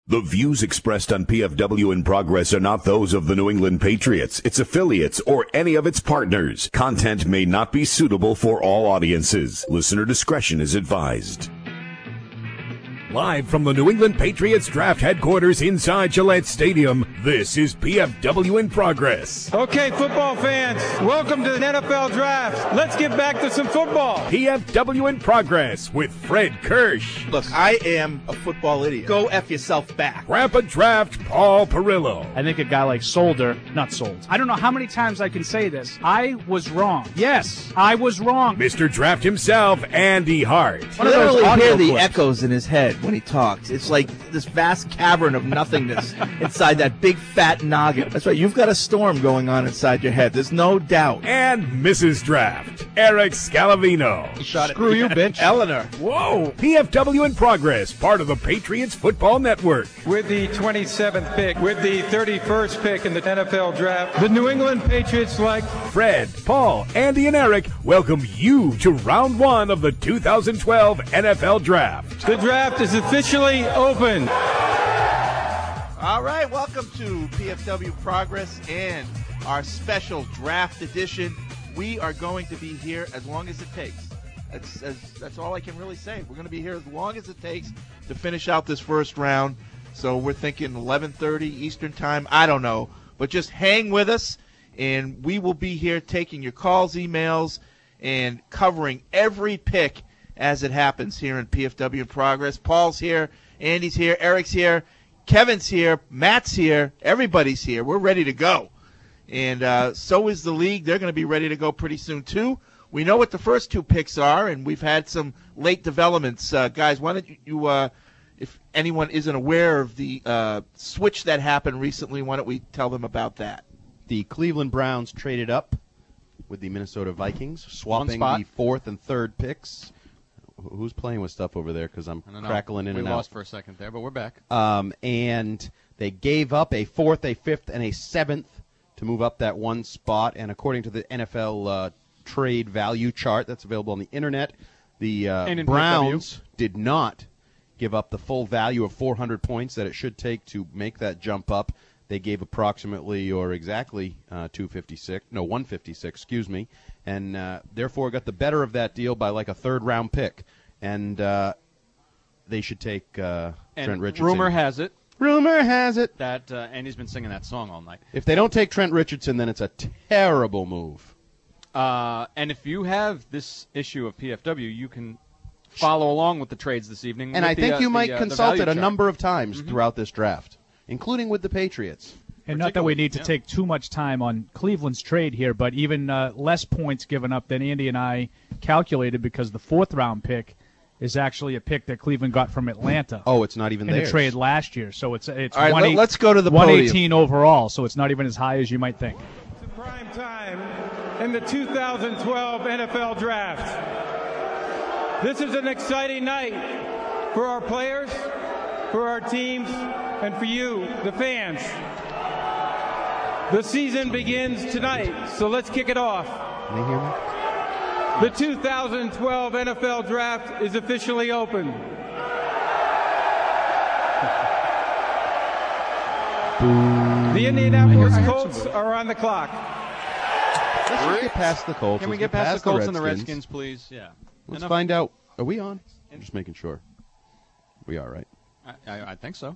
The views expressed on PFW in Progress are not those of the New England Patriots, its affiliates, or any of its partners. Content may not be suitable for all audiences. Listener discretion is advised. Live from the New England Patriots draft headquarters inside Gillette Stadium, this is PFW in Progress. Okay, football fans, welcome to the NFL Draft. Let's get back to some football. PFW in Progress with Fred Kirsch. Look, I am a football idiot. Go F yourself back. Grandpa Draft Paul Perillo. I think a guy like not Sold. I don't know how many times I can say this. I was wrong. Yes, I was wrong. Mr. Draft himself, Andy Hart. You literally hear the echoes in his head when he talks. It's like this vast cavern of nothingness inside that big fat noggin. That's right. You've got a storm going on inside your head. There's no doubt. And Mrs. Draft, Eric Scalavino. Screw you, bitch. Eleanor. Whoa. PFW in Progress, part of the Patriots Football Network. With the 27th pick, with the 31st pick in the NFL Draft, the New England Patriots Fred, Paul, Andy, and Eric welcome you to round one of the 2012 NFL Draft. The draft is officially open. All right, welcome to PFW Progress and our special draft edition. We are going to be here as long as it takes. That's all I can really say. We're going to be here as long as it takes to finish out this first round. So we're thinking 11:30 Eastern Time. I don't know. But just hang with us, and we will be here taking your calls, emails, and covering every pick as it happens here in PFW in Progress. Paul's here, Andy's here, Eric's here, Kevin's here, Matt's here, everybody's here. We're ready to go. And so is the league. They're going to be ready to go pretty soon, too. We know what the first two picks are, and we've had some late developments. Guys, why don't you if anyone isn't aware of the switch that happened recently, why don't we tell them about that? The Cleveland Browns traded up with the Minnesota Vikings, swapping the fourth and third picks. Who's playing with stuff over there? Because I'm crackling in and out. We lost for a second there, but we're back. And they gave up a fourth, a fifth, and a seventh to move up that one spot. And according to the NFL trade value chart that's available on the Internet, the Browns did not give up the full value of 400 points that it should take to make that jump up. They gave approximately or exactly 156, excuse me, and therefore got the better of that deal by like a third-round pick. And they should take Trent Richardson. Rumor has it that Andy's been singing that song all night. If they don't take Trent Richardson, then it's a terrible move. And if you have this issue of PFW, you can follow along with the trades this evening. And I think you might consult it a number of times throughout this draft, including with the Patriots. And not that we need to take too much time on Cleveland's trade here, but even less points given up than Andy and I calculated, because the fourth-round pick is actually a pick that Cleveland got from Atlanta. Oh, it's not even in theirs. the trade last year. So it's all right, let's go to the 118 overall, so it's not even as high as you might think. To prime time in the 2012 NFL Draft. This is an exciting night for our players, for our teams, and for you, the fans. The season begins tonight, so let's kick it off. Can they hear me? The 2012 NFL Draft is officially open. The Indianapolis Colts are on the clock. Let's just get past the Colts. Can we get past the Colts and the Redskins, please? Yeah. Let's find out. Are we on? I'm just making sure. We are, right? I think so.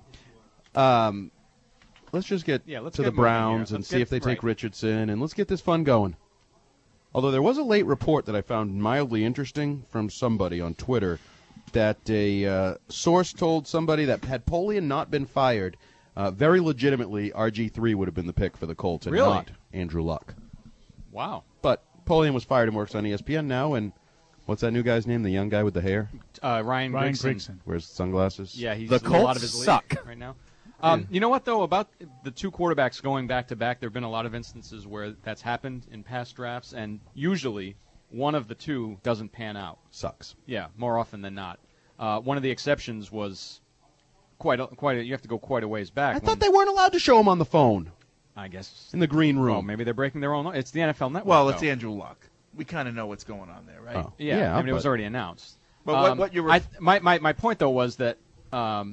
Let's just get to the Browns and see if they take Richardson, and let's get this fun going. Although there was a late report that I found mildly interesting from somebody on Twitter that a source told somebody that had Polian not been fired, very legitimately RG3 would have been the pick for the Colts and not Andrew Luck. Wow. But Polian was fired and works on ESPN now, and what's that new guy's name, the young guy with the hair? Ryan Grigson. Wears sunglasses. Yeah, he's the in Colts a lot of his suck right now. You know what, though, about the two quarterbacks going back-to-back, there have been a lot of instances where that's happened in past drafts, and usually one of the two doesn't pan out. Sucks. Yeah, more often than not. One of the exceptions was you have to go quite a ways back. I thought they weren't allowed to show him on the phone. I guess. In the green room. Well, maybe they're breaking their own law. It's the NFL Network. Well, it's Andrew Luck. We kind of know what's going on there, right? Oh. Yeah, I mean, it was already announced. But what you were... my point, though, was that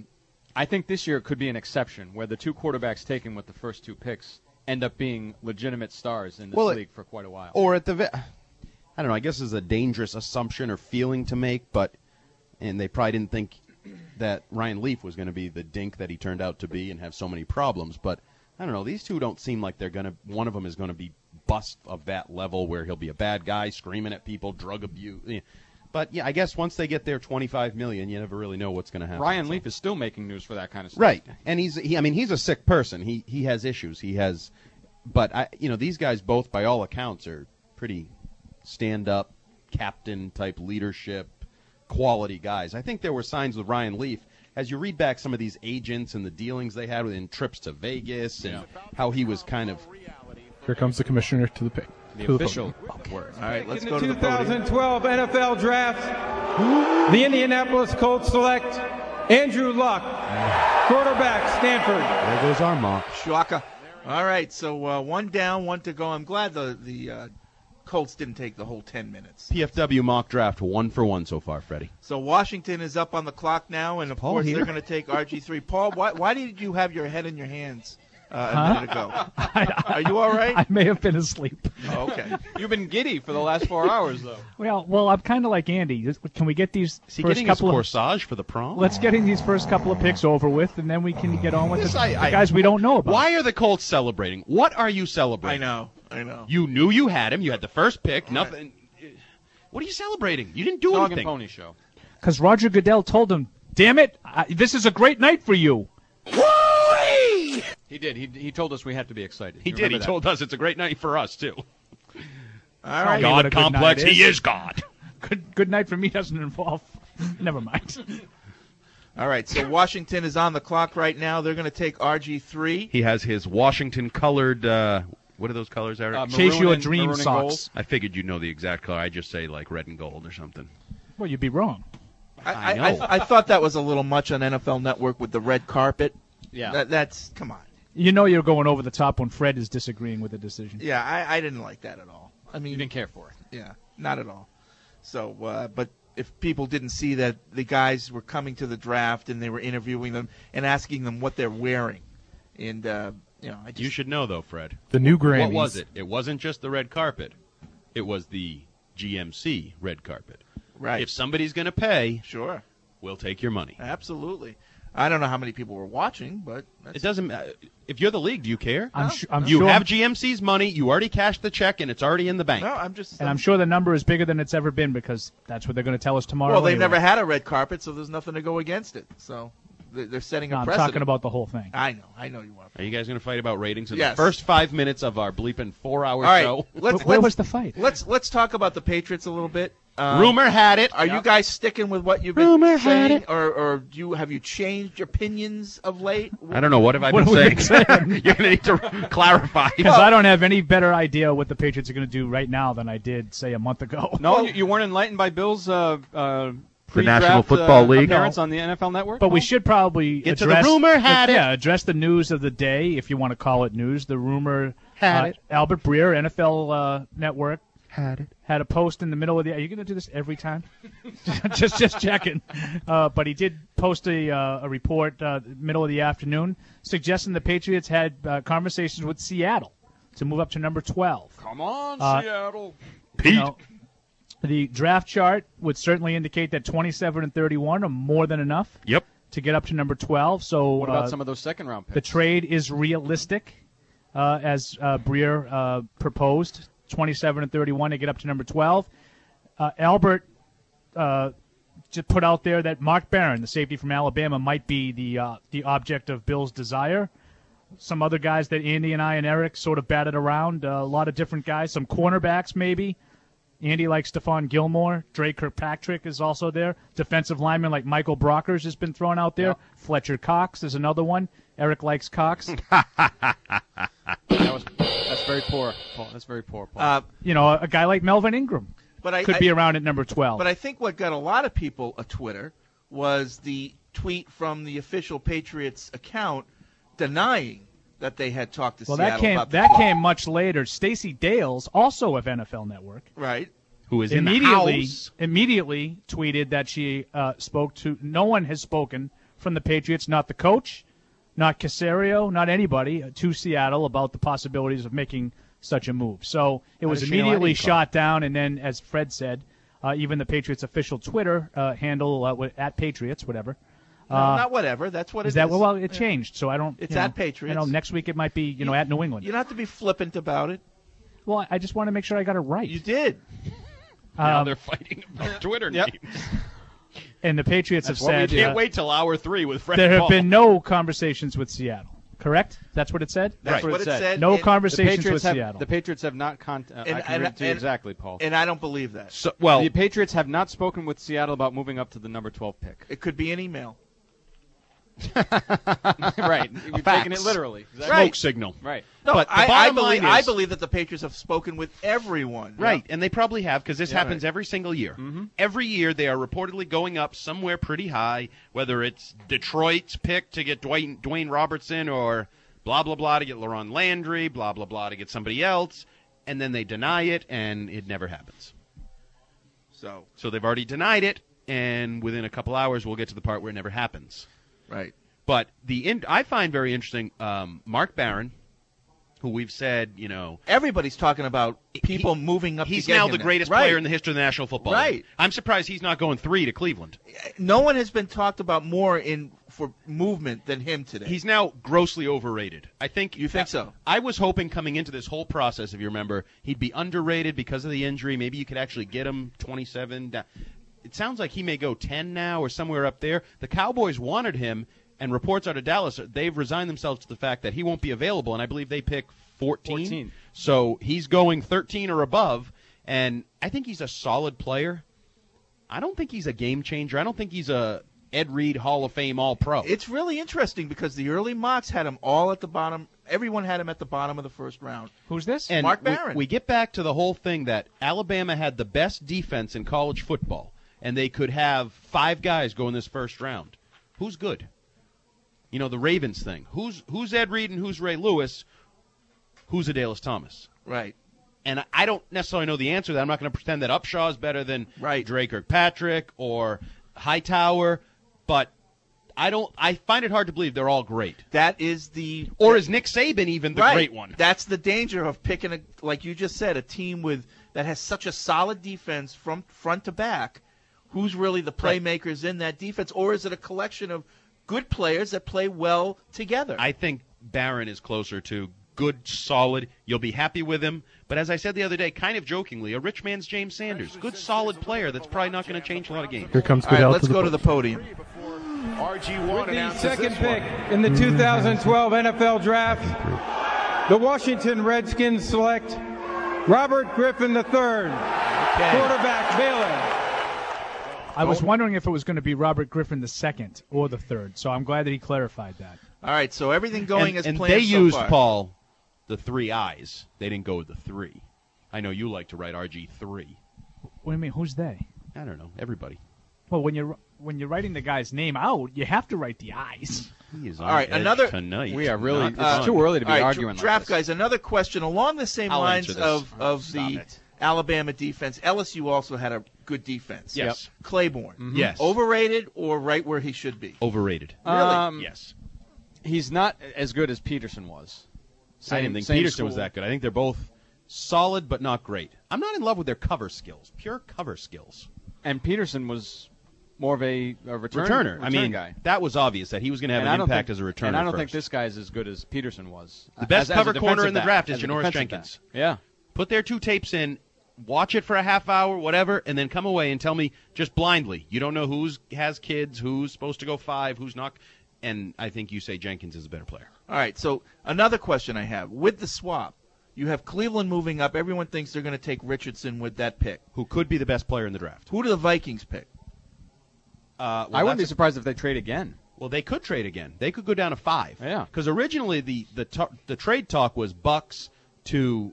I think this year could be an exception where the two quarterbacks taken with the first two picks end up being legitimate stars in this league for quite a while. Or I don't know, I guess it's a dangerous assumption or feeling to make, and they probably didn't think that Ryan Leaf was going to be the dink that he turned out to be and have so many problems. But I don't know, these two don't seem like one of them is going to be bust of that level where he'll be a bad guy screaming at people, drug abuse. But yeah, I guess once they get their $25 million, you never really know what's going to happen. Ryan Leaf is still making news for that kind of stuff. Right, and he's a sick person. He has issues. But these guys both, by all accounts, are pretty stand-up, captain-type leadership, quality guys. I think there were signs with Ryan Leaf, as you read back some of these agents and the dealings they had in trips to Vegas and how he was kind of... Here comes the commissioner to the pick. The official word. All right, let's In go the to the podium. 2012 NFL Draft, the Indianapolis Colts select Andrew Luck, quarterback, Stanford. There goes our mock. Shwaka. All right, so one down, one to go. I'm glad the Colts didn't take the whole 10 minutes. PFW mock draft 1 for 1 so far, Freddie. So Washington is up on the clock now, and of Paul course here? they're going to take RG3. Paul, why did you have your head in your hands a minute ago? Are you all right? I may have been asleep. Oh, okay. You've been giddy for the last 4 hours, though. Well, I'm kind of like Andy. Can we get these Is he first getting his couple of corsage for the prom? Let's get in these first couple of picks over with, and then we can get on with This the I- guys we don't know about. Why are the Colts celebrating? What are you celebrating? I know. You knew you had him. You had the first pick. Nothing. What are you celebrating? You didn't do Dog anything. and Pony Show. Because Roger Goodell told him, "Damn it, this is a great night for you." He did. He told us we had to be excited. He You did. He remember that? told us it's a great night for us, too. All right. God God what a good complex. night He is. is God. Good night for me doesn't involve. Never mind. All right, so Washington is on the clock right now. They're going to take RG3. He has his Washington-colored, what are those colors, Eric? Chase Maroon your and- dream maroon and gold. socks. I figured you'd know the exact color. I just say, like, red and gold or something. Well, you'd be wrong. I know. I thought that was a little much on NFL Network with the red carpet. Yeah. That's come on. You know you're going over the top when Fred is disagreeing with the decision. Yeah, I didn't like that at all. I mean, You didn't care for it. yeah, not at all. So, but if people didn't see that the guys were coming to the draft and they were interviewing them and asking them what they're wearing, and I just You should know, though, Fred. The new Grammys. What was it? It wasn't just the red carpet. It was the GMC red carpet. right. If somebody's going to pay, Sure, we'll take your money. absolutely. I don't know how many people were watching, but It doesn't. If you're the league, do you care? I'm You sure. have GMC's money. You already cashed the check, and it's already in the bank. no, I'm just. and I'm sure the number is bigger than it's ever been because that's what they're going to tell us tomorrow. Well, they've anyway. never had a red carpet, so there's nothing to go against it. So they're setting No, a I'm precedent. talking about the whole thing. I know you are. Are you guys going to fight about ratings in Yes. the first 5 minutes of our bleeping 4-hour All right, show? Where was the fight? Let's talk about the Patriots a little bit. Rumor had it. Are you guys sticking with what you've been Rumor had saying, it. or have you changed your opinions of late? I don't know. What have I What been have we saying? been saying? You're going to need to clarify. Because I don't have any better idea what the Patriots are going to do right now than I did, say, a month ago. No, you weren't enlightened by Bill's pre-draft, National Football League? appearance on the NFL Network? But we should probably Get to the address rumor had it. Yeah, address the news of the day, if you want to call it news. The rumor Had it. Albert Breer, NFL Network, Had it. had a post in the middle of the. Are you going to do this every time? just checking. But he did post a report middle of the afternoon suggesting the Patriots had conversations with Seattle to move up to number 12. Come on, Seattle. You know, the draft chart would certainly indicate that 27 and 31 are more than enough Yep. to get up to number 12. So What about some of those second-round picks? the trade is realistic, as Breer proposed. 27 and 31 to get up to number 12. Albert just put out there that Mark Barron, the safety from Alabama, might be the object of Bill's desire. Some other guys that Andy and I and Eric sort of batted around, a lot of different guys. Some cornerbacks maybe. Andy likes Stephon Gilmore. Dre Kirkpatrick is also there. Defensive lineman like Michael Brockers has been thrown out there. Yep. Fletcher Cox is another one. Eric likes Cox. That's very poor, Paul. That's very poor, Paul. A guy like Melvin Ingram But I could be around at number 12. But I think what got a lot of people a Twitter was the tweet from the official Patriots account denying that they had talked to well, Seattle about that the came much later. Stacey Dales, also of NFL Network, right. Who is in the immediately house? tweeted that she spoke to. No one has spoken from the Patriots, not the coach, not Caserio, not anybody, to Seattle about the possibilities of making such a move. So it was immediately shot down, and then, as Fred said, even the Patriots' official Twitter handle, at Patriots, whatever. No, not whatever. That's what it is. Well, it changed, so I don't. It's at Patriots. Next week it might be, at New England. You don't have to be flippant about it. Well, I just want to make sure I got it right. You did. Now they're fighting about Twitter names. And the Patriots have said. Can't wait till hour 3 with Fred. There have Paul. been no conversations with Seattle. Correct? That's what it said? That's what it said. No conversations with Seattle. The Patriots have not I can read it to you exactly, Paul. And I don't believe that. So, well, the Patriots have not spoken with Seattle about moving up to the number 12 pick. It could be an email. Right. You're taking it literally. Exactly. Smoke signal. Right. No, but I believe that the Patriots have spoken with everyone. Right, and they probably have, because this happens every single year. Mm-hmm. Every year they are reportedly going up somewhere pretty high, whether it's Detroit's pick to get Dwayne Robertson or blah, blah, blah to get Laron Landry, blah, blah, blah to get somebody else, and then they deny it, and it never happens. So they've already denied it, and within a couple hours we'll get to the part where it never happens. Right. But I find very interesting Mark Barron, who we've said, everybody's talking about people moving up. He's to get now him the now. greatest player in the history of the National Football League. Right. I'm surprised he's not going 3 to Cleveland. No one has been talked about more for movement than him today. He's now grossly overrated. You think so? I was hoping coming into this whole process, if you remember, he'd be underrated because of the injury. Maybe you could actually get him 27 down. It sounds like he may go 10 now or somewhere up there. The Cowboys wanted him, and reports out of Dallas, they've resigned themselves to the fact that he won't be available, and I believe they pick 14. So he's going 13 or above, and I think he's a solid player. I don't think he's a game changer. I don't think he's a Ed Reed Hall of Fame All-Pro. It's really interesting because the early mocks had him all at the bottom. Everyone had him at the bottom of the first round. Who's this? And Mark Barron. We get back to the whole thing that Alabama had the best defense in college football, and they could have 5 guys go in this first round. Who's good? The Ravens thing. Who's Ed Reed and who's Ray Lewis? Who's Adalys Thomas? Right. And I don't necessarily know the answer to that. I'm not going to pretend that Upshaw is better than Dre Kirkpatrick or Hightower, but I find it hard to believe they're all great. That is Or is Nick Saban even the great one? That's the danger of picking, like you just said, a team that has such a solid defense from front to back. Who's really the playmakers in that defense? Or is it a collection of good players that play well together? I think Barron is closer to good, solid. You'll be happy with him. But as I said the other day, kind of jokingly, a rich man's James Sanders. Good, solid player that's probably not going to change a lot of games. Here comes All right, Goodell. let's go to the podium. With the second pick in the 2012 NFL Draft, the Washington Redskins select Robert Griffin III, quarterback, Baylor. I was wondering if it was going to be Robert Griffin II or the third, so I'm glad that he clarified that. All right, so everything going as planned. And they used, so far. Paul, the 3 I's. They didn't go with the 3. I know you like to write RG3. What do you mean? Who's they? I don't know. Everybody. Well, when you're writing the guy's name out, you have to write the I's. He is All right, another. tonight. We are really. Not It's too early to be all right, arguing like draft this. guys. Another question along the same I'll lines answer this. of the Alabama defense. LSU also had a good defense. Yes. Claiborne. Yes. Overrated or right where he should be? Overrated. Really? Yes. He's not as good as Peterson was. I didn't think Peterson was that good. I think they're both solid but not great. I'm not in love with their cover skills. Pure cover skills. And Peterson was more of a returner. I mean, guy. that was obvious that he was going to have an impact as a returner. And I don't first. think this guy's as good as Peterson was. The best as cover a corner in the defensive draft back, is as a Janoris defensive Jenkins. back. Yeah. Put their 2 tapes in, watch it for a half hour, whatever, and then come away and tell me just blindly. You don't know who has kids, who's supposed to go 5, who's not. And I think you say Jenkins is a better player. All right, so another question I have. With the swap, you have Cleveland moving up. Everyone thinks they're going to take Richardson with that pick. Who could be the best player in the draft? Who do the Vikings pick? I wouldn't be surprised if they trade again. Well, they could trade again. They could go down to 5. Yeah. Because originally the trade talk was Bucks to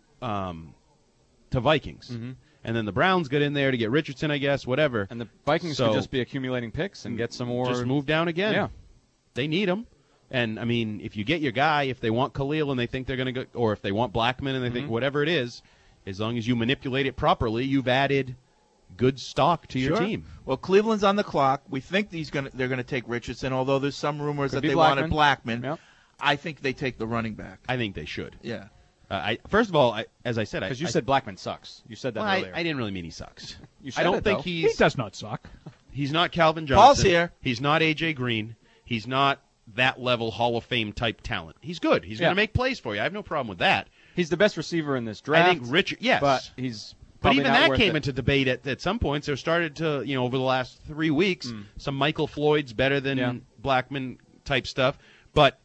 Vikings. Mm-hmm. And then the Browns got in there to get Richardson, I guess, whatever. And the Vikings could just be accumulating picks and get some more. Just move down again. Yeah. They need him. And, I mean, if you get your guy, if they want Khalil and they think they're going to go, or if they want Blackman and they think whatever it is, as long as you manipulate it properly, you've added good stock to your Sure. team. Well, Cleveland's on the clock. We think they're going to take Richardson, although there's some rumors Could that be they Blackman. wanted Blackman. Yep. I think they take the running back. I think they should. Yeah. First of all, as I said, Because you said Blackman sucks. You said that well, earlier. I didn't really mean he sucks. You said I don't it, think though. He he's does not suck. he's not Calvin Johnson. Paul's here. He's not A.J. Green. He's not that level Hall of Fame type talent. He's good. He's going to make plays for you. I have no problem with that. He's the best receiver in this draft. I think Richard, yes. But he's But probably even not that worth came it. into debate at some points. There started to, over the last 3 weeks, some Michael Floyd's better than Blackman type stuff. But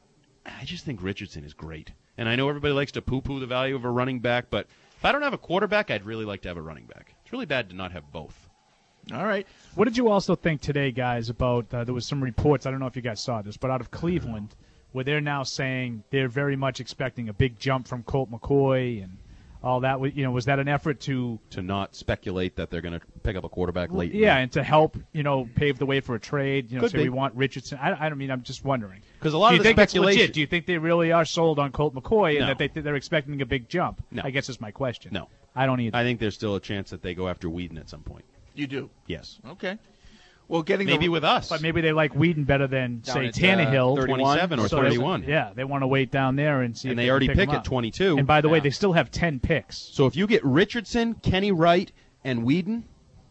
I just think Richardson is great. And I know everybody likes to poo-poo the value of a running back, but if I don't have a quarterback, I'd really like to have a running back. It's really bad to not have both. All right. What did you also think today, guys, about there was some reports, I don't know if you guys saw this, but out of Cleveland, where they're now saying they're very much expecting a big jump from Colt McCoy and all that. Was that an effort to not speculate that they're going to pick up a quarterback late? Yeah, and to help, pave the way for a trade. Could say be. we want Richardson. I don't mean, I'm just wondering. Because a lot Do of you the think it's speculation. legit? Do you think they really are sold on Colt McCoy and No. that they're expecting a big jump? No. I guess is my question. No. I don't either. I think there's still a chance that they go after Whedon at some point. You do. Yes. Okay. Well, getting Maybe the, with us. But maybe they like Whedon better than, Down say, at, Tannehill. 27 or So they- 31. They want to wait down there and see And if they already can pick him at up. 22. And by the way, Yeah. they still have 10 picks. So if you get Richardson, Kenny Wright, and Whedon,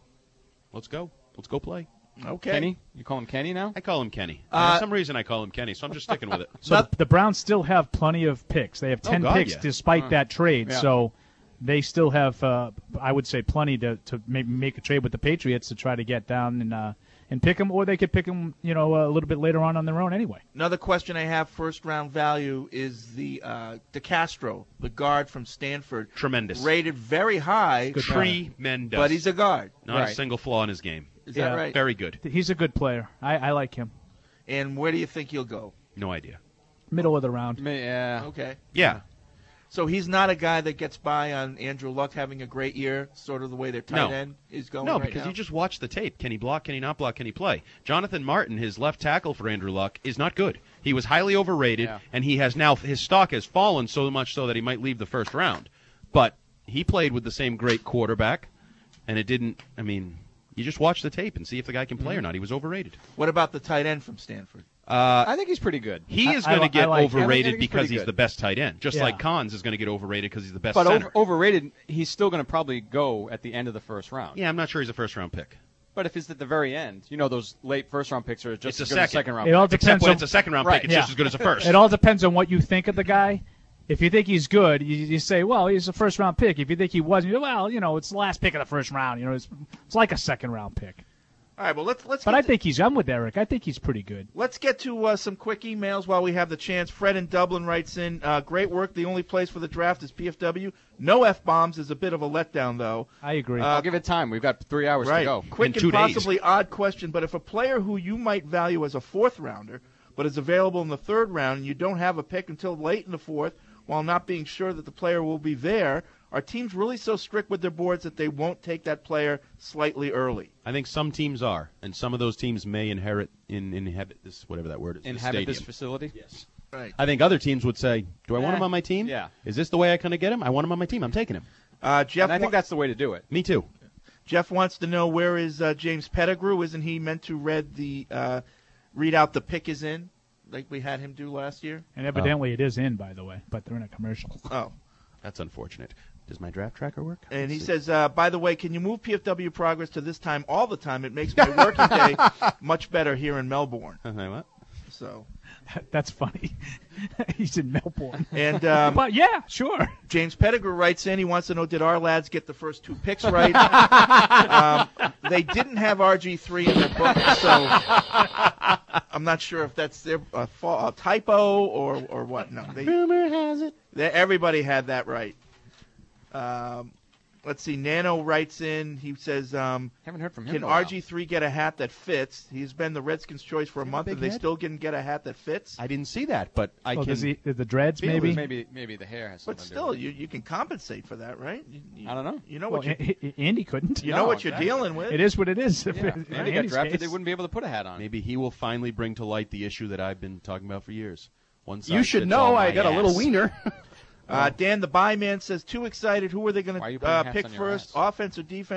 let's go. Let's go play. okay. Kenny? You call him Kenny now? I call him Kenny. For some reason, I call him Kenny, so I'm just sticking with it. So the Browns still have plenty of picks. They have 10 God, picks yeah. despite that trade. Yeah. So they still have, I would say, plenty to maybe make a trade with the Patriots to try to get down and pick them, or they could pick them, a little bit later on their own anyway. Another question I have, first round value, is the DeCastro, the guard from Stanford. Tremendous. Rated very high, Tremendous. but he's a guard. Not a Right. single flaw in his game. Is Yeah. that right? Very good. He's a good player. I like him. And where do you think he'll go? No idea. Middle of the round. Yeah. Okay. Yeah. So he's not a guy that gets by on Andrew Luck having a great year, sort of the way their tight No. end is going No, right because now? you just watch the tape. Can he block? Can he not block? Can he play? Jonathan Martin, his left tackle for Andrew Luck, is not good. He was highly overrated, Yeah. and he has now his stock has fallen so much so that he might leave the first round. But he played with the same great quarterback, and it didn't. I mean, you just watch the tape and see if the guy can play or not. He was overrated. What about the tight end from Stanford? I think he's pretty good. He is I going to get like him. I overrated think he's because pretty he's good. the best tight end, just Yeah. like Cons is going to get overrated because he's the best But center. overrated, he's still going to probably go at the end of the first round. Yeah, I'm not sure he's a first-round pick. But if it's at the very end, those late first-round picks are just It's a as good as second. second-round It all picks. Except depends when on it's a second-round Right, pick, it's yeah. just as good as a first. It all depends on what you think of the guy. If you think he's good, you say, well, he's a first-round pick. If you think he wasn't, you go, well, it's the last pick of the first round. It's like a second-round pick. All right, well, let's But get I to- think I'm with Eric. I think he's pretty good. Let's get to some quick emails while we have the chance. Fred in Dublin writes in, great work. The only place for the draft is PFW. No F-bombs is a bit of a letdown, though. I agree. I'll give it time. We've got 3 hours Right. to go. Quick In 2 and days. possibly odd question, but if a player who you might value as a fourth-rounder but is available in the third round and you don't have a pick until late in the fourth while not being sure that the player will be there, are teams really so strict with their boards that they won't take that player slightly early? I think some teams are, and some of those teams may inhabit this, whatever that word is. Inhabit this stadium. facility? Yes. Right. I think other teams would say, do I want him on my team? Yeah. Is this the way I kind of get him? I want him on my team. I'm taking him. Jeff, And I think that's the way to do it. Me too. Jeff wants to know, where is James Pettigrew? Isn't he meant to read out the pick is in, like we had him do last year? And evidently it is in, by the way, but they're in a commercial. Oh. That's unfortunate. Does my draft tracker work? And he says, by the way, can you move PFW Progress to this time all the time? It makes my working day much better here in Melbourne. What? So, That's funny. He's in Melbourne. and But yeah, sure. James Pettigrew writes in. He wants to know, did our lads get the first 2 picks right? They didn't have RG3 in their book, so I'm not sure if that's their a typo or what. No, Rumor has it. everybody had that right. Let's see. Nano writes in. He says, Haven't heard from him. can in a while. RG3 get a hat that fits? He's been the Redskins' choice for a month, big and they head? still can get a hat that fits. I didn't see that, but I can. Does he the dreads feel maybe? Maybe the hair has But something to do still, with it. you can compensate for that, right? I don't know. You know Well, what Andy couldn't. you know No, what you're exactly. dealing with. It is what it is. If Yeah. it- If in Andy got Andy's drafted, case. they wouldn't be able to put a hat on. Maybe he will finally bring to light the issue that I've been talking about for years. One size You should fits know all I my got a little ass. wiener. Dan the Buy Man says, too excited. Who are they going Why are you to putting hats pick on your first, ass? offense or defense?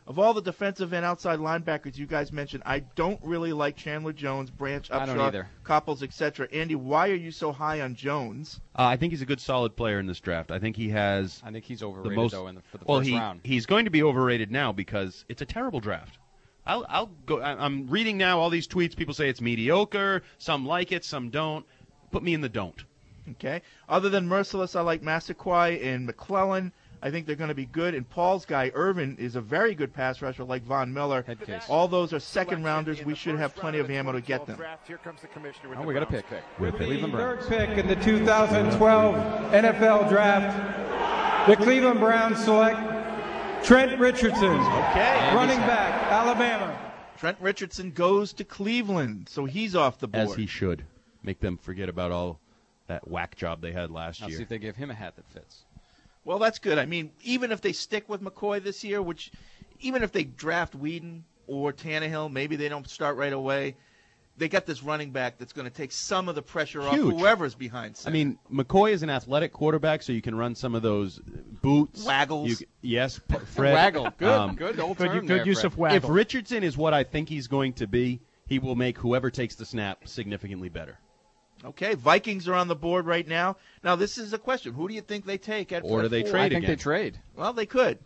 Of all the defensive and outside linebackers you guys mentioned, I don't really like Chandler Jones, Branch, I don't Upshaw, either. Copples, etc. Andy, why are you so high on Jones? I think he's a good, solid player in this draft. I think he has. I think he's overrated though for the first round. He's going to be overrated now because it's a terrible draft. I'll go. I'm reading now all these tweets. People say it's mediocre. Some like it, some don't. Put me in the don't. Okay. Other than Merciless, I like Massaquoi and McClellan. I think they're going to be good. And Paul's guy, Irvin, is a very good pass rusher like Von Miller. Head case. All those are second rounders. We should have plenty of ammo to get them. Oh, we got a pick. With the third pick in the 2012 NFL Draft, the Cleveland Browns select Trent Richardson, running back, Alabama. Trent Richardson goes to Cleveland, so he's off the board. As he should. Make them forget about all that whack job they had last I'll year. see if they give him a hat that fits. Well, that's good. I mean, even if they stick with McCoy this year, even if they draft Whedon or Tannehill, maybe they don't start right away. They got this running back that's going to take some of the pressure off whoever's behind center. I mean, McCoy is an athletic quarterback, so you can run some of those boots. Waggles. Yes, Fred. Waggle. Good. Good old term Good there, use Fred. of waggle. If Richardson is what I think he's going to be, he will make whoever takes the snap significantly better. Okay, Vikings are on the board right now. Now, this is a question. Who do you think they take at Or do they 4? trade I think again? they trade. Well, they could.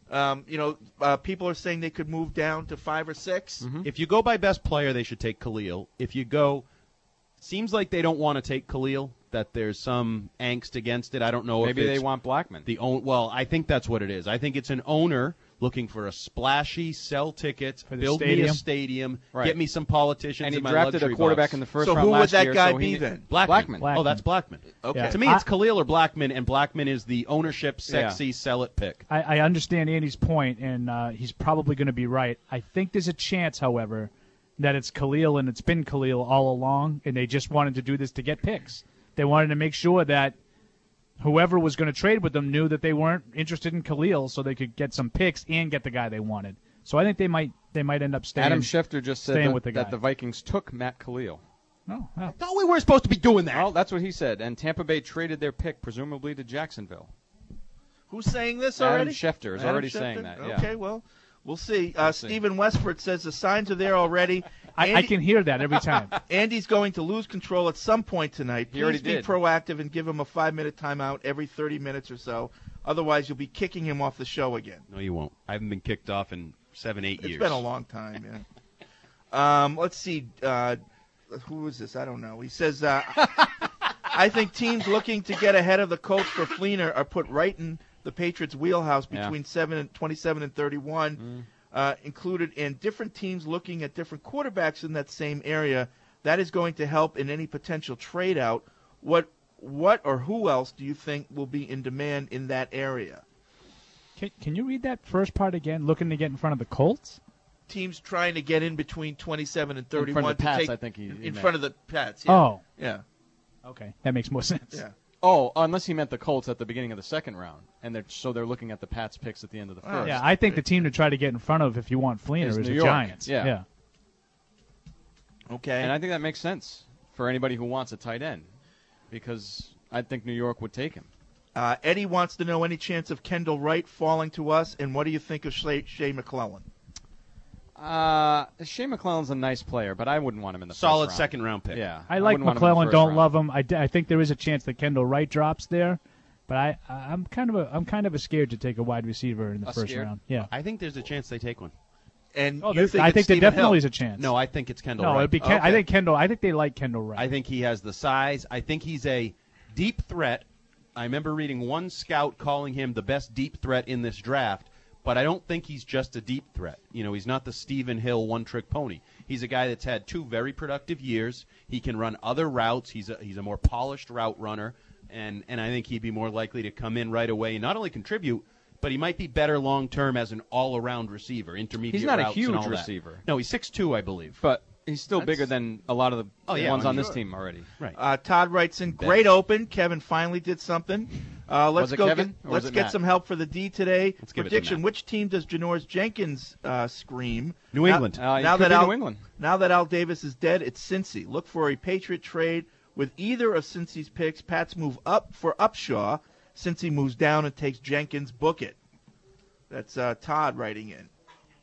People are saying they could move down to 5 or 6. Mm-hmm. If you go by best player, they should take Khalil. If you go, seems like they don't want to take Khalil, that there's some angst against it. I don't know Maybe if they it's want Blackman. Well, I think that's what it is. I think it's an owner looking for a splashy, sell tickets, For the build me stadium. a stadium, Right. get me some politicians And he in my drafted a luxury quarterback bus. in the first So round who would last that year. guy so be he, then? Blackman. Oh, that's Blackman. Okay. Yeah. To me, it's Khalil or Blackman, and Blackman is the ownership, sexy, sell-it pick. I understand Andy's point, and he's probably going to be right. I think there's a chance, however, that it's Khalil, and it's been Khalil all along, and they just wanted to do this to get picks. They wanted to make sure that whoever was going to trade with them knew that they weren't interested in Khalil, so they could get some picks and get the guy they wanted. So I think they might end up staying. Adam Schefter just said staying with the guy. that the Vikings took Matt Khalil. Oh, well. Thought we were supposed to be doing that. Well, that's what he said. And Tampa Bay traded their pick, presumably to Jacksonville. Who's saying this Adam already? Schefter is Adam already Schefter? saying that, yeah. Okay, well, we'll see. We'll see. Stephen Westford says the signs are there already. I can hear that every time. Andy's going to lose control at some point tonight. He already Please be did. proactive and give him a 5-minute timeout every 30 minutes or so. Otherwise, you'll be kicking him off the show again. No, you won't. I haven't been kicked off in 7-8 years. It's been a long time, yeah. Let's see. Who is this? I don't know. He says, I think teams looking to get ahead of the Colts for Fleener are put right in the Patriots' wheelhouse between 27 and 31, included, and different teams looking at different quarterbacks in that same area. That is going to help in any potential trade out. What or who else do you think will be in demand in that area? Can you read that first part again? Looking to get in front of the Colts? Teams trying to get in between 27 and 31 In front of the to Pats, take I think he in meant. front of the Pats. Yeah. Oh, Yeah. okay. That makes more sense. Yeah. Oh, unless he meant the Colts at the beginning of the second round, and they're looking at the Pats picks at the end of the first. Yeah, I think the team to try to get in front of if you want Fleener Is is New the York. Giants. Yeah. Okay. And I think that makes sense for anybody who wants a tight end, because I think New York would take him. Eddie wants to know any chance of Kendall Wright falling to us, and what do you think of Shea McClellan? Shea McClellan's a nice player, but I wouldn't want him in the Solid first round. second-round pick. Yeah, I like wouldn't want him in the McClellan. first Don't round. love him. I think there is a chance that Kendall Wright drops there, but I'm kind of scared to take a wide receiver in the first scared? round. Yeah. I think there's a chance they take one. And Oh, you think I it's think there Stephen definitely is Hill. a chance. No, I think it's Kendall No, Wright. it'd be. Okay. I think Kendall. I think they like Kendall Wright. I think he has the size. I think he's a deep threat. I remember reading one scout calling him the best deep threat in this draft, but I don't think he's just a deep threat. You know, he's not the Stephen Hill one-trick pony. He's a guy that's had 2 very productive years. He can run other routes. He's a more polished route runner, and I think he'd be more likely to come in right away and not only contribute, but he might be better long-term as an all-around receiver, intermediate He's not a routes and huge all that. receiver. No, he's 6'2", I believe. But he's still That's- bigger than a lot of the ones on this team already. Right. Todd writes in, great open. Kevin finally did something. Let's Was it go. Kevin, or was Let's it get Matt? some help for the D today. Let's give it to Prediction: Matt. which team does Janoris Jenkins scream? New England. It Now could that be Al, New England. now that Al Davis is dead, it's Cincy. Look for a Patriot trade with either of Cincy's picks. Pats move up for Upshaw. Cincy moves down and takes Jenkins. Book it. That's Todd writing in.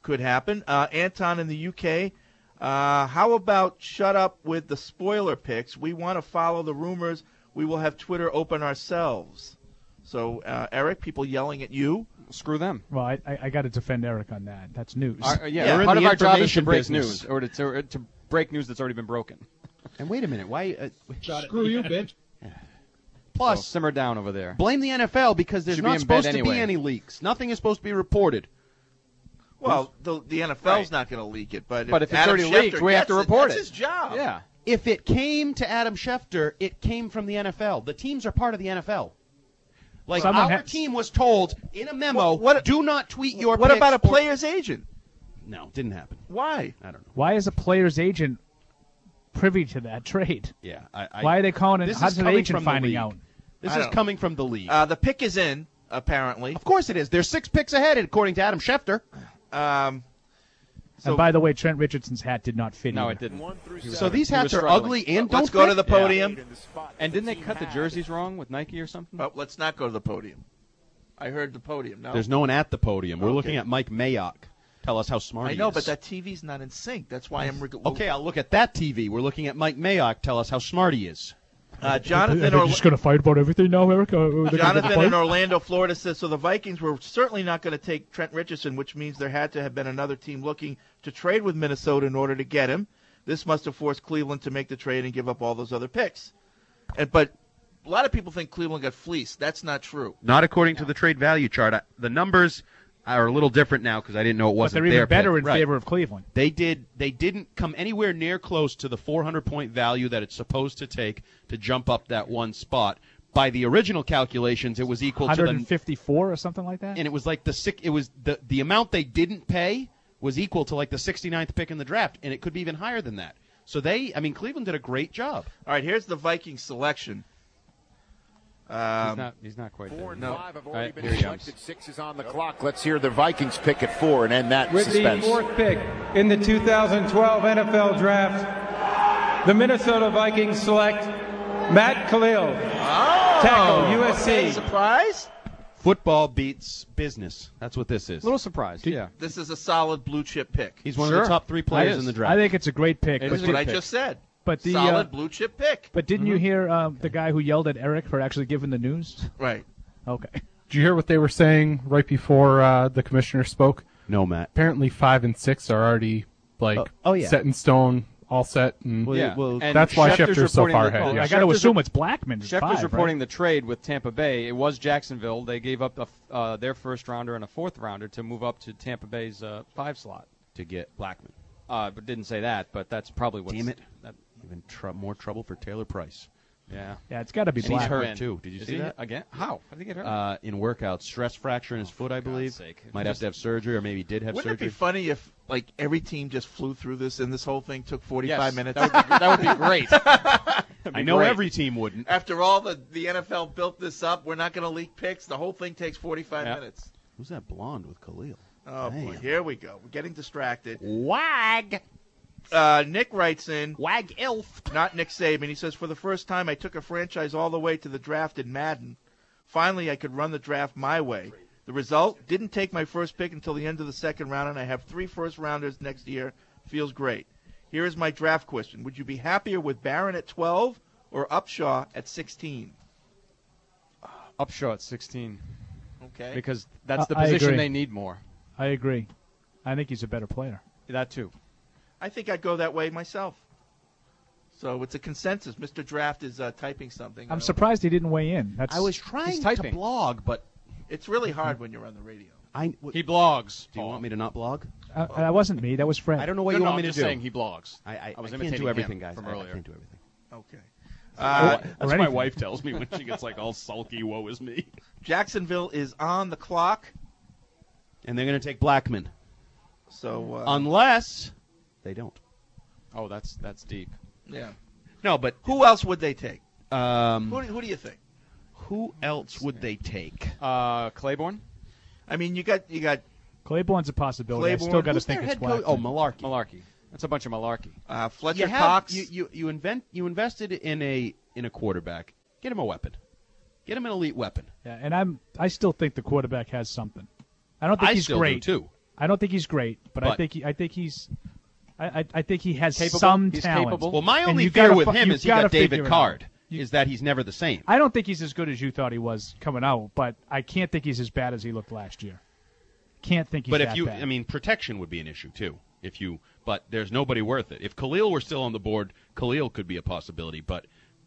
could happen. Anton in the UK, how about shut up with the spoiler picks? We want to follow the rumors. We will have Twitter open ourselves. So, Eric, people yelling at you. Screw them. Well, I got to defend Eric on that. That's news. Part in of the our job is to information break business. news, or to break news that's already been broken. And wait a minute, why? Screw you, bitch. Plus, So simmer down over there. blame the NFL because there's Should be not in supposed bed to anyway. be any leaks. Nothing is supposed to be reported. Well, the NFL's not going to leak it, but But if it's Adam already leaked, Schefter we have to gets report that's it. his job. Yeah. If it came to Adam Schefter, it came from the NFL. The teams are part of the NFL. Like Someone our team was told in a memo, What- do not tweet your What picks about a or-" player's agent? No, didn't happen. Why? I don't know. Why is a player's agent privy to that trade? Yeah, Why are they calling it? This How's is an coming agent from the finding league. out? This I is don't know. coming from the league. The pick is in, apparently. Of course it is. They're 6 picks ahead, according to Adam Schefter. So And by the way, Trent Richardson's hat did not fit. No, either. it didn't. So these He was hats are struggling. ugly and let's don't go to fit. the podium. And didn't they cut the jerseys wrong with Nike or something? Oh, let's not go to the podium. I heard the podium. No, There's no one at the podium. We're Okay. looking at Mike Mayock. Tell us how smart I he know, is. but that TV's not in sync. That's why I'm. Okay, I'll look at that TV. We're looking at Mike Mayock. Tell us how smart he is. Jonathan. They're just going to fight about everything now, Eric? Jonathan in Orlando, Florida says, so the Vikings were certainly not going to take Trent Richardson, which means there had to have been another team looking to trade with Minnesota in order to get him. This must have forced Cleveland to make the trade and give up all those other picks. But a lot of people think Cleveland got fleeced. That's not true. Not according to the trade value chart. The numbers are a little different now because I didn't know it But wasn't they're even their better pick. in Right. favor of Cleveland. They didn't come anywhere near close to the 400-point value that it's supposed to take to jump up that one spot. By the original calculations, it was equal to the 154 or something like that? and it was like the amount they didn't pay was equal to like the 69th pick in the draft, and it could be even higher than that. So Cleveland did a great job. All right, here's the Vikings selection. He's not quite there. 4 and No. 5 have All already right, been here he selected. comes. 6 is on the clock. Let's hear the Vikings pick at 4 and end that With suspense. the fourth pick in the 2012 NFL Draft, the Minnesota Vikings select Matt Khalil, tackle, Okay, USC. surprise? Football beats business. That's what this is. A little surprised, yeah. This is a solid blue chip pick. He's one Sure. of the top 3 players It in the is. draft. I think it's a great pick. It but is That's what I pick. just said. but the Solid blue chip pick. but didn't you hear the guy who yelled at Eric for actually giving the news? Right. Okay. Did you hear what they were saying right before the commissioner spoke? No, Matt. Apparently 5 and 6 are already yeah. set in stone, all set. And Yeah. well, And that's why Schefter's Schefter's so reporting far the- ahead. well, I got to Schefter's assume it's Blackman. Schefter's Five, reporting right? the trade with Tampa Bay. It was Jacksonville. They gave up their first rounder and a fourth rounder to move up to Tampa Bay's 5 slot. to get Blackman. But didn't say that. But that's probably what's. Damn it. That, Even more trouble for Taylor Price. yeah. Yeah, it's got to be And he's Blackman. hurt Win. too. Did you Is see he that? again? How? How did he get hurt? In workouts, stress fracture in his foot, I believe. sake. Might have to have surgery, or maybe did have Wouldn't surgery. it be funny if, like, every team just flew through this and this whole thing took 45 Yes, minutes? That would be great. I know every team wouldn't. After all the NFL built this up, we're not going to leak picks. The whole thing takes 45 Yeah. minutes. Who's that blonde with Khalil? Oh, boy. Damn. Here we go. We're getting distracted. Wag. Nick writes in, Wag Ilf. not Nick Saban. He says, for the first time, I took a franchise all the way to the draft in Madden. Finally, I could run the draft my way. The result, didn't take my first pick until the end of the second round, and I have 3 first-rounders next year. Feels great. Here is my draft question. Would you be happier with Barron at 12 or Upshaw at 16? Upshaw at 16 Okay. because that's the I position agree. they need more. I agree. I think he's a better player. That too. I think I'd go that way myself. So it's a consensus. Mr. Draft is typing something. I'm surprised he didn't weigh in. That's I was trying He's to typing. blog, but It's really hard when you're on the radio. He blogs. Do you want me to not blog? that wasn't me. That was Fred. I don't know what No, you no, want I'm me to just do. saying he blogs. I was can't imitating do everything, him guys. from I earlier. can't do everything. Okay. That's Or my anything. wife tells me when she gets like all sulky. Woe is me. Jacksonville is on the clock. And they're going to take Blackman. So, Unless they don't. Oh, that's deep. yeah. No, but Who else would they take? um, Who do you think? who else would they take? Claiborne, I mean, you got Claiborne's a possibility. I still Claiborne. got to Who's their think it's head coach? Blackman. Oh, Malarkey. Malarkey. That's a bunch of malarkey. Fletcher Cox. You invested in a quarterback. Get him a weapon. Get him an elite weapon. Yeah, and I still think the quarterback has something. I don't think I he's still great, do too. I don't think he's great, but I think he has Capable? some He's talent. capable? Well, my And only you've fear gotta with fi- him you've is he got gotta David figure it Card. out. Is that he's never the same. I don't think he's as good as you thought he was coming out, but I can't think he's as bad as he looked last year. Can't think he's But that if you, bad. I mean, protection would be an issue too. But there's nobody worth it. If Khalil were still on the board, Khalil could be a possibility. But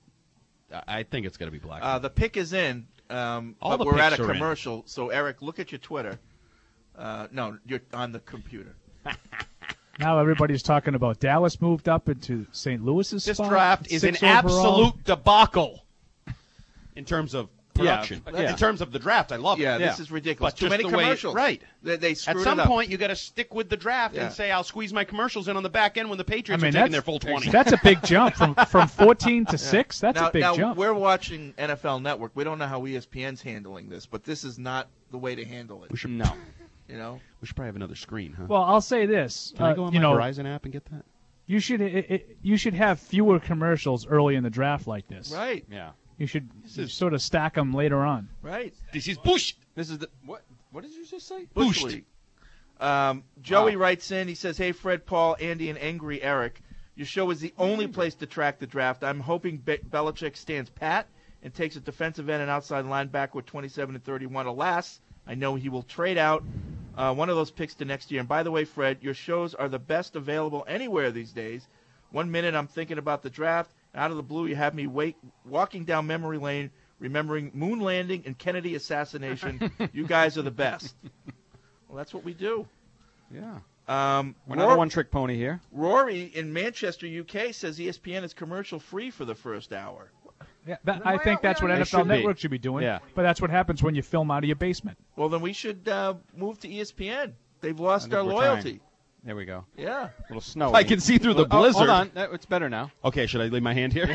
I think it's going to be Blackman. The pick is in, All but the we're at a picks are in. commercial. So, Eric, look at your Twitter. No, you're on the computer. Now everybody's talking about Dallas moved up into St. Louis's This spot. draft is an 6 overall. absolute debacle in terms of production. Yeah. In terms of the draft, I love it. Yeah, this is ridiculous. But Too just many the way- commercials. right. They At screwed some it up. point, you got to stick with the draft Yeah. and say, "I'll squeeze my commercials in on the back end when the Patriots I mean, are taking their full 20." That's a big jump from 14 to 6. That's now, a big now jump. we're watching NFL Network. We don't know how ESPN's handling this, but this is not the way to handle it. We should No. You know, We should probably have another screen, huh? Well, I'll say this. Can I go on you my know, Verizon app and get that? you should have fewer commercials early in the draft like this. right, Yeah. You should sort of stack them later on. right. This is Bush. This is the what? What did you just say? Bush Boosted. League. Joey writes in. He says, "Hey, Fred, Paul, Andy, and Angry Eric, your show is the only place to track the draft. I'm hoping Belichick stands pat and takes a defensive end and outside linebacker with 27 and 31. Alas, I know he will trade out one of those picks to next year. And by the way, Fred, your shows are the best available anywhere these days. 1 minute I'm thinking about the draft. Out of the blue, you have me walking down memory lane, remembering moon landing and Kennedy assassination. You guys are the best." Well, that's what we do. Yeah. Rory, We're not a one-trick pony here. Rory in Manchester, UK, says ESPN is commercial-free for the first hour. Yeah, I think that's what They NFL should be. Network should be doing. Yeah. But that's what happens when you film out of your basement. Well, then we should move to ESPN. They've lost I our think we're loyalty. trying. There we go. Yeah. A little snow. I can see through the blizzard. Hold on. It's better now. Okay, should I leave my hand here?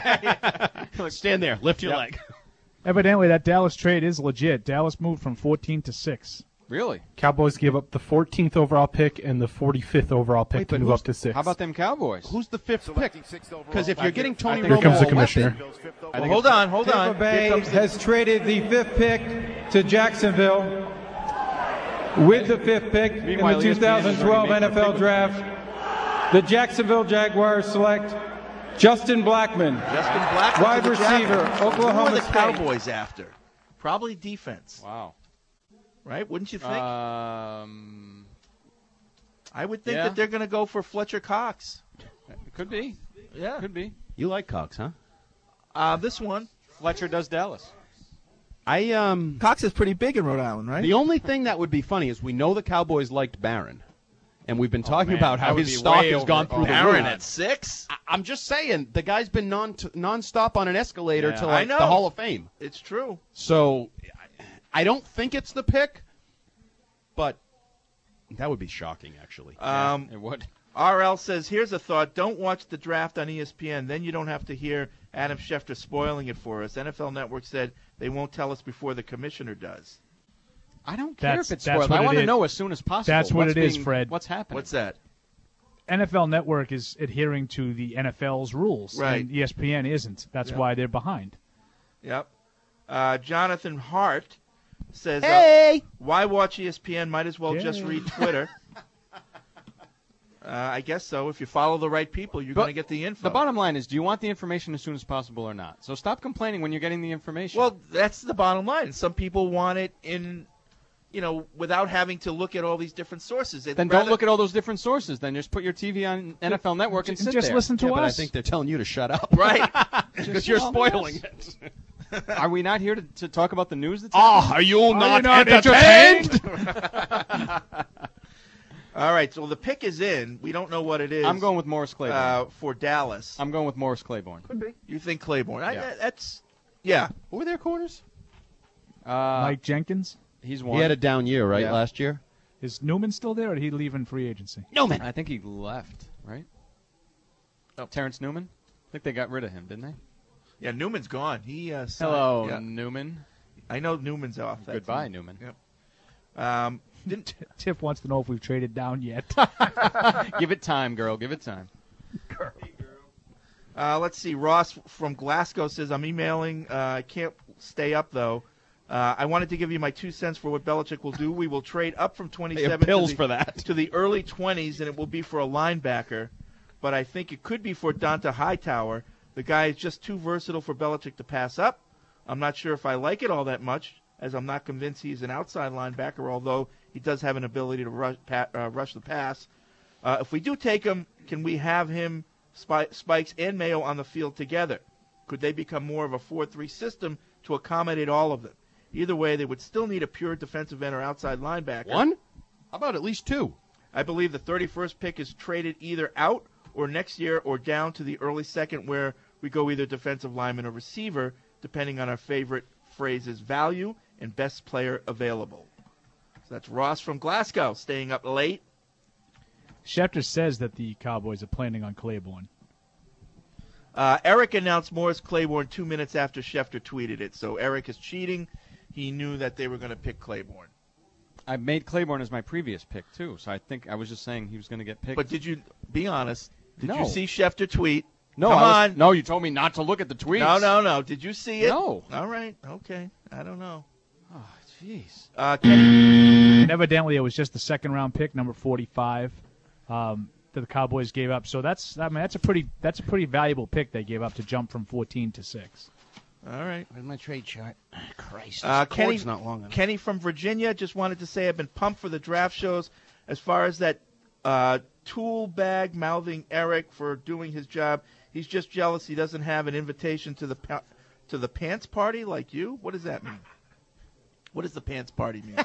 Stand there. Lift your leg. Evidently, that Dallas trade is legit. Dallas moved from 14 to 6. Really? Cowboys gave up the 14th overall pick and the 45th overall pick to move up to 6. How about them Cowboys? Who's the fifth pick? Because if you're getting Tony Here Romo, comes the commissioner. Well, hold on. Tampa Bay has traded the 5th pick to Jacksonville. With the 5th pick in Meanwhile, the ESPN is 2012 already making NFL Draft, the Jacksonville Jaguars select Justin Blackman, Justin Blackman wide to the receiver, Jaguars. Who are Oklahoma the State. Cowboys after? Probably defense, Wow. right? Wouldn't you think? I I would think yeah. that they're going to go for Fletcher Cox. could be. Yeah. Could be. you like Cox, huh? This one. Fletcher does Dallas. Cox is pretty big in Rhode Island, right? The only thing that would be funny is we know the Cowboys liked Barron, and we've been talking man, about that how would his be stock way has over- gone through the Barron roof. at 6? I'm just saying, the guy's been non-stop on an escalator Yeah. to I like know. the Hall of Fame. It's true. So I don't think it's the pick, but that would be shocking, actually. It would. RL says, here's a thought. Don't watch the draft on ESPN. Then you don't have to hear Adam Schefter spoiling it for us. NFL Network said they won't tell us before the commissioner does. I don't care That's- if it's that's spoiled. what I it want to is. know as soon as possible. That's what what's it is, being- Fred. What's happening? What's that? NFL Network is adhering to the NFL's rules, Right. and ESPN isn't. That's Yeah. why they're behind. Yep. Jonathan Hart says, Hey! why watch ESPN? Might as well just Yeah. read Twitter. I guess so. If you follow the right people, you're But going to get the info. The bottom line is, do you want the information as soon as possible or not? So stop complaining when you're getting the information. Well, that's the bottom line. Some people want it in, without having to look at all these different sources. then don't look at all those different sources. Then just put your TV on NFL Network and sit Just there. listen to Yeah, but I us. think they're telling you to shut up. Right. Because you're spoiling it. Are we not here to talk about the news that's Oh, are you not not entertained? All right. So the pick is in. We don't know what it is. I'm going with Morris Claiborne. for Dallas. I'm going with Morris Claiborne. You think Claiborne? Yeah. That's yeah. Who were their corners? Mike Jenkins. He's one. He had a down year, right, Yeah. last year? Is Newman still there, or did he leave in free agency? Newman. I think he left, right? Oh. Terrence Newman? I think they got rid of him, didn't they? Yeah. Newman's gone. He signed- Hello, yeah. Newman. I know Newman's off. That Goodbye, team. Newman. Yep. Didn't Tiff wants to know if we've traded down yet. Give it time, girl. Give it time. let's see. Ross from Glasgow says, I'm emailing. I can't stay up, though. I wanted to give you my 2 cents for what Belichick will do. We will trade up from 27 to the early 20s, and it will be for a linebacker. But I think it could be for Donta Hightower. The guy is just too versatile for Belichick to pass up. I'm not sure if I like it all that much, as I'm not convinced he's an outside linebacker, although he does have an ability to rush the pass. If we do take him, can we have him, Spikes, and Mayo on the field together? Could they become more of a 4-3 system to accommodate all of them? Either way, they would still need a pure defensive end or outside linebacker. One? How about at least two? I believe the 31st pick is traded either out or next year or down to the early second, where we go either defensive lineman or receiver, depending on our favorite phrases, value and best player available. So that's Ross from Glasgow, staying up late. Schefter says that the Cowboys are planning on Claiborne. Eric announced Morris Claiborne 2 minutes after Schefter tweeted it, so Eric is cheating. He knew that they were going to pick Claiborne. I made Claiborne as my previous pick, too, so I think I was just saying he was going to get picked. But did you, be honest, did No. you see Schefter tweet? No, Come on. No, you told me not to look at the tweets. No. Did you see it? No. All right. Okay. I don't know. Oh, jeez. Kenny. And evidently it was just the second-round pick, number 45, that the Cowboys gave up. So that's a pretty valuable pick they gave up to jump from 14 to 6. All right. Where's my trade chart? Christ, Kenny's not long enough. Kenny from Virginia just wanted to say I've been pumped for the draft shows. As far as that tool bag mouthing Eric for doing his job, he's just jealous he doesn't have an invitation to the pants party like you. What does that mean? What does the pants party mean?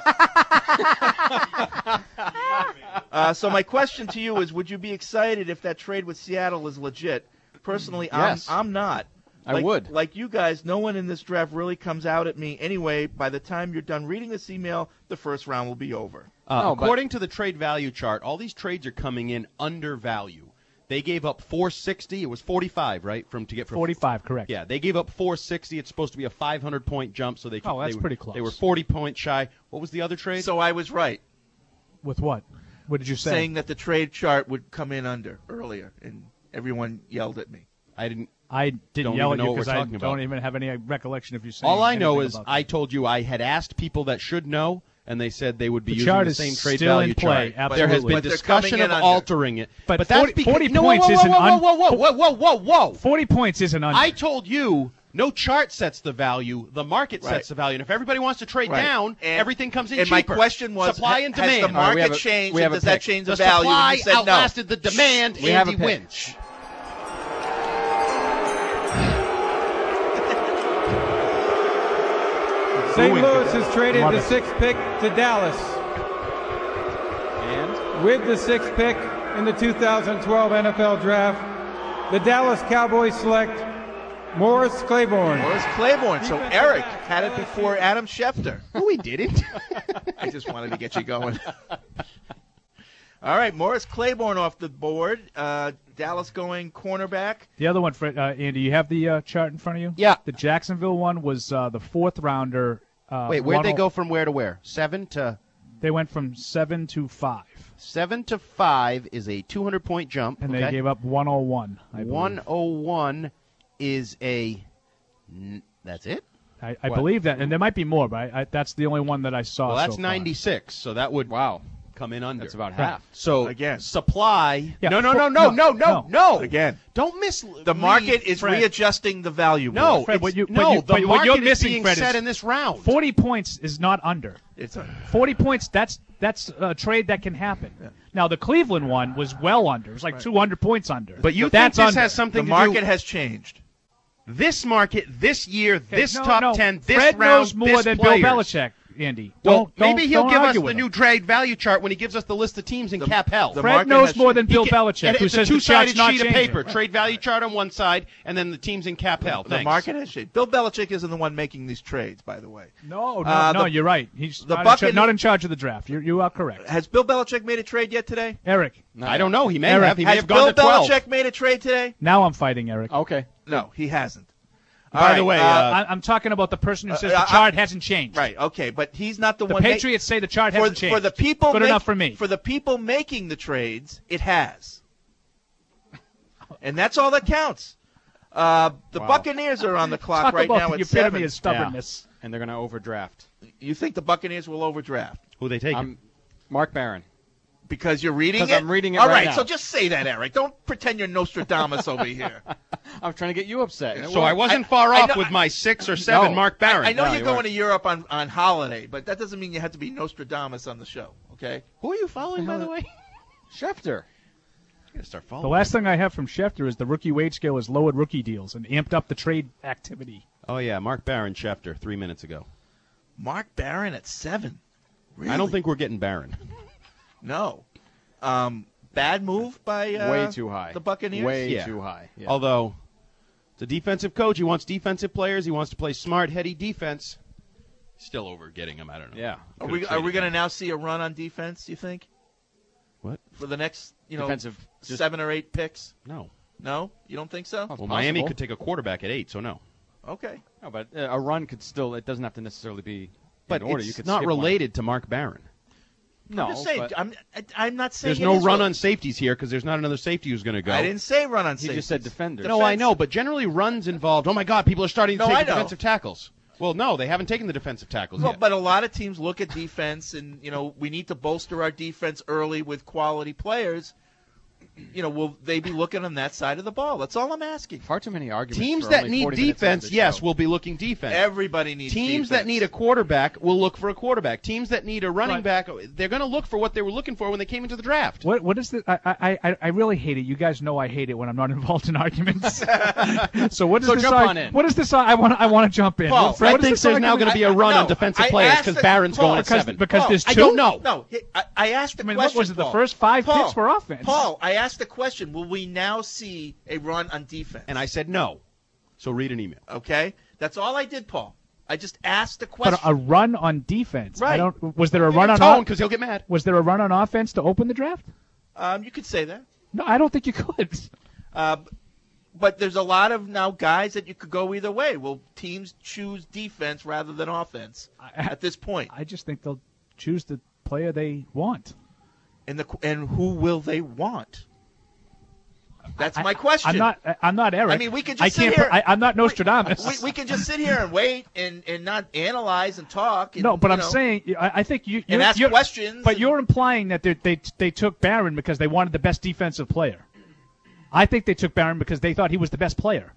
So my question to you is, would you be excited if that trade with Seattle is legit? Personally, Yes. I'm not. I would. Like you guys, no one in this draft really comes out at me. Anyway, by the time you're done reading this email, the first round will be over. According to the trade value chart, all these trades are coming in under value. They gave up 460. It was 45, right? To get 45, correct. Yeah, they gave up 460. It's supposed to be a 500-point jump, so that's pretty close. They were 40 points shy. What was the other trade? So I was right. With what? What did you say? Saying that the trade chart would come in under earlier, and everyone yelled at me. I didn't yell even at know you what we're because I talking about. don't even have any recollection of you saying. All I know anything is about I that. told you I had asked people that should know, and they said they would be The using chart the is same trade still value in play, chart. absolutely. There has been But they're discussion coming of in under. altering it. But that's 40 because 40 no, points isn't whoa. 40 points isn't under. I told you no chart sets the value. The market Right. sets the value. And if everybody wants to trade Right. down, And- everything comes in and cheaper. my question was, supply and has demand. the market we have a- changed, we have and a does that pick. change the the value? supply And you said no. outlasted the demand, We have and he a pick. wins. St. Louis has traded the 6th pick to Dallas. And With the 6th pick in the 2012 NFL Draft, the Dallas Cowboys select Morris Claiborne. Morris Claiborne. So Eric had it before Adam Schefter. No, he didn't. I just wanted to get you going. All right, Morris Claiborne off the board. Dallas going cornerback. The other one, Andy, you have the chart in front of you? Yeah. The Jacksonville one was the 4th rounder. Wait, where'd they go from where to where? 7 to They went from 7 to 5. 7 to 5 is a 200-point jump. And okay? they gave up 101. I believe. 101 is a. That's it. I What? believe that, and there might be more, but that's the only one that I saw. Well, that's so far. 96, so that would wow, come in under. that's about Right. half. So Again. supply. Yeah, No. no. Again. Don't miss. The market is Fred. readjusting the value. No, Fred, it's- what you- no. what the you're market missing, is being Fred, set is in this round. 40 points is not under. It's a, 40 points, that's a trade that can happen. Now, the Cleveland one was well under. It was like 200 points under. But you think that's this under. has something the to market do? has changed. This market, this year, this No, top no. 10, this Fred round, knows more this than players. Bill Belichick, Andy. Well, Don't, maybe he'll don't give us argue the with new him. trade value chart when he gives us the list of teams in cap hell. the Fred market knows has more than changed. Bill He can- Belichick, and who it's says a the chart's two-sided not sheet of changing. paper. Trade value chart on one side, and then the teams in cap hell. The Thanks. market has changed. Bill Belichick isn't the one making these trades, by the way. No, the- you're right. He's the not in charge of the draft. You are correct. Has Bill Belichick made a trade yet today? Eric, I don't know. He may Eric, have. He may Has have Bill gone to 12. Belichick made a trade today? now I'm fighting Eric. Okay. No, he hasn't. By the way, I'm talking about the person who says the chart hasn't changed. Right, okay, but he's not the The one. Patriots say the chart hasn't changed. For the people, Good enough for me. For the people making the trades, it has, and that's all that counts. The Buccaneers are on the clock Talk right about now the at epitome 7. of stubbornness. and they're going to overdraft. You think the Buccaneers will overdraft? Who they taking? Mark Barron. Because you're reading it? Because I'm reading it All right right, now. so just say that, Eric. Don't pretend you're Nostradamus over here. I'm trying to get you upset. So I wasn't far I off know- with my 6 or 7 Mark Barron. I know No, you're you going weren't. to Europe on holiday, but that doesn't mean you have to be Nostradamus on the show, okay? Who are you following, by the way? Schefter. I gotta start The following. last thing I have from Schefter is the rookie wage scale has lowered rookie deals and amped up the trade activity. Oh, yeah, Mark Barron, Schefter, 3 minutes ago. Mark Barron at 7. Really? I don't think we're getting Barron. No. Bad move by Way too high. the Buccaneers? Way Yeah. too high. Yeah. Although, it's a defensive coach. He wants defensive players. He wants to play smart, heady defense. Still over getting him. I don't know. Yeah. Are we going to now see a run on defense, you think? What? For the next, Defensive, just- 7 or 8 picks? No. No? You don't think so? It's Well, Miami possible. could take a quarterback at 8, so no. Okay. No, but a run could still. It doesn't have to necessarily be But in order. it's You could not skip one. related to Mark Barron. No, I'm just saying. but I'm not saying There's it no is run related. on safeties here because there's not another safety who's going to go. I didn't say run on he safety. just said defenders. No, I know, but generally runs involved. Oh, my God, people are starting to No, take I the know. defensive tackles. Well, no, they haven't taken the defensive tackles Well, yet. but a lot of teams look at defense, and we need to bolster our defense early with quality players. Will they be looking on that side of the ball? That's all I'm asking. Far too many arguments. Teams for that only need 40 minutes defense, into the yes, show. will be looking defense. Everybody needs Teams defense. that need a quarterback will look for a quarterback. Teams that need a running Right. back, they're going to look for what they were looking for when they came into the draft. What is the? I really hate it. You guys know I hate it when I'm not involved in arguments. So what is So this? jump on in. What is this? I want to jump in. Paul, Fred, I what is think this there's now going to be a run no, on defensive I players asked because the- Barron's Paul, going at because 7. because Paul, there's I two. don't know. No, I asked the I mean, question. what was it? The Paul. first 5 Paul, picks were offense. Paul, I asked the question: will we now see a run on defense? And I said no. So read an email. Okay, that's all I did, Paul. I just asked the question. But a run on defense. Right. Was there a run on? Tone, because he'll get mad. Was there a run on offense to open the draft? You could say that. No, I don't think you could. But there's a lot of now guys that you could go either way. Will teams choose defense rather than offense at this point? I just think they'll choose the player they want. And who will they want? That's my question. I'm not Eric. I mean, we could just I sit can't. here. I'm not Nostradamus. We can just sit here and wait and not analyze and talk. And, No, but you I'm know, saying I think you and ask you're, questions. But and- you're implying that they took Barron because they wanted the best defensive player. I think they took Barron because they thought he was the best player.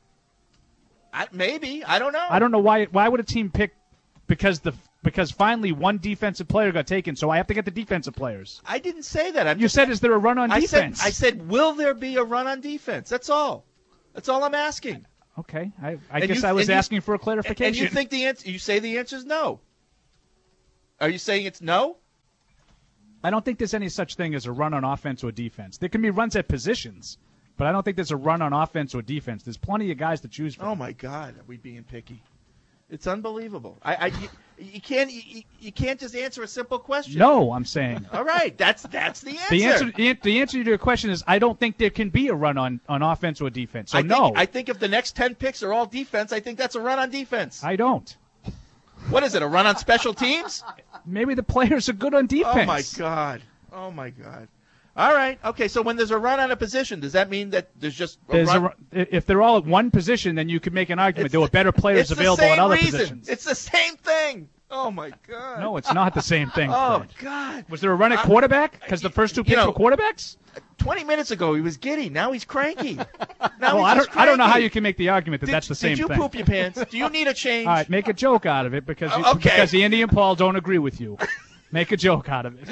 Maybe I don't know. I don't know why. Why would a team pick because finally one defensive player got taken, so I have to get the defensive players. I didn't say that. You said, is there a run on defense? I said, will there be a run on defense? That's all. That's all I'm asking. Okay, I And guess you- I was and you- asking for a clarification. And you think the answer? You say the answer is no. Are you saying it's no? I don't think there's any such thing as a run on offense or defense. There can be runs at positions, but I don't think there's a run on offense or defense. There's plenty of guys to choose from. Oh my God, are we being picky? It's unbelievable. You can't just answer a simple question. No, I'm saying. All right, that's the answer. The answer to your question is I don't think there can be a run on offense or defense. So I think if the next 10 picks are all defense, I think that's a run on defense. I don't. What is it? A run on special teams? Maybe the players are good on defense. Oh my God. Oh my God. All right. Okay. So when there's a run on a position, does that mean that there's just a run? If they're all at one position, then you could make an argument there were better players it's the available same at other reason. positions. It's the same thing. Oh my God. No, it's not the same thing. Oh Fred. God. Was there a run at quarterback? Because the first two picks were quarterbacks. 20 minutes ago he was giddy. Now he's cranky. Well, I don't know how you can make the argument that that's the same Did you thing. poop your pants? Do you need a change? All right, make a joke out of it because Okay. because Andy and Paul don't agree with you. Make a joke out of it.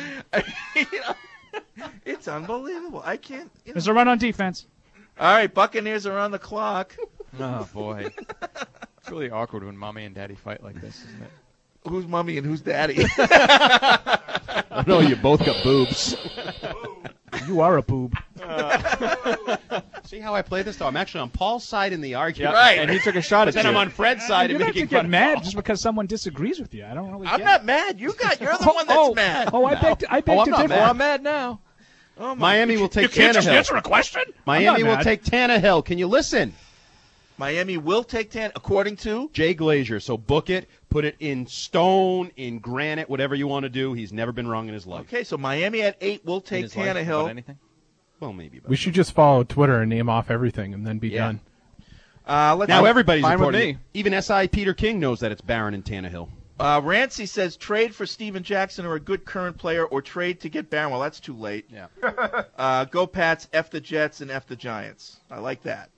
It's unbelievable. I can't. There's a run on defense. All right, Buccaneers are on the clock. Oh boy, it's really awkward when mommy and daddy fight like this, isn't it? Who's mommy and who's daddy? I know you both got boobs. You are a boob. See how I play this, though? I'm actually on Paul's side in the argument. Right. And he took a shot at Then you. I'm on Fred's side You and don't have to making get fun mad of Paul. just because someone disagrees with you. I don't really. I'm get not it. mad. You're the one that's mad. Oh, I beg to I'm differ. not mad. I'm mad now. Oh, my. Miami will take You can't just Tannehill. answer a question. Miami I'm will not mad. take Tannehill. Can you listen? Miami will take 10, according to. Jay Glazier. So book it, put it in stone, in granite, whatever you want to do. He's never been wrong in his life. Okay, so Miami at 8 will In take his life, about Tannehill. anything? Well, maybe. But We should just follow Twitter and name off everything and then be Yeah. done. Now everybody's fine with reporting me. it. Even S.I. Peter King knows that it's Barron and Tannehill. Rancy says trade for Steven Jackson or a good current player, or trade to get Barron. Well, that's too late. Yeah. Go Pats, F the Jets, and F the Giants. I like that.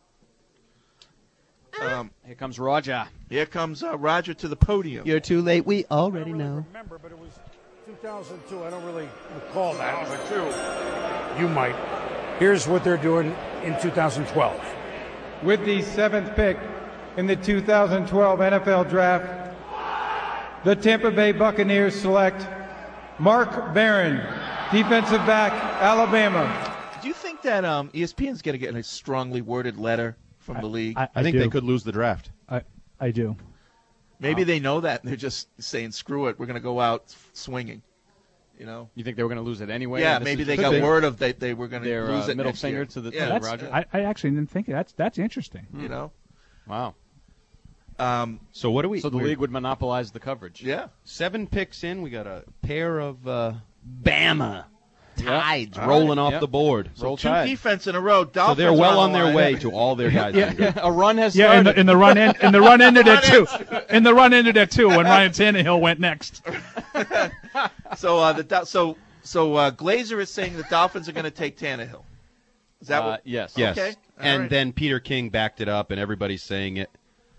Here comes Roger. Here comes Roger to the podium. You're too late. We already know. Remember, but it was 2002. I don't really recall that. 2002. You might. Here's what they're doing in 2012. With the 7th pick in the 2012 NFL Draft, the Tampa Bay Buccaneers select Mark Barron, defensive back, Alabama. Do you think that ESPN's going to get a strongly worded letter from the league? I think they could lose the draft. I do. Maybe they know that, and they're just saying, screw it, we're going to go out swinging. You know? You think they were going to lose it anyway? Yeah, maybe they got word of that they were going to lose it middle next finger year. to the Yeah, Roger. I actually didn't think that's interesting. You know? Wow. So what do we? So the league would monopolize the coverage. Yeah. 7 picks in. We got a pair of Bama Tides Yep. rolling off Yep. the board. So Roll 2 Tide. defense in a row. So Dolphins they're well are on their line. way to all their guys. Yeah, a run has Yeah, started. in the run ended at 2. And the run ended at 2 when Ryan Tannehill went next. So Glazer is saying the Dolphins are going to take Tannehill. Is that what? Yes. Yes. Okay. All And right. then Peter King backed it up, and everybody's saying it.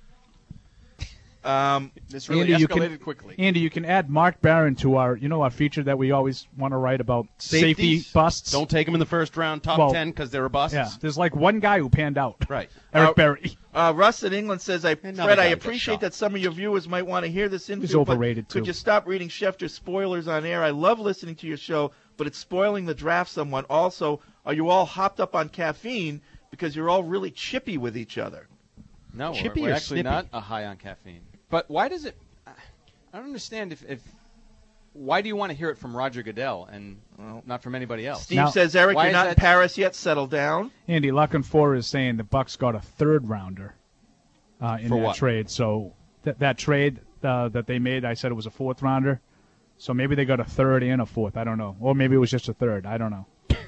This really Andy, escalated quickly. Andy, you can add Mark Barron to our feature that we always want to write about safety Safeties, busts. Don't take them in the first round, top Well, 10, because they're a bust. Yeah, there's like one guy who panned out. Right. Eric Berry. Russ in England says, Another Fred, I guy got appreciate shot. that some of your viewers might want to hear this interview. He's overrated, but could too. you stop reading Schefter's spoilers on air? I love listening to your show, but it's spoiling the draft somewhat. Also, are you all hopped up on caffeine because you're all really chippy with each other? No, Chippy we're or actually snippy? not a high on caffeine. But why does it? I don't understand if why do you want to hear it from Roger Goodell and not from anybody else? Steve Now- says, Eric, Why you're is not in that- Paris yet. Settle down. Andy Luckenfor is saying the Bucks got a 3rd rounder in For that what? trade. So that trade that they made, I said it was a 4th rounder. So maybe they got a 3rd and a 4th. I don't know. Or maybe it was just a 3rd. I don't know.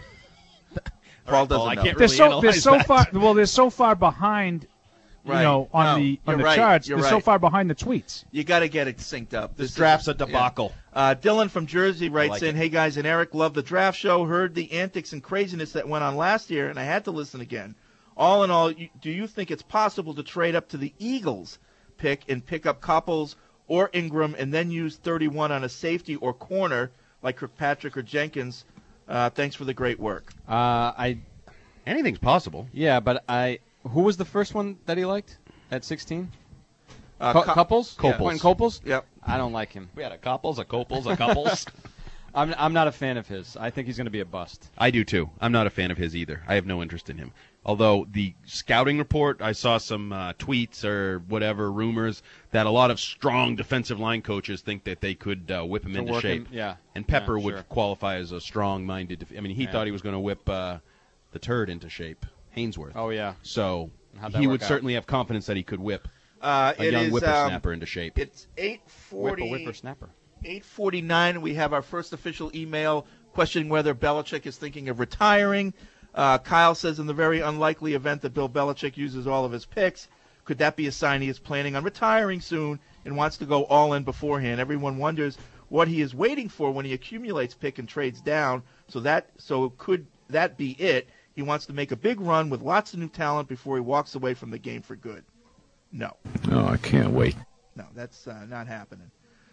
Paul doesn't I know. can't They're really so analyze so that. far. Well, they're so far behind. Right. On No, the you're right. charts, You're they're so right. far behind the tweets. You got to get it synced up. This is- draft's a debacle. Dylan from Jersey writes like in, it. Hey, guys, and Eric, love the draft show. Heard the antics and craziness that went on last year, and I had to listen again. All in all, do you think it's possible to trade up to the Eagles pick and pick up Couples or Ingram and then use 31 on a safety or corner like Kirkpatrick or Jenkins? Thanks for the great work. Anything's possible. Yeah, but who was the first one that he liked at 16? Couples? Couples? Yeah. Quentin Couples? Yep. I don't like him. We had a Couples, a Couples, a Couples. I'm not a fan of his. I think he's going to be a bust. I do, too. I'm not a fan of his either. I have no interest in him. Although the scouting report, I saw some tweets or whatever, rumors, that a lot of strong defensive line coaches think that they could whip him into work shape. him, yeah. And Pepper Yeah, would sure. qualify as a strong-minded he Yeah. thought he was going to whip the turd into shape, Hainsworth. Oh, yeah. So How'd that he work would out? certainly have confidence that he could whip a It young is, whippersnapper into shape. It's 8:40. Whippersnapper. 8:49. We have our first official email questioning whether Belichick is thinking of retiring. Kyle says, in the very unlikely event that Bill Belichick uses all of his picks, could that be a sign he is planning on retiring soon and wants to go all in beforehand? Everyone wonders what he is waiting for when he accumulates pick and trades down. So could that be it? He wants to make a big run with lots of new talent before he walks away from the game for good. No. Oh, I can't wait. No, that's not happening.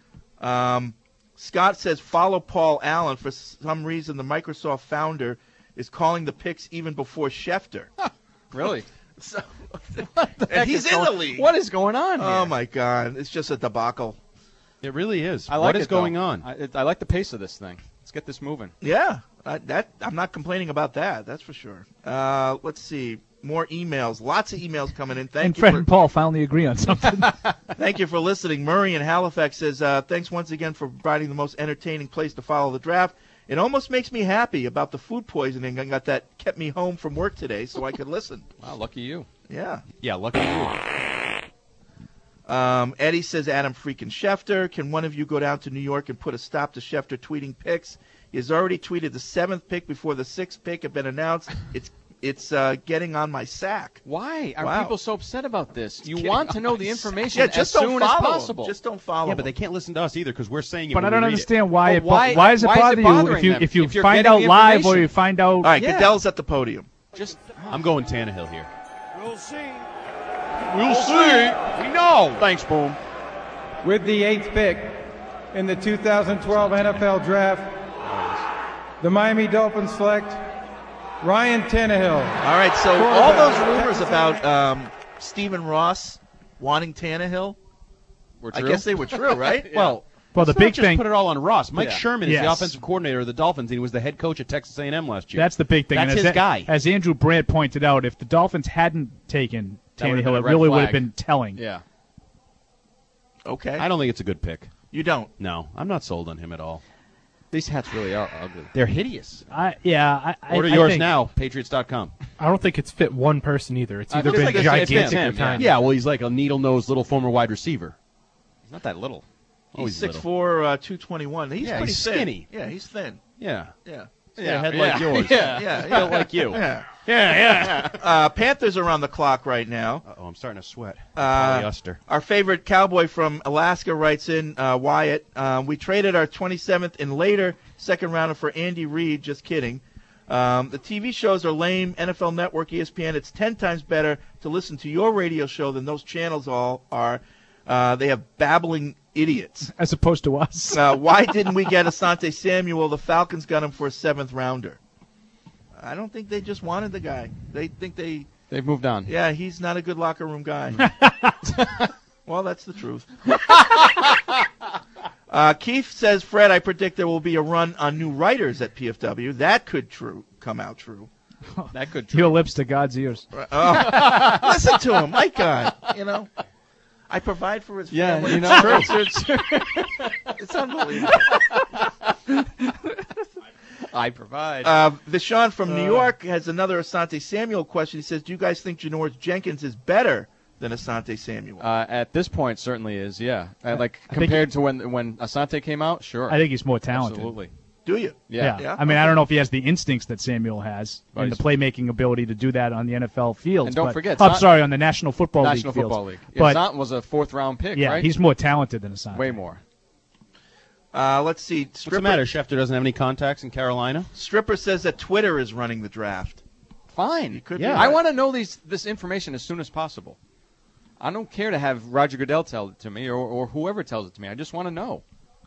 Scott says, follow Paul Allen. For some reason, the Microsoft founder is calling the picks even before Schefter. Really? So, What the and heck he's is in going- the league. What is going on here? Oh, my God. It's just a debacle. It really is. I like What is it, though. going on? I like the pace of this thing. Let's get this moving. Yeah, I'm not complaining about that. That's for sure. Let's see. More emails. Lots of emails coming in. And Thank you Fred for and Paul finally agree on something. Thank you for listening. Murray in Halifax says, thanks once again for providing the most entertaining place to follow the draft. It almost makes me happy about the food poisoning I got that kept me home from work today so I could listen. Wow, lucky you. Yeah. Yeah, lucky you. Eddie says, Adam freaking Schefter. Can one of you go down to New York and put a stop to Schefter tweeting picks? He has already tweeted the 7th pick before the 6th pick had been announced. It's It's getting on my sack. Why are Wow. people so upset about this? You want to know the information Yeah, just as don't soon follow as 'em. possible. Just don't follow. Yeah, but 'em. they can't listen to us either because we're saying it. But I when don't we read understand why But it. why- Why does it why is bother it you bothering them? if you If you're find getting out the live or information. you find out? All right, Yeah. Goodell's at the podium. Just I'm going Tannehill here. We'll see. We'll see. We know. Thanks, Boom. With the 8th pick in the 2012 NFL Draft, the Miami Dolphins select Ryan Tannehill. All right, so all those rumors about Stephen Ross wanting Tannehill, we're I true. guess they were true, right? Well, Well, the let's big not just thing. put it all on Ross. Mike Yeah. Sherman is the Yes. offensive coordinator of the Dolphins, and he was the head coach at Texas A&M last year. That's the big thing. That's and his as guy. As Andrew Brandt pointed out, if the Dolphins hadn't taken That would've been Tannehill, a it red really would have flag. been telling. Yeah. Okay. I don't think it's a good pick. You don't. No, I'm not sold on him at all. These hats really are ugly. They're hideous. I Order I yours think, now, Patriots.com. I don't think it's fit one person either. It's I either feel been like it's- it fits gigantic him, or tiny. Yeah, well, he's like a needle-nosed little former wide receiver. He's not that little. Oh, He's little. 6'4", 221. He's Yeah, pretty he's thin. skinny. Yeah, he's thin. Yeah. Yeah. Yeah, head like yours. Yeah. Built like you. Yeah. Yeah. Panthers are on the clock right now. Uh-oh, I'm starting to sweat. Uh, Polyester. Our favorite cowboy from Alaska writes in, Wyatt, we traded our 27th and later second rounder for Andy Reid. Just kidding. The TV shows are lame. NFL Network, ESPN, it's 10 times better to listen to your radio show than those channels all are. They have babbling idiots. as opposed to us. Why didn't we get Asante Samuel? The Falcons got him for a 7th rounder. I don't think they just wanted the guy. They think They've moved on. yeah, he's not a good locker room guy. Well, that's the truth. Keith says, Fred, I predict there will be a run on new writers at PFW. That could come out true. That could. Your lips to God's ears. Listen to him, my God. You know, I provide for his Yeah, family. you know, It's unbelievable. I provide. Vishon from New York has another Asante Samuel question. He says, do you guys think Janoris Jenkins is better than Asante Samuel? At this point, certainly is. Yeah, think compared to when Asante came out, sure. I think he's more talented. Absolutely. Do you? Yeah. I mean, I don't know if he has the instincts that Samuel has and the playmaking ability to do that on the NFL field. And don't forget, I'm sorry, on the National Football National League fields. Football League. But Zant was a 4th-round pick, yeah, right? he's more talented than Asante. way more. Let's see. What's the matter? Schefter doesn't have any contacts in Carolina? Stripper says that Twitter is running the draft. Fine. You could Yeah. be I right. want to know this information as soon as possible. I don't care to have Roger Goodell tell it to me or whoever tells it to me. I just want to know.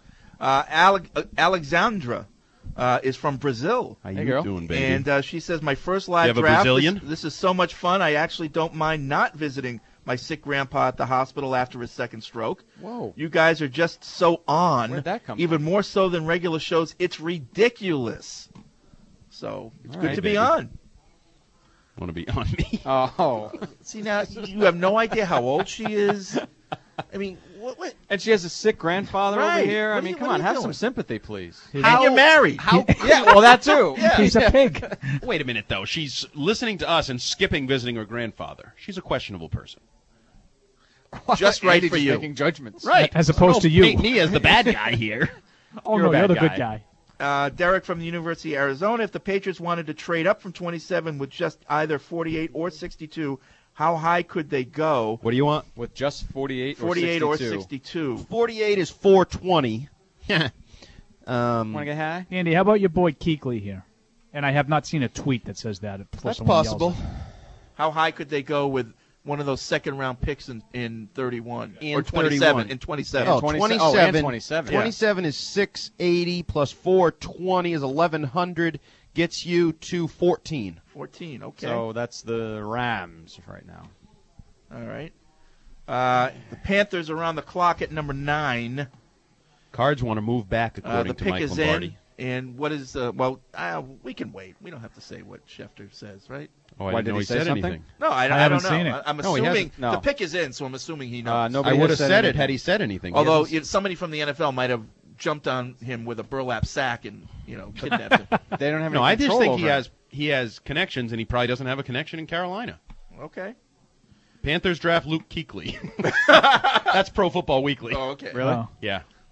Alexandra is from Brazil. How Hey, you girl. doing, baby? And she says, my first live You have a draft. Brazilian? This is so much fun. I actually don't mind not visiting my sick grandpa at the hospital after his second stroke. Whoa. You guys are just so on. Where'd that come Even more so than regular shows. It's ridiculous. So it's All good right, to be baby. on. Want to be on me? Oh. See, now you have no idea how old she is. I mean, what? And she has a sick grandfather Right. over here. What I are mean, you- come what are on, you have doing? some sympathy, please. And you're married. Yeah, well, that too. He's a pig. Wait a minute, though. She's listening to us and skipping visiting her grandfather. She's a questionable person. Just right Andy for just you. making judgments. Right. As opposed to you. Paint me as the bad guy here. Oh, You're no, a you're bad the good guy. guy. Derek from the University of Arizona. If the Patriots wanted to trade up from 27 with just either 48 or 62, how high could they go? What do you want? With just 48 48 or or 62. 62. 48 is 420. Want to get high? Andy, how about your boy Kuechly here? And I have not seen a tweet that says that. Before That's someone yells possible. at me. How high could they go with one of those second-round picks in 31 In or 27? 31. In 27. Oh, 27. 27. Oh, and 27. 27 is 680 plus 420 is 1100. Gets you to 14. 14. Okay. So that's the Rams right now. All right. The Panthers are on the clock at number 9. Cards want to move back, according The to pick Mike is Lombardi. in. And what is we can wait. We don't have to say what Schefter says, right? Oh, I Why, didn't did know he he say said something? anything. No, I haven't don't know. seen it. I'm No, he assuming hasn't. No. the pick is in, so I'm assuming he knows. No, I Nobody would has have said said it anything. had he said anything. He Although hasn't. somebody from the NFL might have jumped on him with a burlap sack and kidnapped him. They don't have No, any I just control think over it. he has connections, and he probably doesn't have a connection in Carolina. Okay. Panthers draft Luke Kuechly. That's Pro Football Weekly. Oh, okay. Really? Oh. Yeah.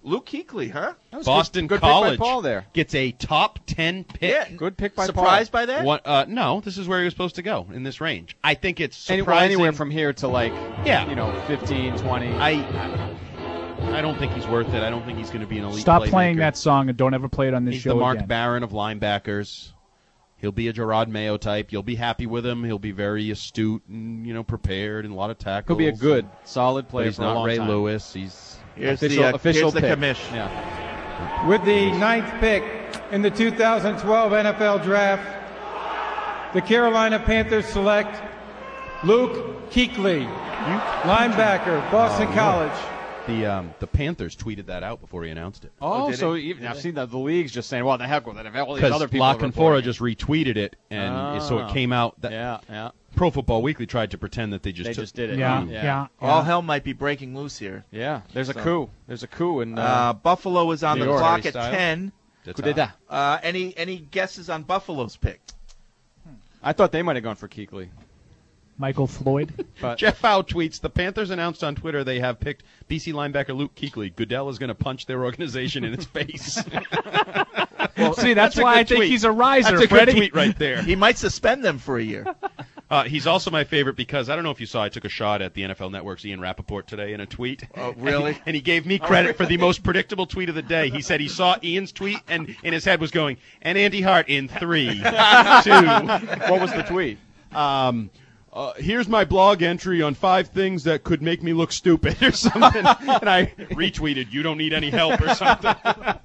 Luke Kuechly, huh? Boston good College pick by Paul there. gets a top 10 pick. Yeah, Good pick by Surprised Paul. by that? No, this is where he was supposed to go in this range. I think it's surprising. Anywhere from here to 15, 20. I don't think he's worth it. I don't think he's going to be an elite Stop playmaker. playing that song and don't ever play it on this He's show the Mark again. Barron of linebackers. He'll be a Gerard Mayo type. You'll be happy with him. He'll be very astute and prepared and a lot of tackles. He'll be a good, solid player But he's for a not long Ray time. Lewis. He's Here's official the pick. commish. Yeah. With the 9th pick in the 2012 NFL Draft, the Carolina Panthers select Luke Kuechly, linebacker, Boston College. The Panthers tweeted that out before he announced it. Oh, did so he? even I've seen the league's just saying, well, the heck with it. If all these Because other people La are Canfora reporting just retweeted it, and so it came out that Yeah. Pro Football Weekly tried to pretend that they They just just did it. Yeah. All hell might be breaking loose here. Yeah. There's a coup. There's a coup in Buffalo is on New the York. clock at Style. 10. That's coup d'etat. Any guesses on Buffalo's pick? I thought they might have gone for Kuechly. Michael Floyd. But Jeff Howe tweets, the Panthers announced on Twitter they have picked BC linebacker Luke Kuechly. Goodell is going to punch their organization in its face. Well, see, that's a why good I think tweet. he's a riser, That's a Freddie. good tweet right there. He might suspend them for a year. He's also my favorite because I don't know if you saw, I took a shot at the NFL Network's Ian Rappaport today in a tweet. Oh, really? And he gave me credit for the most predictable tweet of the day. He said he saw Ian's tweet and in his head was going, and Andy Hart in 3, 2. what was the tweet? Here's my blog entry on 5 things that could make me look stupid or something. And I retweeted, you don't need any help or something.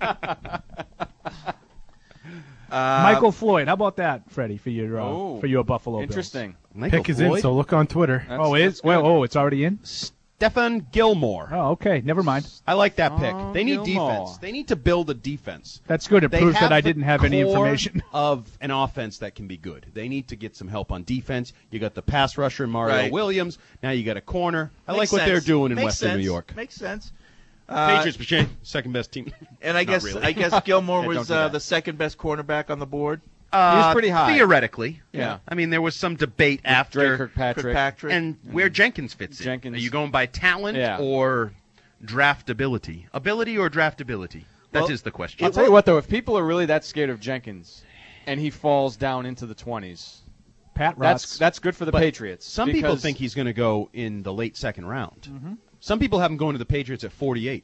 Michael Floyd. How about that, Freddie, for your Buffalo Bills? Interesting. Pick is in, so look on Twitter. It's already in? Stephen Gilmore. Oh, okay. Never mind. I like that pick. They need Gilmore. defense. They need to build a defense. That's good. It They proves have that I the didn't have any core information. of an offense that can be good. They need to get some help on defense. You got the pass rusher Mario Right. Williams. Now you got a corner. I Makes like what sense. they're doing in Makes Western sense. New York. Makes sense. Patriots, second best team. And I Not guess really. I guess Gilmore Yeah, was don't do that. the second best cornerback on the board. He was pretty high. Theoretically. Yeah. I mean, there was some debate Dre after Kirkpatrick. Kirkpatrick. and where Jenkins fits in. Jenkins. Are you going by talent Yeah. or draftability? Ability or draftability? That is Well, the question. I'll tell you what, though, if people are really that scared of Jenkins and he falls down into the 20s, Pat Ross. that's good for the But Patriots. Some people because- think he's going to go in the late second round. Some people have him going to the Patriots at 48.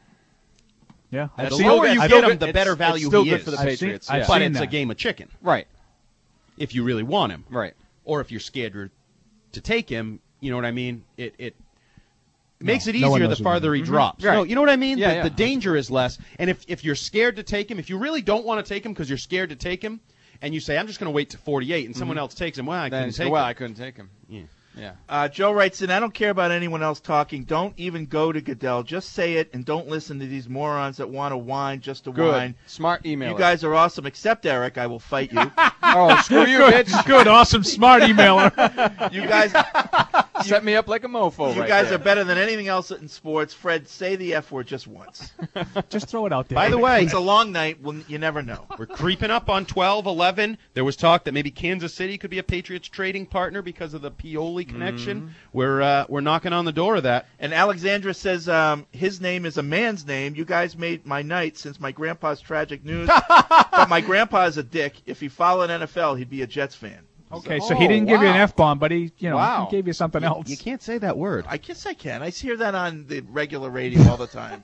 Yeah. And I've the seen lower that. you I've get seen him, the it's- better it's value still he good is. for the I've seen- Patriots. I've yeah. But seen it's a that. game of chicken Right, if you really want him. right. Or if you're scared to take him, you know what I mean? It makes it no one easier knows the what you farther mean. he drops. Right. No, you know what I mean? Yeah, The danger is less. And if you're scared to take him, if you really don't want to take him because you're scared to take him, and you say, I'm just going to wait to 48, and someone else takes him, well, I Then couldn't you say, take well, him. I couldn't take him. Yeah. Yeah. Joe writes in, I don't care about anyone else talking. Don't even go to Goodell. Just say it and don't listen to these morons that want to whine just to Good. whine. Smart email. You guys are awesome, except Eric. I will fight you. Oh, screw you, bitch. Good, awesome, smart emailer. You guys Set me up like a mofo. You right guys there. are better than anything else in sports. Fred, say the F word just once. Just throw it out there. By the way, It's a long night. Well, you never know. we're creeping up on 12, 11. There was talk that maybe Kansas City could be a Patriots trading partner because of the Pioli connection. We're knocking on the door of that. And Alexandra says his name is a man's name. You guys made my night since my grandpa's tragic news. But my grandpa is a dick. If he followed NFL, he'd be a Jets fan. Okay, so he didn't give you an F-bomb, but he Wow. he gave you something else. You can't say that word. I guess I can. I hear that on the regular radio all the time.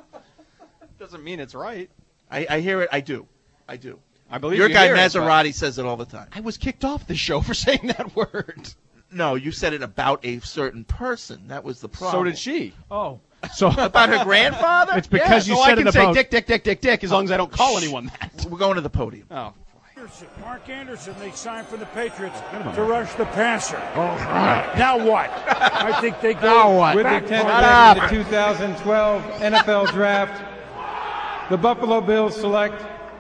Doesn't mean it's right. I hear it. I do. I do. I believe Your you guy hear it, but- Maserati says it all the time. I was kicked off the show for saying that word. No, you said it about a certain person. That was the problem. So did she. Oh, so About her grandfather? it's because you so said I can it say about. dick, as long as I don't call anyone that. We're going to the podium. Oh. Mark Anderson makes sign for the Patriots to rush the passer. Now what? I think they go With the back 10th pick in the 2012 NFL Draft, the Buffalo Bills select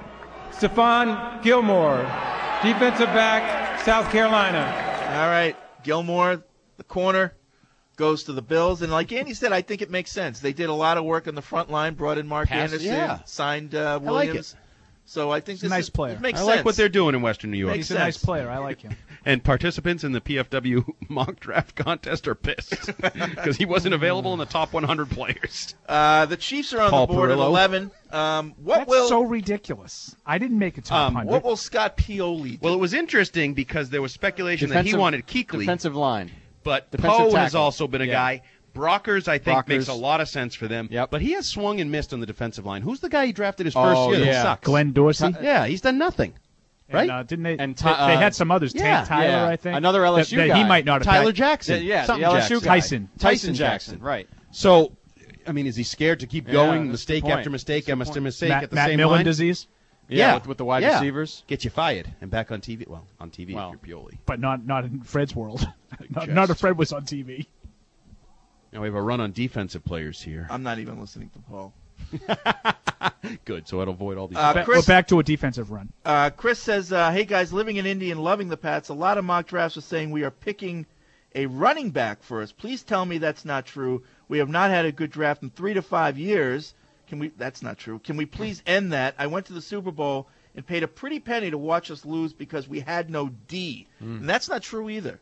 Stephon Gilmore, defensive back, South Carolina. All right. Gilmore, the corner, goes to the Bills. And like Andy said, I think it makes sense. They did a lot of work on the front line, brought in Mark Pass- Anderson, yeah. signed like Williams. So I think He's a nice player. It makes I sense. like what they're doing in Western New York. He's a nice player. I like him. And participants in the PFW mock draft contest are pissed because he wasn't available in the top 100 players. The Chiefs are on Paul the board Perillo. at 11. That's so ridiculous. I didn't make a top 100. What will Scott Pioli do? Well, it was interesting because there was speculation that he wanted Kuechly. Defensive line. But Defensive Poe tackle. has also been a guy. Brockers, I think, makes a lot of sense for them. Yep. But he has swung and missed on the defensive line. Who's the guy he drafted his first year that sucks? Glenn Dorsey. Yeah, he's done nothing. Right? And, didn't they? And they had some others. yeah, Tank Tyler, I think. Another LSU that guy. he might not have. Tyler Jackson. Yeah, the Something LSU Jackson. guy. Tyson Jackson. Right. So, I mean, is he scared to keep going, that's mistake the point. after mistake after mistake Matt, at the Matt same Millen line? disease, Yeah, with the wide receivers. Get you fired and back on TV. Well, on TV Well. if you're Pioli. but not in Fred's world. not if Fred was on TV. Now we have a run on defensive players here. I'm not even listening to Paul. Good, so I'll avoid all these. We're back to a defensive run. Chris says, hey, guys, living in Indy and loving the Pats, a lot of mock drafts are saying we are picking a running back for us. Please tell me that's not true. We have not had a good draft in 3 to 5 years. That's not true. Can we please end that? I went to the Super Bowl and paid a pretty penny to watch us lose because we had no D. And that's not true either.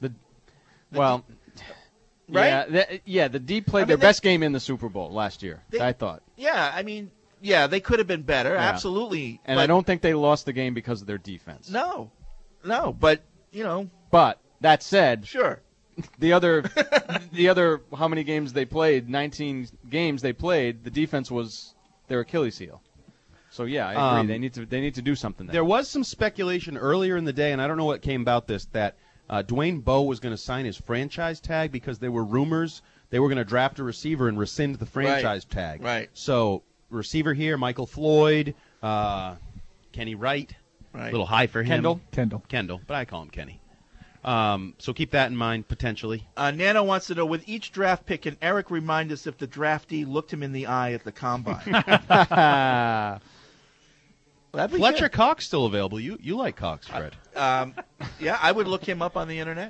Right? Yeah, the D played their best game in the Super Bowl last year, I thought. Yeah, I mean, they could have been better, absolutely. And I don't think they lost the game because of their defense. No, but, But, that said, sure. the other how many games they played, 19 games they played, the defense was their Achilles heel. So, yeah, I agree. They need to do something there. There was some speculation earlier in the day, and I don't know what came about this, that Dwayne Bowe was going to sign his franchise tag because there were rumors they were going to draft a receiver and rescind the franchise tag. Right. So, receiver here, Michael Floyd, Kenny Wright. Right. A little high for him. Kendall. But I call him Kenny. So keep that in mind, potentially. Nano wants to know, with each draft pick, can Eric remind us if the draftee looked him in the eye at the combine? Fletcher Cox still available. You like Cox, Fred? Yeah, I would look him up on the internet.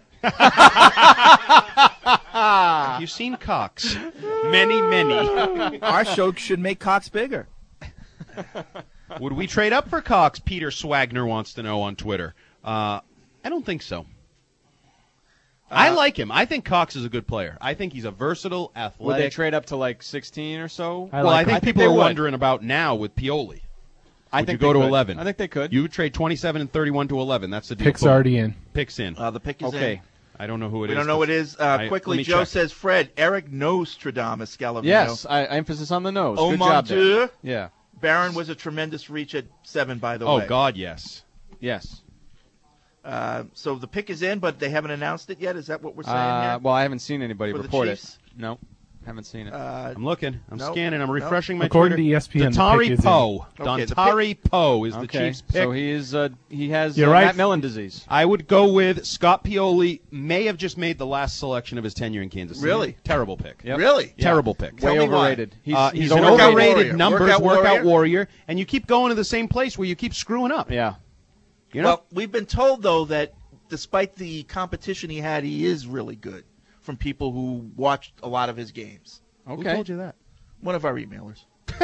You've seen Cox. Many. Our show should make Cox bigger. Would we trade up for Cox? Peter Swagner wants to know on Twitter. I don't think so. I like him. I think Cox is a good player. I think he's a versatile, athletic. Would they trade up to like 16 or so? I think people are wondering about now with Pioli. Would you go to 11? I think they could. You would trade 27 and 31 to 11. That's the deal. Pick's already in. Pick's in. The pick is in. I don't know who it is. We don't know what it is. Quickly, Joe says, Fred, Eric Nostradamus Scalavino. Yes, emphasis on the nose. Oh, good job there. Dieu. Yeah. Barron was a tremendous reach at 7, by the way. Oh, God, yes. Yes. So the pick is in, but they haven't announced it yet? Is that what we're saying here? Well, I haven't seen anybody For the report it. Chiefs? No, haven't seen it. I'm looking. I'm nope, scanning. I'm refreshing my According Twitter. to ESPN, Dontari the pick is Poe. in. Okay, Dontari Poe is the Chiefs' pick. So he has You're right. Matt Millen disease. I would go with Scott Pioli. May have just made the last selection of his tenure in Kansas City. Really? Terrible pick. Yep. Really? Terrible pick. Way Tell me why. overrated. He's a an workout overrated warrior. numbers Workout warrior, and you keep going to the same place where you keep screwing up. Yeah. You know? Well, we've been told, though, that despite the competition he had, he is really good from people who watched a lot of his games. Who told you that? One of our emailers.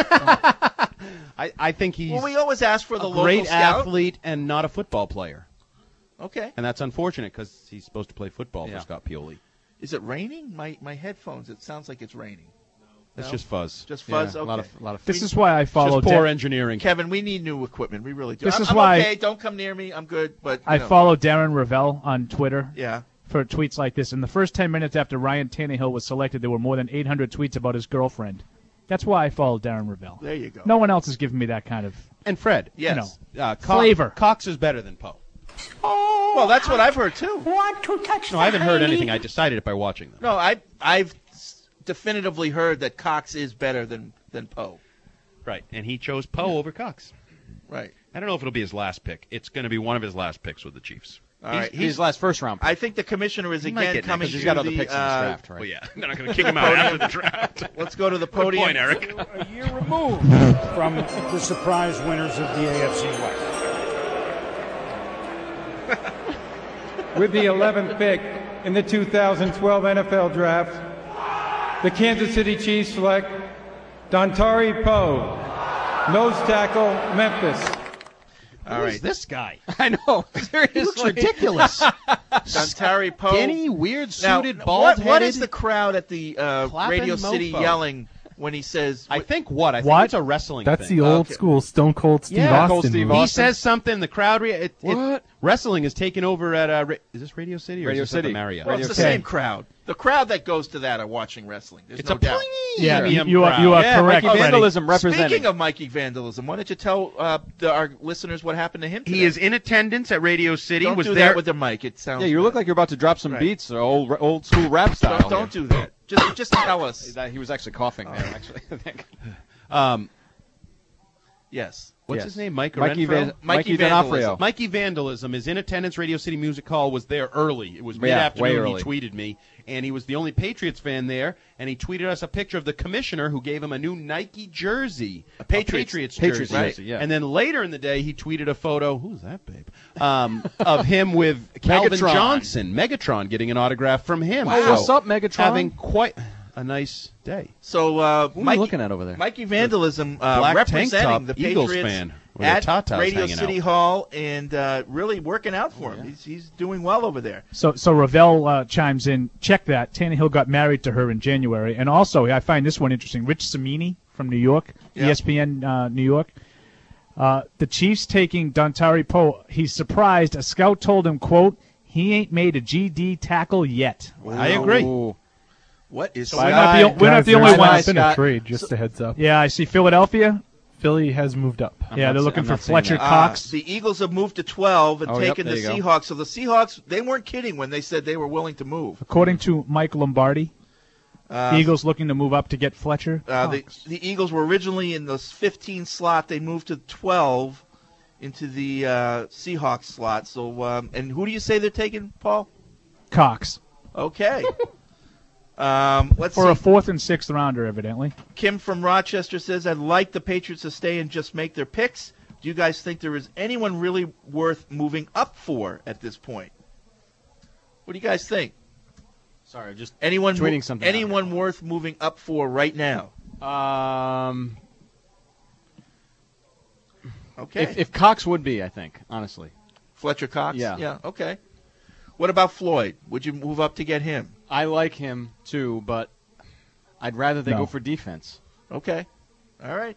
I think he's Well, we always ask for the a local great scout. athlete and not a football player. Okay. And that's unfortunate because he's supposed to play football Yeah. for Scott Pioli. Is it raining? My headphones, it sounds like it's raining. That's No? just fuzz. Just fuzz? Yeah, Okay. a lot of This is why I follow. Just poor engineering. Kevin, we need new equipment. We really do. This I'm, is I'm why- okay. Don't come near me. I'm good. But I know. follow Darren Ravel on Twitter. Yeah. For tweets like this. In the first 10 minutes after Ryan Tannehill was selected, there were more than 800 tweets about his girlfriend. That's why I follow Darren Ravel. There you go. No one else has given me that kind of And Fred. Yes. flavor. Cox is better than Poe. Well, that's what I've heard too. Want to touch No, I haven't heard anything. I decided it by watching them. No, I've definitively heard that Cox is better than Poe. Right. And he chose Poe over Cox. Right. I don't know if it'll be his last pick. It's going to be one of his last picks with the Chiefs. All right. He's last first round pick. I think the commissioner is He might again get coming next. to He's got other the, picks in this draft, right? Well, yeah. They're not going to kick him out after the draft. Let's go to the Good podium. point, Eric. A year removed from the surprise winners of the AFC West. With the 11th pick in the 2012 NFL Draft, the Kansas City Chiefs select Dontari Poe, nose tackle, Memphis. All right. Who's this guy? I know. Seriously. He looks ridiculous. Dontari Poe. Skinny, weird, suited, now, bald-headed. what is the crowd at the Clapping Radio City mofo. yelling when he says? I think what? I think What? it's a wrestling That's thing. the old Okay. school Stone Cold Steve Yeah, Austin. Cold Steve movie. He Austin. says something. The crowd. What? Wrestling is taking over at. Is this Radio City or Radio is this at the City. Marriott? Well, it's the same crowd. The crowd that goes to that are watching wrestling. There's It's no a doubt. Yeah, premium you are crowd. correct, Mikey Freddie. Vandalism representing. Speaking of Mikey Vandalism, why don't you tell our listeners what happened to him today? He is in attendance at Radio City. Don't was do there that with the mic. It sounds. Yeah, you look like you're about to drop some Right. beats, old school rap style. Don't here. do that. Just tell us. He was actually coughing there, actually. I think. Yes. What's Yes. his name? Mikey Mikey Mikey D'Onofrio. Mikey Vandalism is in attendance. Radio City Music Hall was there early. It was Yeah, mid-afternoon. way early. He tweeted me, and he was the only Patriots fan there. And he tweeted us a picture of the commissioner who gave him a new Nike jersey, a Patriots jersey. jersey, yeah. And then later in the day, he tweeted a photo. Who's that, babe? Of him with Calvin Megatron. Johnson, Megatron, getting an autograph from him. Wow, So, what's up, Megatron? Having quite a nice day. So, What are you looking at over there? Mikey Vandalism Black representing tank top the Eagles Patriots fan with their at tatas Radio hanging City out. Hall and really working out for him. He's doing well over there. So Ravel chimes in. Check that. Tannehill got married to her in January. And also, I find this one interesting. Rich Cimini from New York, Yeah. ESPN New York. The Chiefs taking Dontari Poe. He's surprised. A scout told him, quote, he ain't made a GD tackle yet. I agree. Ooh. What is We're not the Guys, only there's ones. been a Scott. trade, just a heads up. Yeah, I see Philadelphia. Philly has moved up. Yeah, they're looking for Fletcher that. Cox. The Eagles have moved to 12 and Oh, yep, taken there the you go. Seahawks. So the Seahawks, they weren't kidding when they said they were willing to move. According to Mike Lombardi, the Eagles looking to move up to get Fletcher. The Eagles were originally in the 15 slot. They moved to 12 into the Seahawks slot. So, and who do you say they're taking, Paul? Cox. Okay. Let's For a see. 4th and 6th rounder, evidently. Kim from Rochester says, I'd like the Patriots to stay and just make their picks. Do you guys think there is anyone really worth moving up for at this point? What do you guys think? Sorry, just Anyone tweeting something out. Anyone worth moving up for right now? Okay. If Cox would be, I think, honestly. Fletcher Cox? Yeah. Yeah, okay. What about Floyd? Would you move up to get him? I like him too, but I'd rather they No. go for defense. Okay. All right.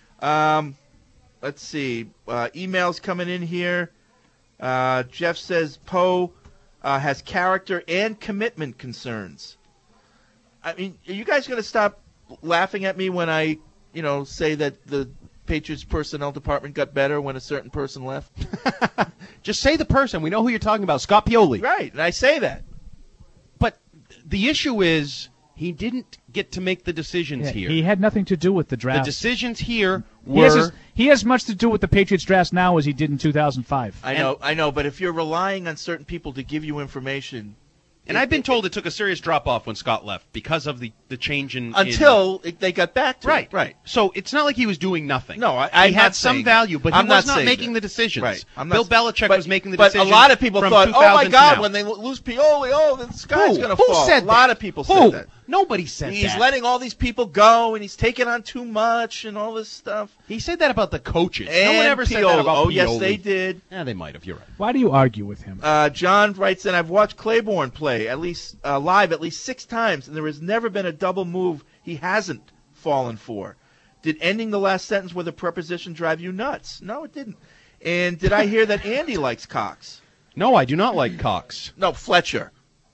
Let's see. Emails coming in here. Jeff says Poe has character and commitment concerns. I mean, are you guys going to stop laughing at me when I, say that the Patriots personnel department got better when a certain person left? Just say the person. We know who you're talking about. Scott Pioli. Right, and I say that. But the issue is he didn't get to make the decisions here. He had nothing to do with the The draft. decisions here He has, were he has much to do with the Patriots draft now as he did in 2005. I know, but if you're relying on certain people to give you information, and I've been told it took a serious drop off when Scott left because of the change in until they got back to right. it. Right. So it's not like he was doing nothing. No, he I'm had not some saying value, that. but I'm he was not not saying making that. the decisions. Right. I'm Bill not- Belichick was making the But decisions. a lot of people from thought, oh 2000 my to God, now. when they lose Pioli, the sky's going to Who fall. said a lot that? of people Who? said that. Nobody said He's that. letting all these people go, and he's taking on too much, and all this stuff. He said that about the coaches. And no one ever said that Pioli. about Oh, yes, Pioli. they did. Yeah, they might have. You're right. Why do you argue with him? John writes in, I've watched Claiborne play at least live at least 6 times, and there has never been a double move he hasn't fallen for. Did ending the last sentence with a preposition drive you nuts? No, it didn't. And did I hear that Andy likes Cox? No, I do not like Cox. No, Fletcher.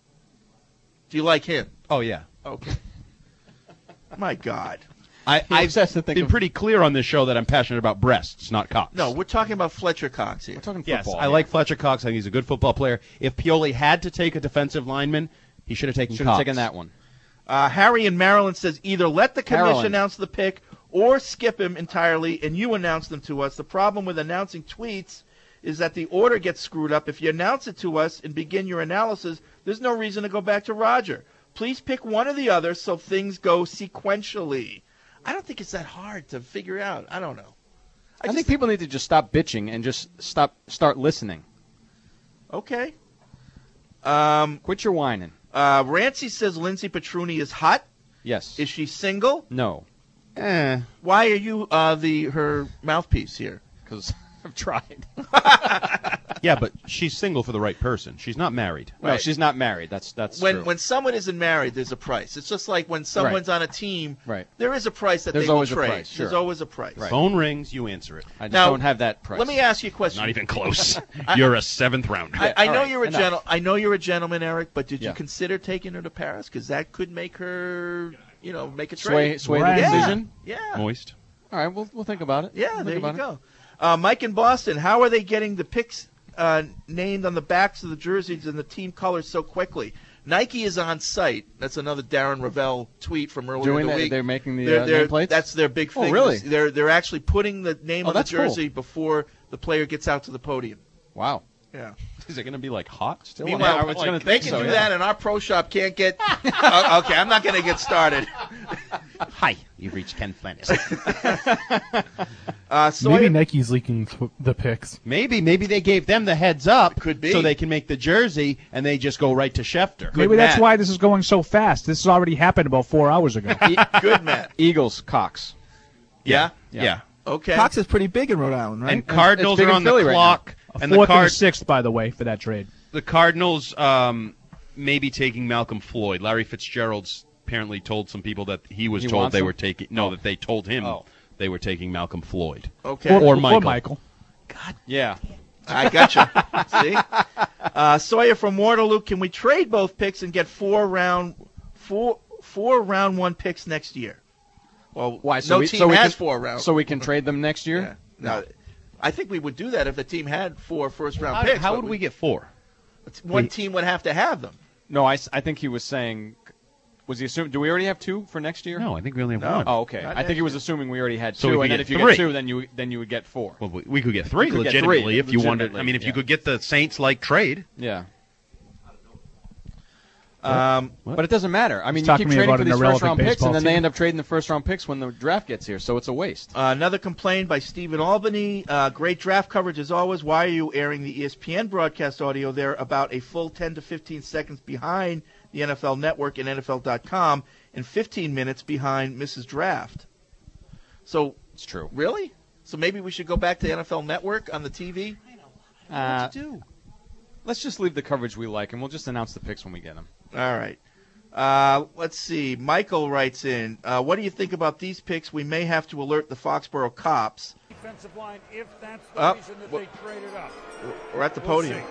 Do you like him? Oh, yeah. Okay. My God. I've been pretty clear on this show that I'm passionate about breasts, not Cox. No, we're talking about Fletcher Cox here. We're talking Yes, football. I like Fletcher Cox. I think he's a good football player. If Pioli had to take a defensive lineman, he should have taken Should have Cox. taken that one. Harry in Maryland says either let the commission Maryland. announce the pick or skip him entirely and you announce them to us. The problem with announcing tweets is that the order gets screwed up. If you announce it to us and begin your analysis, there's no reason to go back to Roger. Please pick one or the other so things go sequentially. I don't think it's that hard to figure out. I don't know. I think people need to just stop bitching and just start listening. Okay. Quit your whining. Rancy says Lindsey Petruni is hot. Yes. Is she single? No. Why are you her mouthpiece here? Because I've tried. Yeah, but she's single for the right person. She's not married. No, she's not married. That's true. When someone isn't married, there's a price. It's just like when someone's on a team, there is a price that There's they will always a trade. price, sure. There's always a price. Right. Phone rings, you answer it. I just Now, don't have that price. Let me ask you a question. Not even close. You're a 7th rounder. I know right, you're a enough. I know you're a gentleman, Eric. But did you Yeah. consider taking her to Paris? Because that could make her, make a sway trade. the Right. decision. Yeah. Moist. All right, we'll think about it. Yeah, We'll there think you about go. Mike in Boston, how are they getting the picks named on the backs of the jerseys and the team colors so quickly? Nike is on site. That's another Darren Ravel tweet from earlier in Doing the that, week. they're making the They're- nameplates. That's their big Oh, thing. really? They're actually putting the name on the that's cool. jersey before the player gets out to the podium. Wow. Yeah. Is it going to be like hot still? Meanwhile, I was gonna they think can so, do yeah. that, and our pro shop can't get. Okay, I'm not going to get started. Hi, you've reached Ken Flanders. Maybe Nike's leaking the picks. Maybe they gave them the heads up. Could be. So they can make the jersey, and they just go right to Schefter. Maybe that's Matt. why this is going so fast. This has already happened about 4 hours ago. Good, Matt. Eagles, Cox. Yeah. Yeah. Okay. Cox is pretty big in Rhode Island, right? And Cardinals big are in on the Philly right clock. A and fourth the and a sixth, by the way, for that trade. The Cardinals may be taking Malcolm Floyd. Larry Fitzgerald's apparently told some people that he was He told wants they him? that they told him Oh. they were taking Malcolm Floyd. Okay. Or Before Michael. Yeah. I gotcha. See? Sawyer from Waterloo, can we trade both picks and get four round one picks next year? Well, Why? no we team has can, 4 rounds. So we can trade them next year? Yeah. No. I think we would do that if the team had 4 first-round picks. How but would we get 4? One team would have to have them. No, I think he was saying. Was he assuming? Do we already have 2 for next year? No, I think we only have No. 1. Oh, okay. Not I think he was assuming we already had 2, So we could and then get if you 3. get 2, then you would get 4. Well, we could get 3 We could get legitimately 3, if you wanted. legitimately, I mean, if yeah. you could get the Saints-like trade. Yeah. What? But it doesn't matter. I mean, He's you talking keep to me trading about for an these irrelevant first-round picks, baseball and then they team. end up trading the first-round picks when the draft gets here, so it's a waste. Another complaint by Stephen Albany. Great draft coverage as always. Why are you airing the ESPN broadcast audio there about a full 10 to 15 seconds behind the NFL Network and NFL.com and 15 minutes behind Mrs. Draft? So, It's true. really? So maybe we should go back to NFL Network on the TV? What to do? Let's just leave the coverage we like, and we'll just announce the picks when we get them. All right. Let's see. Michael writes in, what do you think about these picks? We may have to alert the Foxborough cops. Defensive line, if that's the reason that they traded up. We're at the We'll podium.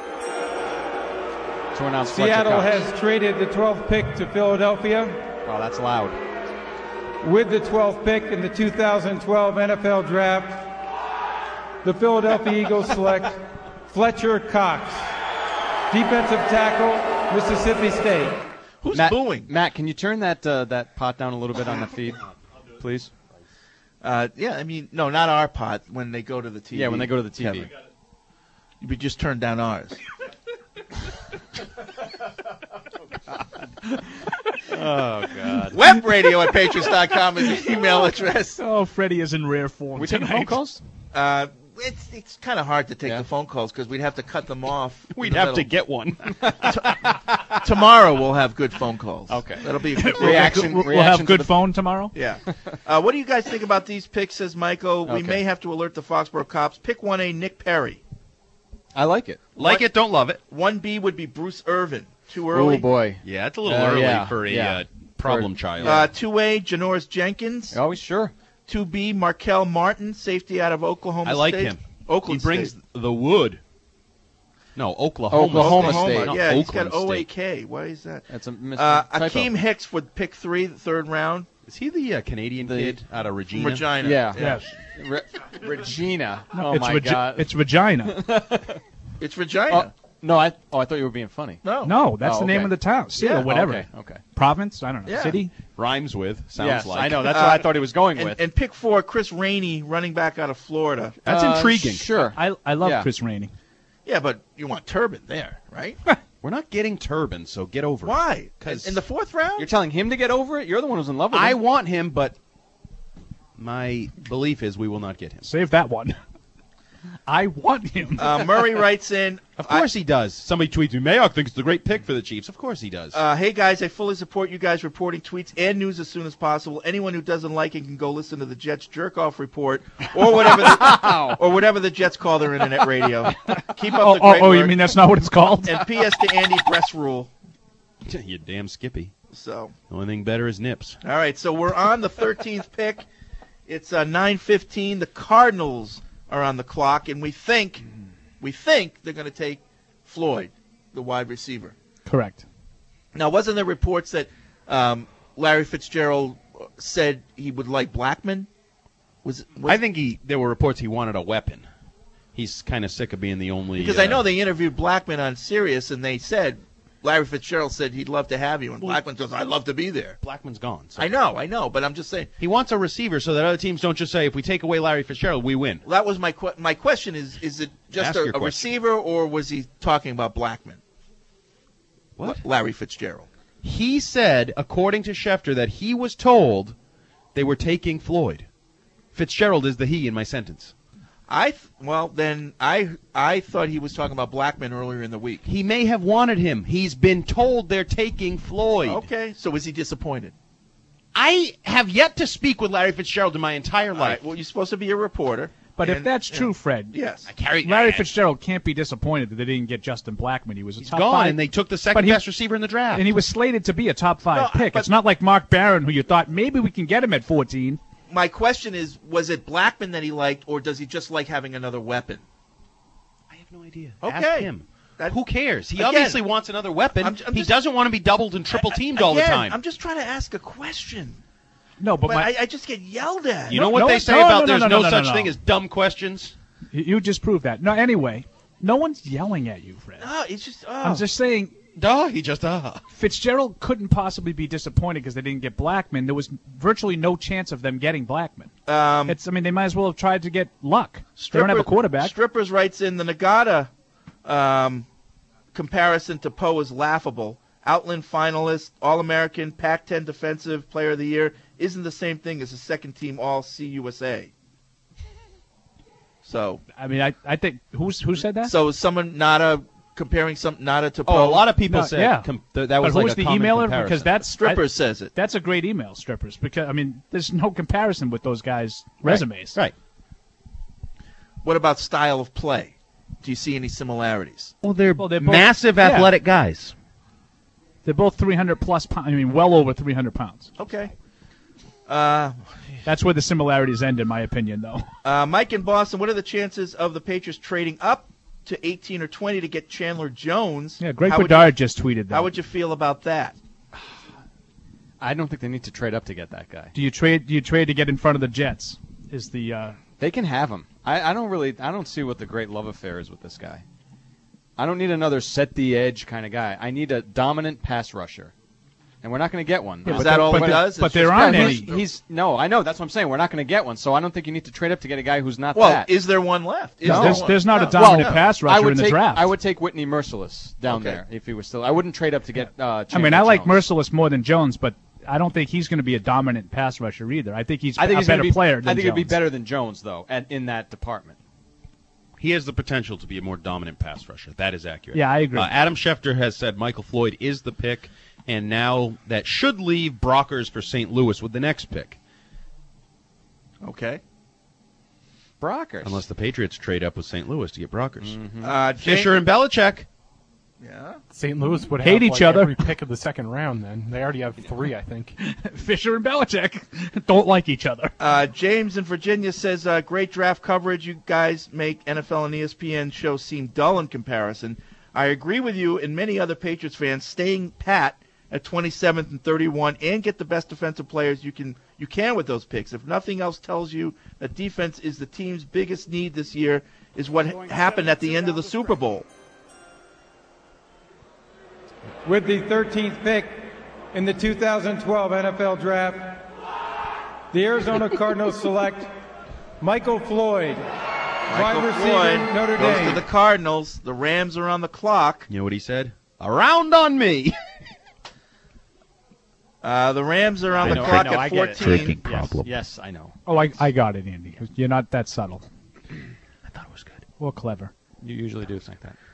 see. To announce Fletcher Seattle Cox. has traded the 12th pick to Philadelphia. Oh, that's loud. With the 12th pick in the 2012 NFL Draft, the Philadelphia Eagles select Fletcher Cox, defensive tackle, Mississippi State. Who's Matt, booing? Matt, can you turn that pot down a little bit on the feed, please? Yeah, I mean, no, not our pot. When they go to the TV. Yeah, when they go to the TV. Kevin. You just turn down ours. Oh, God. Webradio at Patriots.com is the email address. Oh, Freddie is in rare form We taking tonight. phone calls? It's kind of hard to take Yeah. the phone calls because we'd have to cut them off. in We'd the have middle. to get one. Tomorrow we'll have good phone calls. Okay. That'll be a good Reaction. We'll reaction have to good the- phone tomorrow. Yeah. What do you guys think about these picks, says Michael? We Okay. may have to alert the Foxborough cops. Pick 1A, Nick Perry. I like it. Like it, don't love it. 1B would be Bruce Irvin. Too early. Oh, boy. Yeah, it's a little early yeah, for a yeah. problem child. 2A, Janoris Jenkins. Oh, sure. 2B, Markel Martin, safety out of Oklahoma I like State. him. Oakland He brings State. the wood. No, Oklahoma. Oklahoma State. Not Yeah, he's got Oakland State. OAK. Why is that? That's a Akeem Hicks for pick 3, the 3rd round. Is he the Canadian kid out of Regina? Regina. Yeah. Yes. Regina. Oh, it's my God. It's Regina. It's Regina. No, I thought you were being funny. No. No, that's the name okay. of the town. City, Yeah. or whatever. Okay. Province? I don't know. Yeah. City? Rhymes with. Sounds Yes, like. I know. That's what I thought he was going with. And pick 4, Chris Rainey, running back out of Florida. That's intriguing. Sure. I love Yeah. Chris Rainey. Yeah, but you want Turbin there, right? We're not getting Turbin, so get over it. Why? 'Cause In the 4th round? You're telling him to get over it? You're the one who's in love with him. I want him, but my belief is we will not get him. Save that one. I want him. Murray writes in. Of course he does. Somebody tweets me, Mayock thinks it's a great pick for the Chiefs. Of course he does. Hey, guys, I fully support you guys reporting tweets and news as soon as possible. Anyone who doesn't like it can go listen to the Jets Jerk-Off Report or whatever the Jets call their internet radio. Keep up the great work. You mean that's not what it's called? And P.S. to Andy, breast rule. You damn Skippy. So. The only thing better is nips. All right, so we're on the 13th pick. It's 9:15. The Cardinals are on the clock, and we think they're going to take Floyd, the wide receiver. Correct. Now, wasn't there reports that Larry Fitzgerald said he would like Blackman? I think there were reports he wanted a weapon. He's kind of sick of being the only. Because I know they interviewed Blackman on Sirius, and they said Larry Fitzgerald said he'd love to have you, and Blackman says I'd love to be there. Blackman's gone. So. I know, but I'm just saying he wants a receiver so that other teams don't just say if we take away Larry Fitzgerald, we win. That was my question: is it just a receiver, or was he talking about Blackman? What? Larry Fitzgerald. He said, according to Schefter, that he was told they were taking Floyd. Fitzgerald is the he in my sentence. I thought he was talking about Blackman earlier in the week. He may have wanted him. He's been told they're taking Floyd. Okay, so is he disappointed? I have yet to speak with Larry Fitzgerald in my entire life. Right, well, you're supposed to be a reporter. But if that's true, Fred, yes, Larry Fitzgerald can't be disappointed that they didn't get Justin Blackman. He was a top gone, 5, and they took the second best receiver in the draft. And he was slated to be a top 5 pick. It's not like Mark Barron, who you thought maybe we can get him at 14. My question is, was it Blackman that he liked, or does he just like having another weapon? I have no idea. Okay. Ask him. Who cares? He obviously wants another weapon. He doesn't want to be doubled and triple teamed all the time. I'm just trying to ask a question. No, but I just get yelled at. You know what they say about there's no such thing as dumb questions? You just proved that. No, anyway, no one's yelling at you, Fred. No, it's just. I'm just saying. Fitzgerald couldn't possibly be disappointed because they didn't get Blackman. There was virtually no chance of them getting Blackman. They might as well have tried to get luck. They don't have a quarterback. Strippers writes in the Nagata comparison to Poe is laughable. Outland finalist, All-American, Pac-10 Defensive Player of the Year isn't the same thing as a second-team All-CUSA. So I think who said that? So someone comparing Nada to Poe. A lot of people said that was who's like the a common emailer? comparison. Because that's Strippers says it. That's a great email, Strippers. Because there's no comparison with those guys' resumes. Right. What about style of play? Do you see any similarities? Well, they're both massive athletic guys. They're both 300-plus pounds. Well over 300 pounds. Okay. That's where the similarities end, in my opinion, though. Mike in Boston, what are the chances of the Patriots trading up to 18 or 20 to get Chandler Jones? Yeah, Greg Bedard just tweeted that. How would you feel about that? I don't think they need to trade up to get that guy. Do you trade to get in front of the Jets? They can have him. I don't see what the great love affair is with this guy. I don't need another set the edge kind of guy. I need a dominant pass rusher. And we're not going to get one. Is that all he does? But there aren't any. No, I know. That's what I'm saying. We're not going to get one. So I don't think you need to trade up to get a guy who's not that. Well, is there one left? There's not a dominant pass rusher in the draft. I would take Whitney Merciless down there if he was still. I wouldn't trade up to get Chandler I like Jones. Merciless more than Jones, but I don't think he's going to be a dominant pass rusher either. I think he's a better player than Jones. I think he'd be better than Jones, though, in that department. He has the potential to be a more dominant pass rusher. That is accurate. Yeah, I agree. Adam Schefter has said Michael Floyd is the pick, and now that should leave Brockers for St. Louis with the next pick. Okay. Brockers. Unless the Patriots trade up with St. Louis to get Brockers. Mm-hmm. Fisher and Belichick. Yeah. St. Louis would hate have each other. Every pick of the second round. Then they already have 3, I think. Fisher and Belichick don't like each other. James in Virginia says, "Great draft coverage. You guys make NFL and ESPN shows seem dull in comparison. I agree with you and many other Patriots fans. Staying pat at 27th and 31, and get the best defensive players you can with those picks. If nothing else tells you that defense is the team's biggest need this year, is what happened at the end of the Super Bowl." With the 13th pick in the 2012 NFL Draft, the Arizona Cardinals select Michael Floyd, wide receiver, Notre Dame. Goes to the Cardinals. The Rams are on the clock. You know what he said? Around on me. The Rams are on the clock at 14. Drinking problem. Yes, I know. Oh, I got it, Andy. You're not that subtle. I thought it was good. Or clever. You usually do think that.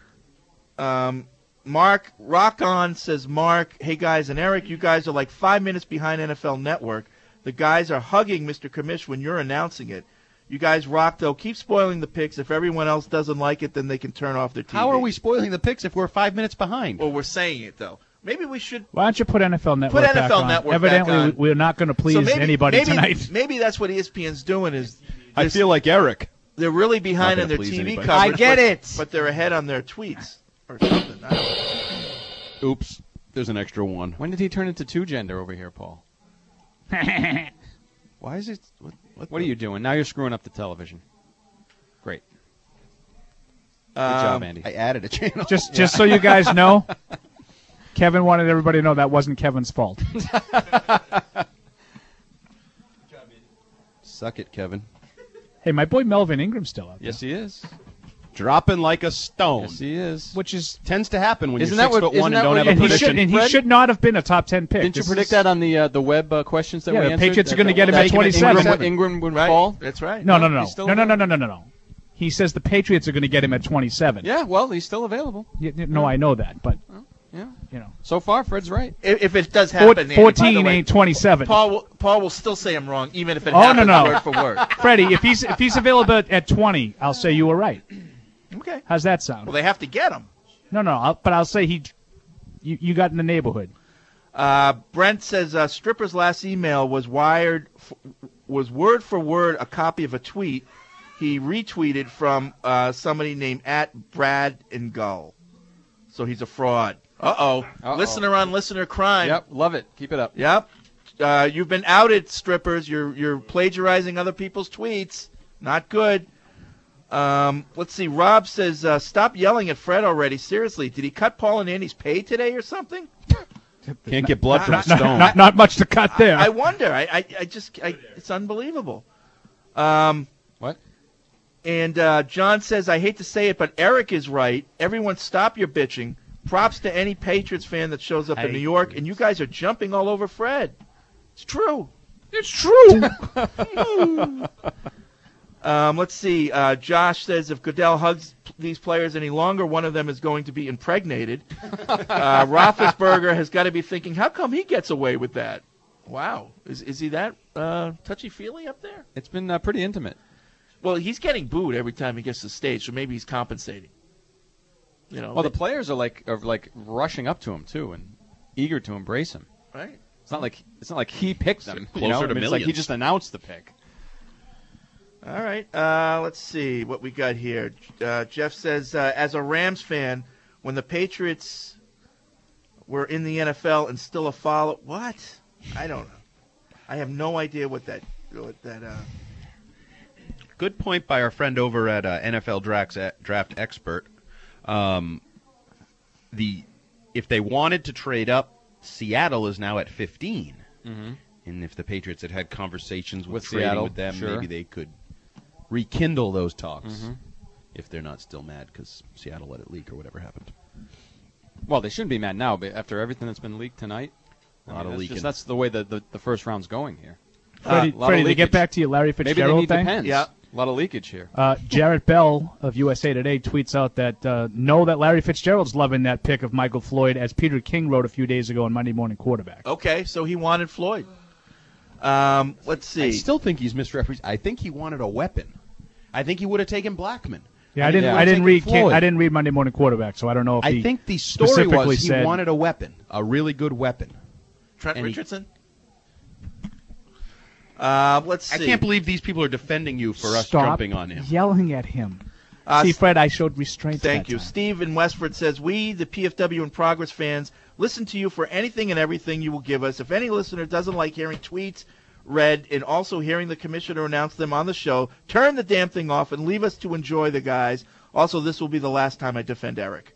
Mark Rock On says, Mark, hey guys, and Eric, you guys are like 5 minutes behind NFL Network. The guys are hugging Mr. Commish when you're announcing it. You guys rock, though. Keep spoiling the picks. If everyone else doesn't like it, then they can turn off their TV. How are we spoiling the picks if we're 5 minutes behind? Well, we're saying it, though. Maybe we should. Why don't you put NFL Network back on? NFL Network Evidently, back on. we're not going to please anybody tonight. Maybe that's what ESPN's doing. I feel like Eric. They're really behind Not on their gonna please TV anybody. coverage. I get it. But they're ahead on their tweets or something. I don't know. Oops. There's an extra one. When did he turn into two gender over here, Paul? Why is it? What are you doing? Now you're screwing up the television. Great. Good job, Andy. I added a channel. Just so you guys know, Kevin wanted everybody to know that wasn't Kevin's fault. Suck it, Kevin. Hey, my boy Melvin Ingram's still out there. Yes, he is. Dropping like a stone. Yes, he is. Which is Tends to happen when Isn't you're that what- 6'1" isn't and that don't what have a you- prediction. and he Fred? should not have been a top 10 pick. Didn't you This predict is- that on the web questions that Yeah, we the answered? Patriots are gonna get him That at 27. Ingram would Right. fall? That's right. No. He's still No. He says the Patriots are going to get him at 27. Yeah, well, he's still available. No, I know that, but Yeah. you know, So far, Fred's right. If it does happen, Andy, by the 14 way, ain't 27. Paul will still say I'm wrong, even if it Oh, happens no. word for word. Freddie, if he's available at 20, I'll say you were right. Okay. How's that sound? Well, they have to get him. No, but I'll say you got in the neighborhood. Brent says Stripper's last email was word for word a copy of a tweet he retweeted from somebody named @Brad&Gull. So he's a fraud. Uh-oh. Listener on listener crime. Yep, love it. Keep it up. Yep. You've been outed, Strippers. You're plagiarizing other people's tweets. Not good. Let's see. Rob says, stop yelling at Fred already. Seriously, did he cut Paul and Andy's pay today or something? Can't get blood from a stone. Not much to cut there. I wonder. I just it's unbelievable. What? And John says, I hate to say it, but Eric is right. Everyone stop your bitching. Props to any Patriots fan that shows up in New York, and you guys are jumping all over Fred. It's true. It's true. Let's see. Josh says if Goodell hugs these players any longer, one of them is going to be impregnated. Roethlisberger has got to be thinking, how come he gets away with that? Wow. Is he that touchy-feely up there? It's been pretty intimate. Well, he's getting booed every time he gets to the stage, so maybe he's compensating. You know. Well, the players are like rushing up to him too and eager to embrace him. Right. It's not like he picked them. Closer you know? to I mean, it's like millions. he just announced the pick. All right. Let's see what we got here. Jeff says, as a Rams fan, when the Patriots were in the NFL and still a follow. What? I don't know. I have no idea what that. Good point by our friend over at NFL Draft Expert. If they wanted to trade up, Seattle is now at 15. Mm-hmm. And if the Patriots had conversations with Seattle, trading with them, sure. maybe they could rekindle those talks. Mm-hmm. If they're not still mad because Seattle let it leak or whatever happened. Well, they shouldn't be mad now, but after everything that's been leaked tonight, that's the way the first round's going here. Freddie, to get back to your Larry Maybe Fitzgerald they need thing. depends. Yeah. A lot of leakage here. Jarrett Bell of USA Today tweets out that know that Larry Fitzgerald's loving that pick of Michael Floyd, as Peter King wrote a few days ago on Monday Morning Quarterback. Okay, so he wanted Floyd. Let's see. I still think he's misrepresented. I think he wanted a weapon. I think he would have taken Blackman. Yeah, I didn't read Monday Morning Quarterback, so I don't know if I think the story specifically was he said, wanted a weapon, a really good weapon. Trent Richardson? Let's see. I can't believe these people are defending you for us Stop jumping on him. yelling at him. See, Fred, I showed restraint. Thank you. Time. Steve in Westford says, we, the PFW and Progress fans, listen to you for anything and everything you will give us. If any listener doesn't like hearing tweets read and also hearing the commissioner announce them on the show, turn the damn thing off and leave us to enjoy the guys. Also, this will be the last time I defend Eric.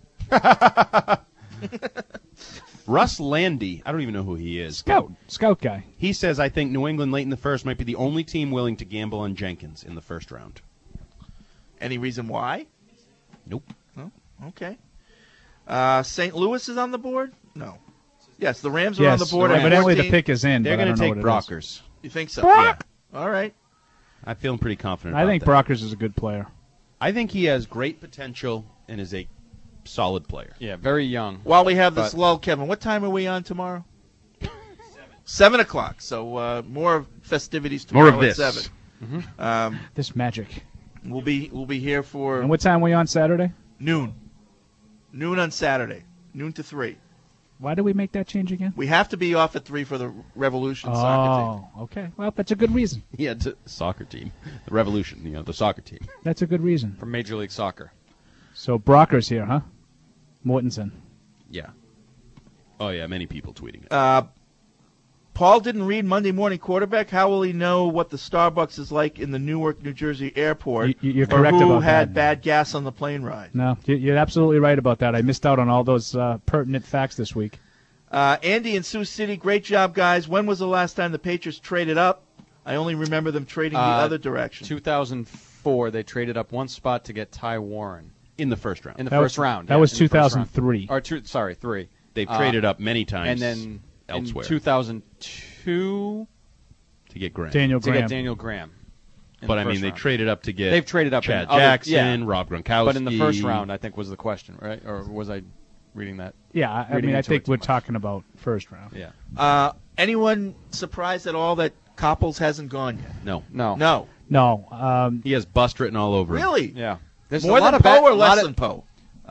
Russ Landy, I don't even know who he is. Scout guy. He says, I think New England late in the first might be the only team willing to gamble on Jenkins in the first round. Any reason why? Nope. Oh, okay. St. Louis is on the board? No. Yes, the Rams are Yes, on the board. evidently at the 14. pick is in. They're going to take Brockers. You think so? Brock! Yeah. All right. I'm feeling pretty confident I about think that. Brockers is a good player. I think he has great potential and is a solid player. Yeah, very young. While we have this lull, Kevin, what time are we on tomorrow? 7 o'clock. So more festivities tomorrow More of this. at 7. Mm-hmm. This magic. We'll be here for And what time are we on Saturday? noon. Noon on Saturday. Noon to 3. Why did we make that change again? We have to be off at 3 for the Revolution soccer team. Oh, okay. Well, that's a good reason. Yeah, soccer team. The Revolution, the soccer team. That's a good reason. From Major League Soccer. So Brocker's here, huh? Mortensen. Yeah. Oh, yeah, many people tweeting it. Paul didn't read Monday Morning Quarterback. How will he know what the Starbucks is like in the Newark, New Jersey airport? You're or correct who about had that. bad gas on the plane ride? No, you're absolutely right about that. I missed out on all those pertinent facts this week. Andy in Sioux City, great job, guys. When was the last time the Patriots traded up? I only remember them trading the other direction. 2004, they traded up one spot to get Ty Warren. In the first round. In the first round. That was 2003. Or 3. They've traded up many times and then elsewhere. In 2002 to get Graham. Daniel Graham. To get Daniel Graham. But, I mean, they traded up to get They've traded up Chad in other, Jackson, Rob Gronkowski. But in the first round, I think was the question, right? Or was I reading that? Yeah, I mean, I think we're talking about first round. Yeah. Anyone surprised at all that Copples hasn't gone yet? No. No. He has bust written all over him. Really? Yeah. There's More a lot than of Poe or a less lot than Poe?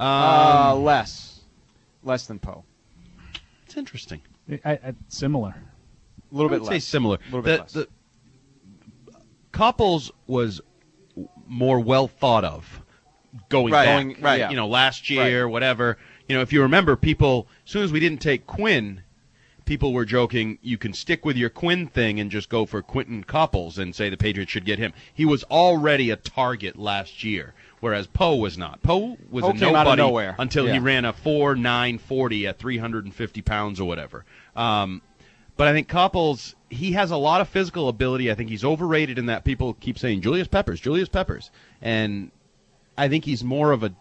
Less than Poe. It's interesting. Similar. A little I bit would less. say similar. A little bit less. The Copples was more well thought of going back. Right, yeah. Last year, whatever. If you remember, people, as soon as we didn't take Quinn, people were joking, you can stick with your Quinn thing and just go for Quentin Copples and say the Patriots should get him. He was already a target last year, whereas Poe was not. Poe was a came out of nobody nowhere. until he Yeah. ran a 4.940 at 350 pounds or whatever. But I think Copples, he has a lot of physical ability. I think he's overrated in that people keep saying Julius Peppers. And I think he's more of a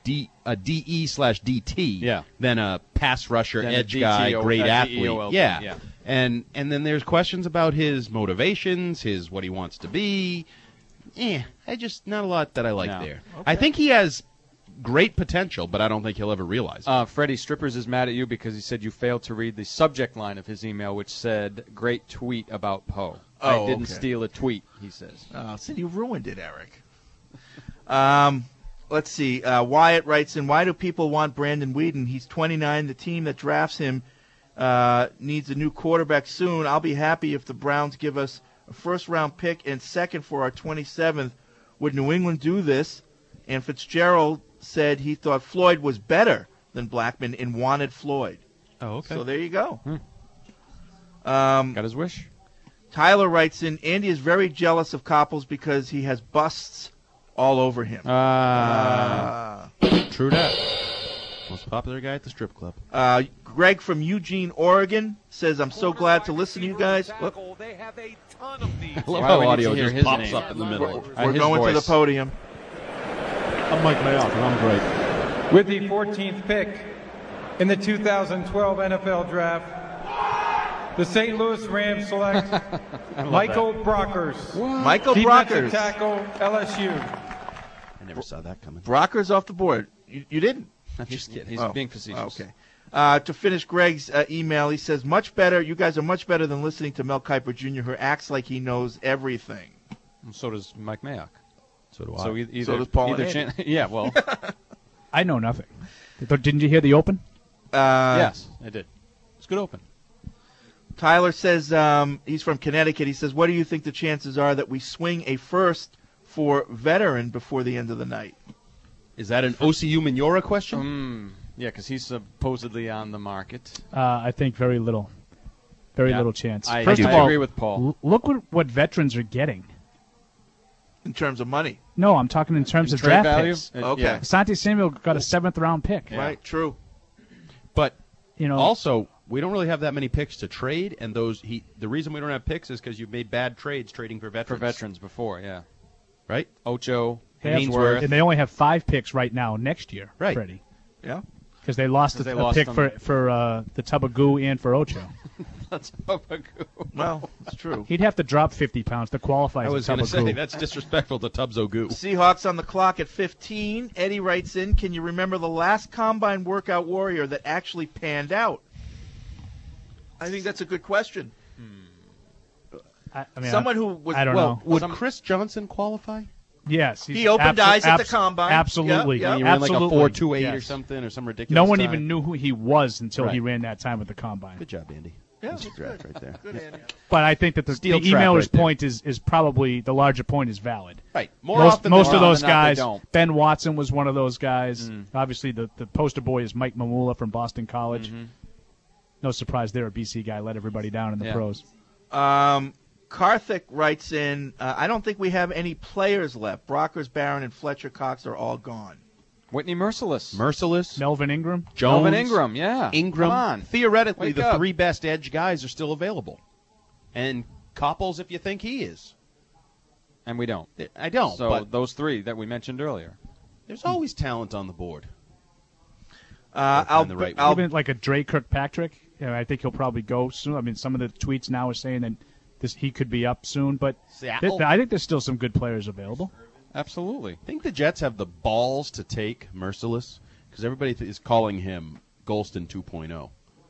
DE/DT than a pass rusher, Than a edge DT guy, or great a athlete. DEOLP, Yeah. yeah. And then there's questions about his motivations, his what he wants to be. I just not a lot that I like No. there. I think he has great potential, but I don't think he'll ever realize it. Freddie Strippers is mad at you because he said you failed to read the subject line of his email, which said, "Great tweet about Poe." Oh, I didn't okay. steal a tweet, he says. So you ruined it, Eric. Let's see. Wyatt writes in, why do people want Brandon Weeden? He's 29. The team that drafts him needs a new quarterback soon. I'll be happy if the Browns give us a first-round pick and second for our 27th. Would New England do this? And Fitzgerald said he thought Floyd was better than Blackman and wanted Floyd. Oh, okay. So there you go. Got his wish. Tyler writes in, Andy is very jealous of Copples because he has busts all over him. True that. Most popular guy at the strip club. Greg from Eugene, Oregon says, I'm so glad to listen to you guys. Whoop. I love Wow, how we need audio to hear just his pops name. up in the middle. We're his going to the voice. podium. I'm Mike Mayock, and I'm great. With the 14th pick in the 2012 NFL Draft, the St. Louis Rams select Michael Brockers, Michael defensive Brockers. tackle, LSU. I never saw that coming. Brockers off the board. You didn't? I'm just kidding. He's being facetious. Okay. To finish Greg's email, he says, much better. You guys are much better than listening to Mel Kiper Jr., who acts like he knows everything. And so does Mike Mayock. So do I. So either, So does Paul and either Andy. yeah, well, I know nothing. Didn't you hear the open? yes, I did. It's a good open. Tyler says he's from Connecticut. He says, what do you think the chances are that we swing a first for veteran before the end of the night? Is that an OCU Minora question? Yeah, because he's supposedly on the market. I think very little. Very Yeah. little chance. I First of all, agree with Paul. Look what veterans are getting. In terms of money. No, I'm talking in terms of Trade draft value? picks. Okay. Yeah. Asante Samuel got a 7th-round pick. Yeah. Right, true. But You know, also, we don't really have that many picks to trade, and the reason we don't have picks is because you've made bad trades trading for For veterans. veterans before, yeah. Right? Ocho, they have- Hainsworth. and they only have 5 picks right now next year, Right. Freddie. Yeah. Because they lost 'Cause they a lost pick them. for the Tubagoo and for Ocho. Well, it's true. He'd have to drop 50 pounds to qualify I as was a going to say, Tubbagoo. that's disrespectful to Tubbs Ogoo. Seahawks on the clock at 15. Eddie writes in, can you remember the last Combine workout warrior that actually panned out? I think that's a good question. I mean, Someone who was... I don't Well, know. would Chris Johnson qualify? Yes. He opened eyes at the Combine. Absolutely. Yep, yep. He ran like a Absolutely. 4.28 or Yes. something, or some ridiculous No one time. even knew who he was until he Right. ran that time at the Combine. Good job, Andy. Yeah, Nice that's draft good. right there. Good, Andy. But I think that the Steel trap emailer's right there. point is probably the larger point is valid. Right. More Most often of than those not, they guys, don't. Ben Watson was one of those guys. Obviously, the poster boy is Mike Mamula from Boston College. No surprise there, a BC guy let everybody down in the Yeah. pros. Karthik writes in, I don't think we have any players left. Brockers, Barron, and Fletcher Cox are all gone. Whitney Merciless. Melvin Melvin Ingram. Jones, Melvin Ingram, yeah. Ingram. Come on. Theoretically, Wake the up. 3 best edge guys are still available. And Coppels, if you think he is. And we don't. I don't, So but those 3 that we mentioned earlier. there's always talent on the board. I'll, the right I'll, Even like a Dre Kirkpatrick. I think he'll probably go soon. I mean, some of the tweets now are saying that he could be up soon. But Seattle? I think there's still some good players available. Absolutely. I think the Jets have the balls to take Merciless because everybody is calling him Golston 2.0.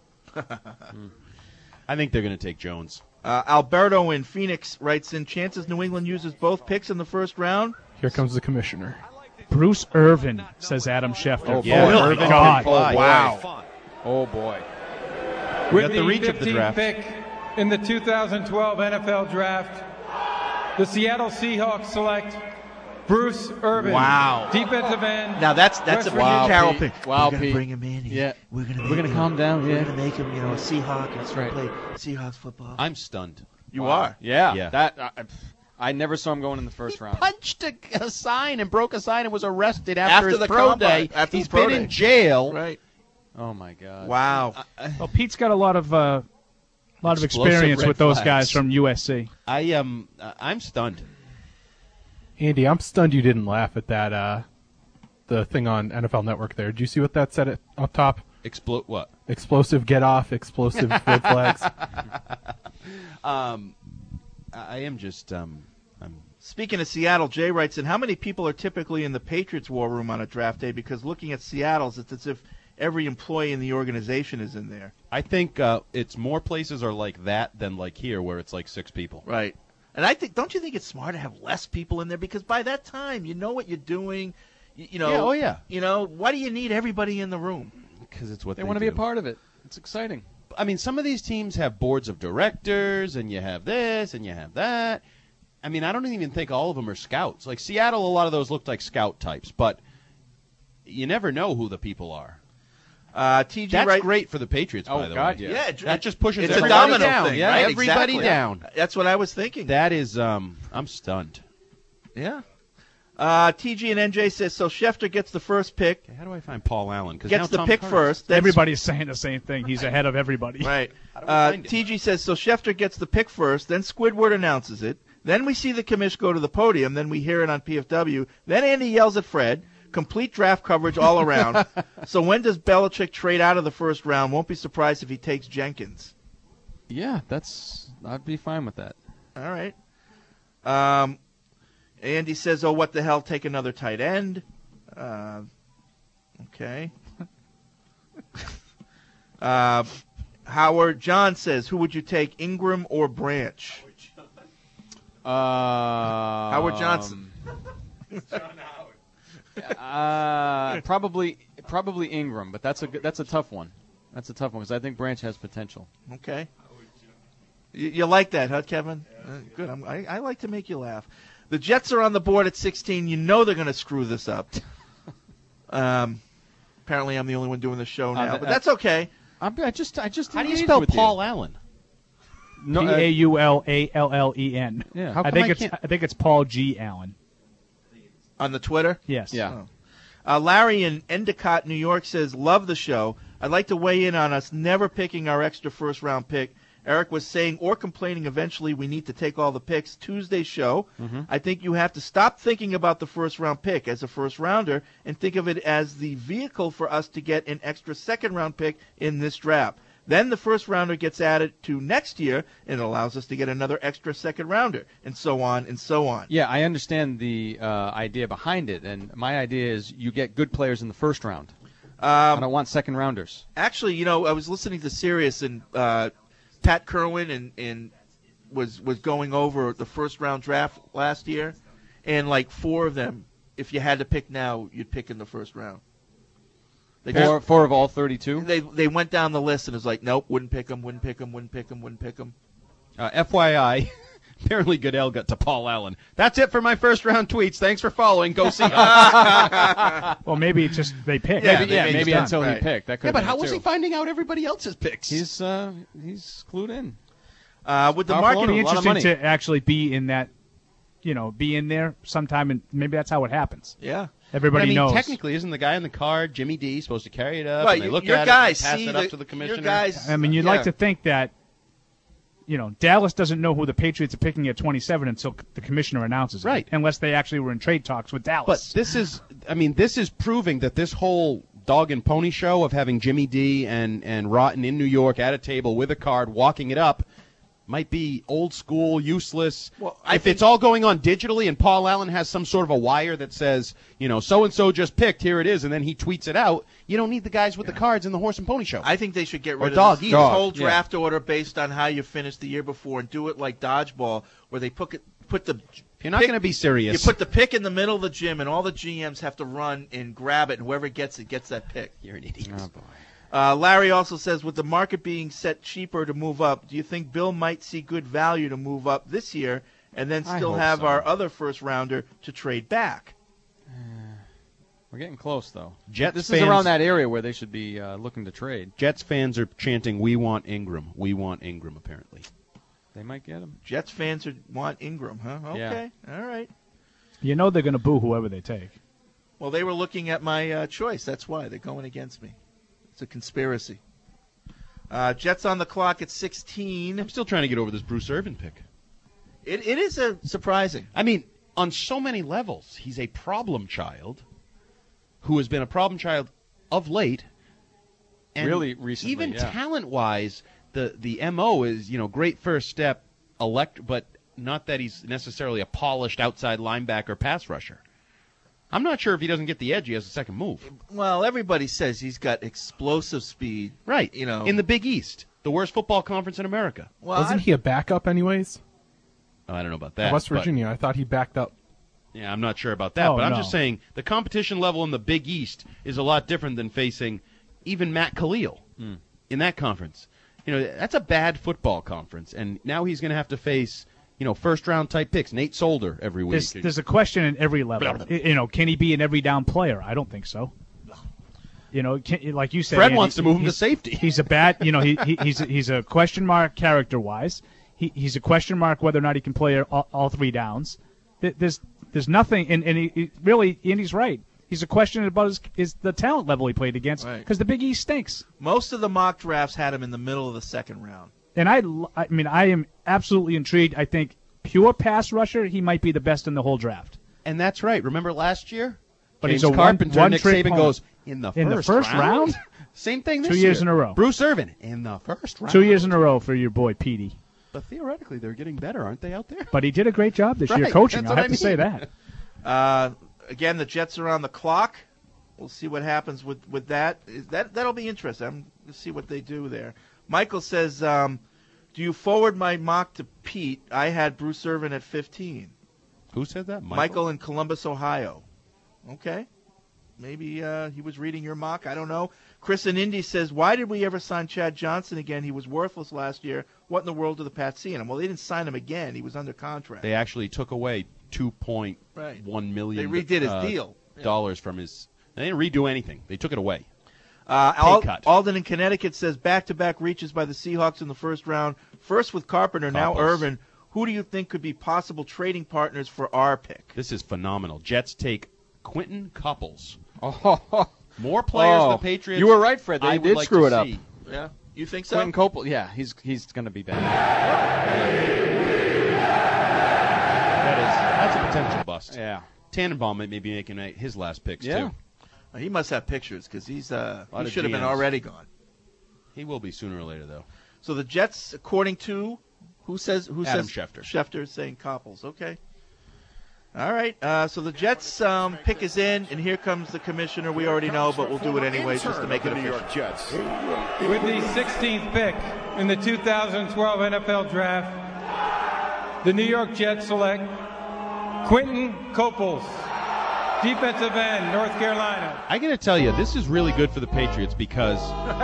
I think they're going to take Jones. Alberto in Phoenix writes in, chances New England uses both picks in the first round. Here comes the commissioner. Bruce Irvin, says Adam Schefter. Oh, Yeah, boy. Irvin God. can fly. Wow. Oh, boy. With the reach of the 15th draft. pick in the 2012 NFL Draft, the Seattle Seahawks select Bruce Irvin. Wow. Defensive end. Now that's a West Pete Virginia. Carroll Pete. pick. Wow, We're gonna Pete. bring him in. Yeah. We're gonna We're gonna calm down, We're yeah. gonna make him, a Seahawk. And That's right. Play Seahawks football. I'm stunned. You are. Yeah. Yeah. That I never saw him going in the first round. Punched a sign and broke a sign and was arrested after his the pro combine. day. After He's the pro been day. in jail. Right. Oh, my God. Wow. Well, Pete's got a lot of Explosive experience red with those flags. guys from USC. I'm stunned. Andy, I'm stunned you didn't laugh at that the thing on NFL Network there. Did you see what that said up top? What? Explosive get off, explosive red flags. I am just Speaking of Seattle, Jay writes in, how many people are typically in the Patriots war room on a draft day? Because looking at Seattle's, it's as if every employee in the organization is in there. I think it's more places are like that than like here where it's like 6 people. Right. And I think, don't you think it's smart to have less people in there? Because by that time, you know what you're doing. You know. Yeah, oh, yeah. You know, why do you need everybody in the room? Because it's what They they want to be a do. part of it. It's exciting. I mean, some of these teams have boards of directors, and you have this, and you have that. I mean, I don't even think all of them are scouts. Like Seattle, a lot of those look like scout types, but you never know who the people are. TG That's writes, great for the Patriots, Oh, by the God, way. yeah. That just pushes it's a everybody domino down. thing, Yeah, right? everybody Exactly. down. That's what I was thinking. That is, I'm stunned. Yeah. TG and NJ says, so Schefter gets the first pick, Okay, how do I find Paul Allen? 'Cause gets now the Tom pick Carter's- first. Then Everybody's saying the same thing. He's ahead of everybody. Right. How do we find it? TG says, so Schefter gets the pick first, then Squidward announces it, then we see the commish go to the podium, then we hear it on PFW, then Andy yells at Fred, complete draft coverage all around. So when does Belichick trade out of the first round? Won't be surprised if he takes Jenkins. Yeah, I'd be fine with that. All right. Andy says, oh, what the hell, take another tight end. Okay. Howard John says, who would you take, Ingram or Branch? Howard Johnson. Probably Ingram, but that's a tough one. That's a tough one because I think Branch has potential. Okay. You like that, huh, Kevin? Good. I like to make you laugh. The Jets are on the board at 16. You know they're going to screw this up. Apparently, I'm the only one doing the show now, but that's okay. I just How do you engaged spell with Paul Allen? No, Paulallen. Yeah. How I come think it's Paul G. Allen. On the Twitter? Yes. Yeah. Larry in Endicott, New York says, love the show. I'd like to weigh in on us never picking our extra first-round pick. Eric was saying or complaining eventually we need to take all the picks. Tuesday's show, I think you have to stop thinking about the first-round pick as a first-rounder and think of it as the vehicle for us to get an extra second-round pick in this draft. Then the first rounder gets added to next year, and it allows us to get another extra second rounder, and so on and so on. Yeah, I understand the idea behind it, and my idea is you get good players in the first round. I don't want second rounders. Actually, I was listening to Sirius, and Pat Kerwin and was going over the first round draft last year, and like 4 of them, if you had to pick now, you'd pick in the first round. Four of all 32? They went down the list, and it was like, nope, wouldn't pick him. FYI, apparently Goodell got to Paul Allen. That's it for my first round tweets. Thanks for following. Go see. Well, maybe it's just they picked. Maybe until he picked. That could but how was he finding out everybody else's picks? He's clued in. With the It'd market, be interesting to actually be in that, be in there sometime, and maybe that's how it happens. Yeah. Everybody knows. Technically, isn't the guy in the card, Jimmy D, supposed to carry it up? Right, And they look your at guys it and pass see it up to the commissioner. Your guys, I mean, you'd like to think that, Dallas doesn't know who the Patriots are picking at 27 until the commissioner announces it. Right. Unless they actually were in trade talks with Dallas. But this is proving that this whole dog and pony show of having Jimmy D and Rotten in New York at a table with a card, walking it up, might be old school, useless. Well, if it's all going on digitally and Paul Allen has some sort of a wire that says, so-and-so just picked, here it is, and then he tweets it out, you don't need the guys with the cards in the horse and pony show. I think they should get rid Or of this dog. whole draft order based on how you finished the year before and do it like dodgeball, where they put the You're not going to be serious. You put the pick in the middle of the gym, and all the GMs have to run and grab it, and whoever gets it gets that pick. You're an idiot. Oh, boy. Larry also says, with the market being set cheaper to move up, do you think Bill might see good value to move up this year and then still have our other first rounder to trade back? We're getting close, though. This is around that area where they should be looking to trade. Jets fans are chanting, "We want Ingram. We want Ingram," apparently. They might get him. Jets fans want Ingram, huh? Okay, all right. they're going to boo whoever they take. Well, they were looking at my choice. That's why. They're going against me. It's a conspiracy. Jets on the clock at 16. I'm still trying to get over this Bruce Irvin pick. It is surprising. I mean, on so many levels, he's a problem child who has been a problem child of late. And really recently, even talent-wise, the MO is, great first step, but not that he's necessarily a polished outside linebacker pass rusher. I'm not sure if he doesn't get the edge, he has a second move. Well, everybody says he's got explosive speed. Right. In the Big East, the worst football conference in America. Well, wasn't he a backup anywa's? I don't know about that. West Virginia, I thought he backed up. Yeah, I'm not sure about that, but I'm just saying the competition level in the Big East is a lot different than facing even Matt Khalil in that conference. That's a bad football conference, and now he's going to have to face first-round type picks. Nate Solder every week. There's a question in every level. Can he be an every-down player? I don't think so. Like you said, Fred Andy, wants to move him to safety. He's a bad, he's a question mark character-wise. He's a question mark whether or not he can play all 3 downs. There's nothing, and he really, Andy's right. He's a question about the talent level he played against, because the Big East stinks. Most of the mock drafts had him in the middle of the second round. And I am absolutely intrigued. I think pure pass rusher, he might be the best in the whole draft. And that's right. Remember last year? But James he's a Carpenter, one Nick trick Saban pony. goes, in the first round? Same thing this 2 year. years in a row. Bruce Irvin, in the first round. 2 years in a row for your boy, Petey. But theoretically, they're getting better, aren't they, out there? But he did a great job this year coaching. I have to say that. Again, the Jets are on the clock. We'll see what happens with that. That'll be interesting. I'm going to see what they do there. Michael says, do you forward my mock to Pete? I had Bruce Irvin at 15. Who said that? Michael in Columbus, Ohio. Okay. Maybe he was reading your mock. I don't know. Chris in Indy says, why did we ever sign Chad Johnson again? He was worthless last year. What in the world did the Pats see in him? Well, they didn't sign him again. He was under contract. They actually took away $2.1 million. They redid his deal. Dollars from his. They didn't redo anything. They took it away. Alden in Connecticut says back-to-back reaches by the Seahawks in the first round. First with Carpenter, now Irvin. Who do you think could be possible trading partners for our pick? This is phenomenal. Jets take Quentin Couples. More players the Patriots. You were right, Fred. They did screw it up. Yeah, you think so? Quentin Couples, yeah, he's going to be bad. That's a potential bust. Yeah. Tannenbaum may be making his last picks too. He must have pictures because he should have been GMs. already gone. He will be sooner or later, though. So the Jets, according to who says Adam Schefter. Schefter is saying Coppels. Okay. All right. So the Jets pick is in, and here comes the commissioner. We already know, but we'll do it anyway just to make it official. New York Jets. With the 16th pick in the 2012 NFL Draft, the New York Jets select Quentin Coppels, defensive end, North Carolina. I got to tell you, this is really good for the Patriots because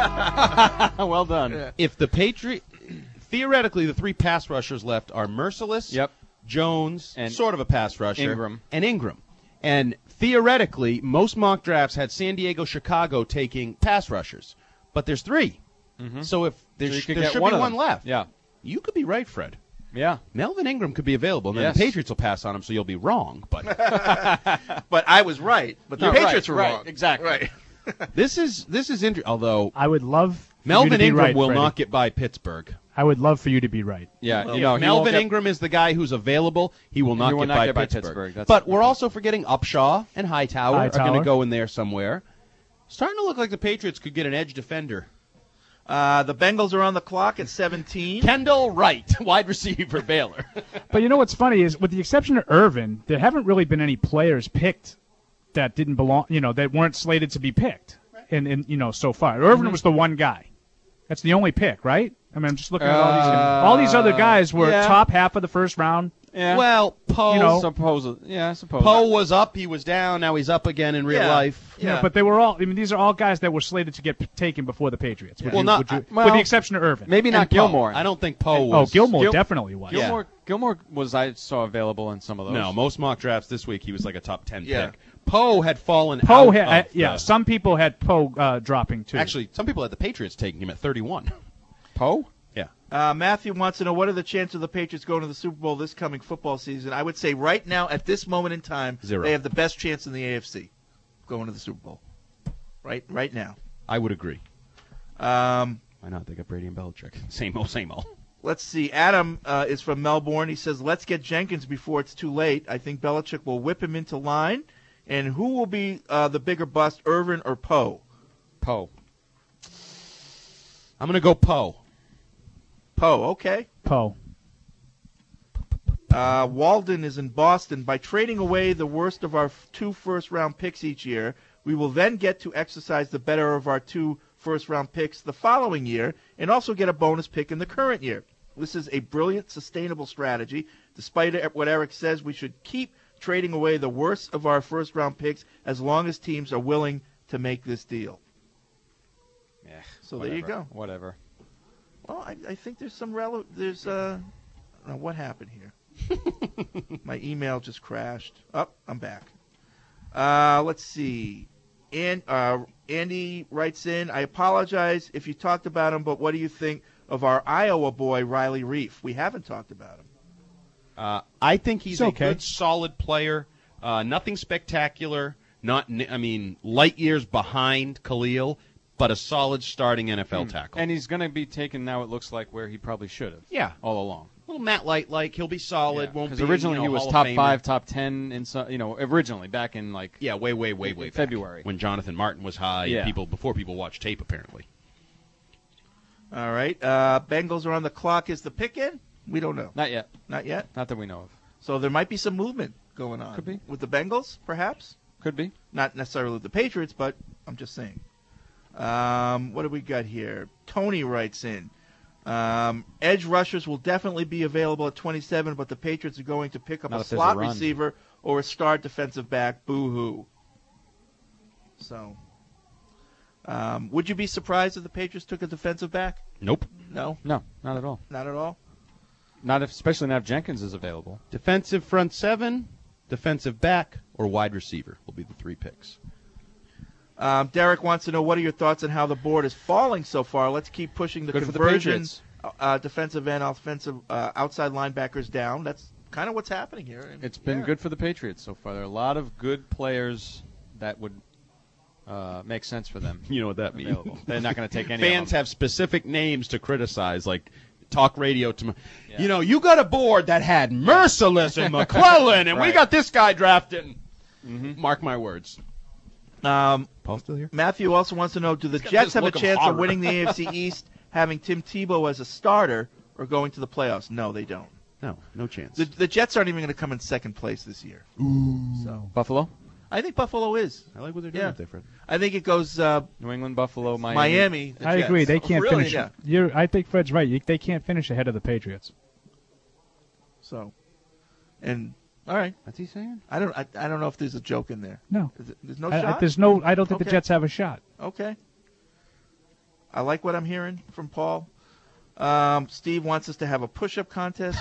well done. If the theoretically, the 3 pass rushers left are Merciless, Jones, and sort of a pass rusher, and Ingram. And theoretically, most mock drafts had San Diego, Chicago taking pass rushers, but there's 3. Mm-hmm. So if there should be one left, you could be right, Fred. Yeah, Melvin Ingram could be available, and then the Patriots will pass on him, so you'll be wrong. But but I was right. But the Patriots were wrong. Exactly. Right. This is interesting. Although I would love Melvin Ingram right, will Freddie. not get by Pittsburgh. I would love for you to be right. Yeah, well, Melvin Ingram is the guy who's available. He will not get by Pittsburgh. But we're also forgetting Upshaw and Hightower are going to go in there somewhere. Starting to look like the Patriots could get an edge defender. The Bengals are on the clock at 17. Kendall Wright, wide receiver, Baylor. But you know what's funny is, with the exception of Irvin, there haven't really been any players picked that didn't belong, that weren't slated to be picked, so far. Irvin was the one guy. That's the only pick, right? I mean, I'm just looking at all these other guys were top half of the first round. Yeah. Well, Poe. Supposedly. Poe was up, he was down, now he's up again in real life. Yeah, but they were all. I mean, these are all guys that were slated to get taken before the Patriots. With the exception of Irvin. Maybe not Gilmore. I don't think Poe was. Oh, Gilmore definitely was. Gilmore was, I saw, available in some of those. No, most mock drafts this week he was like a top 10 pick. Poe had fallen some people had Poe dropping too. Actually, some people had the Patriots taking him at 31. Poe? Yeah. Matthew wants to know, what are the chances of the Patriots going to the Super Bowl this coming football season? I would say right now, at this moment in time, 0. They have the best chance in the AFC going to the Super Bowl. Right now. I would agree. Why not? They got Brady and Belichick. Same old. Let's see. Adam is from Melbourne. He says, let's get Jenkins before it's too late. I think Belichick will whip him into line. And who will be the bigger bust, Irvin or Poe? Poe. I'm going to go Poe. Poe, okay. Poe. Walden is in Boston. By trading away the worst of our 2 first-round picks each year, we will then get to exercise the better of our 2 first-round picks the following year and also get a bonus pick in the current year. This is a brilliant, sustainable strategy. Despite what Eric says, we should keep trading away the worst of our first-round picks as long as teams are willing to make this deal. Yeah. So there you go. Whatever. Well, I think there's some there's I don't know what happened here. My email just crashed. I'm back. Let's see. Andy writes in, I apologize if you talked about him, but what do you think of our Iowa boy, Riley Reif? We haven't talked about him. I think he's a good, solid player. Nothing spectacular. Light years behind Khalil, but a solid starting NFL tackle. And he's going to be taken now, it looks like, where he probably should have. Yeah. All along. A little Matt Light-like. He'll be solid. Won't be, because originally he was Hall top of 5, top 10, originally back in way February. When Jonathan Martin was high, before people watched tape, apparently. All right. Bengals are on the clock. Is the pick in? We don't know. Not yet. Not yet? Not that we know of. So there might be some movement going on. Could be. With the Bengals, perhaps? Could be. Not necessarily with the Patriots, but I'm just saying. What do we got here? Tony writes in. Edge rushers will definitely be available at 27, but the Patriots are going to pick up a slot receiver or a star defensive back. Boo-hoo. So, would you be surprised if the Patriots took a defensive back? Nope. No? No, not at all. Not at all? Especially now if Jenkins is available. Defensive front 7, defensive back, or wide receiver will be the 3 picks. Derek wants to know, what are your thoughts on how the board is falling so far? Let's keep pushing the conversions, defensive end, offensive outside linebackers down. That's kind of what's happening here. It's been good for the Patriots so far. There are a lot of good players that would make sense for them. You know what that means. They're not going to take any Fans of them. have specific names to criticize, like talk radio to you got a board that had Merciless and McClellan, and we got this guy drafted. Mark my words. Paul's still here? Matthew also wants to know, do the Jets have a chance of winning the AFC East, having Tim Tebow as a starter, or going to the playoffs? No, they don't. No chance. The Jets aren't even going to come in second place this year. So Buffalo? I think Buffalo is. I like what they're doing up there, Fred. I think it goes New England, Buffalo, Miami. The I Jets. agree. They can't Really? finish. Yeah. I think Fred's right. They can't finish ahead of the Patriots. So, and all right. What's he saying? I don't know if there's a joke in there. No. There's no shot. I don't think the Okay. Jets have a shot. Okay. I like what I'm hearing from Paul. Steve wants us to have a push-up contest.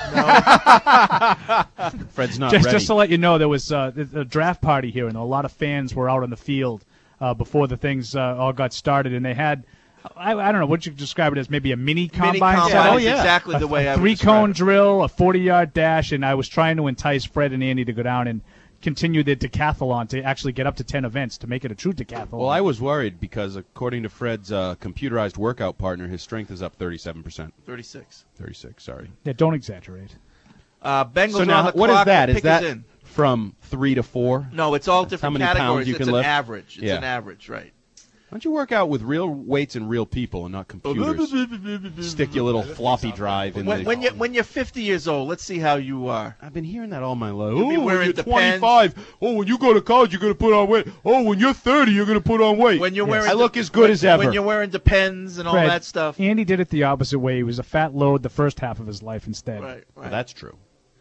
No. Fred's not ready. Just to let you know, there was a draft party here, and a lot of fans were out on the field before the things all got started, and they had, I don't know, would you describe it as maybe a mini combine is setup? exactly the way I would describe three-cone it. drill, a 40-yard dash, and I was trying to entice Fred and Andy to go down and continue the decathlon to actually get up to 10 events to make it a true decathlon. Well, I was worried because according to Fred's computerized workout partner, his strength is up 37%. 36. 36, sorry. Yeah, don't exaggerate. Bengals So are now, on the what clock. is that? The Is pick that in. from 3 to 4? No, it's all That's different how many pounds categories. you It's can an lift? average. It's Yeah. an average, right. Why don't you work out with real weights and real people and not computers? Stick your little floppy drive in there. When you're 50 years old, let's see how you are. I've been hearing that all my life. You'll be Oh, when wearing you're Depends. 25, oh, when you go to college, you're going to put on weight. Oh, when you're 30, you're going to put on weight. When you're wearing, I look as good as ever. When you're wearing Depends and all Fred, that stuff. Andy did it the opposite way. He was a fat load the first half of his life instead. Right. Well, that's true.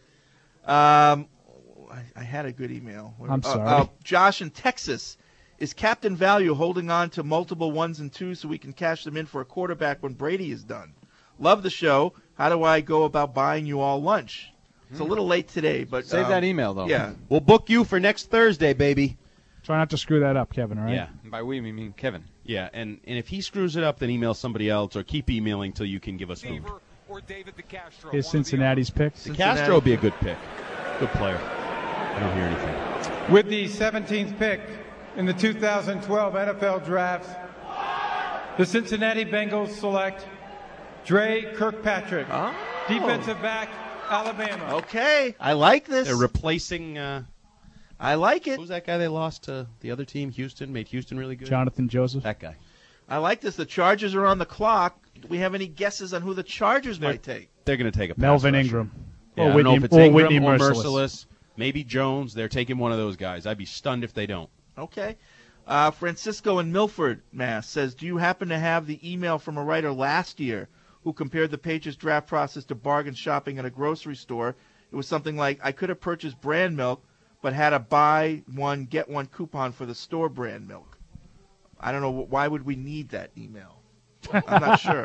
I had a good email. I'm sorry. Josh in Texas. Is Captain Value holding on to multiple 1s and 2s so we can cash them in for a quarterback when Brady is done? Love the show. How do I go about buying you all lunch? It's a little late today, but Save that email, though. Yeah. We'll book you for next Thursday, baby. Try not to screw that up, Kevin, all right? Yeah. And by we mean Kevin. Yeah, and if he screws it up, then email somebody else or keep emailing till you can give us food. Here's Cincinnati's picks. Castro would be a good pick. Good player. I don't hear anything. With the 17th pick in the 2012 NFL Draft, the Cincinnati Bengals select Dre Kirkpatrick, defensive back, Alabama. Okay, I like this. They're replacing. I like it. Who's that guy they lost to the other team? Houston made Houston really good. Jonathan Joseph. That guy. I like this. The Chargers are on the clock. Do we have any guesses on who the Chargers might take? They're going to take a pass Melvin rusher. Ingram. Yeah, Or I don't know Whitney, if it's or Ingram Whitney or Merciless. Maybe Jones. They're taking one of those guys. I'd be stunned if they don't. Okay. Francisco in Milford, Mass. says, do you happen to have the email from a writer last year who compared the Patriots draft process to bargain shopping at a grocery store? It was something like, I could have purchased brand milk, but had a buy one, get one coupon for the store brand milk. I don't know. Why would we need that email? I'm not sure.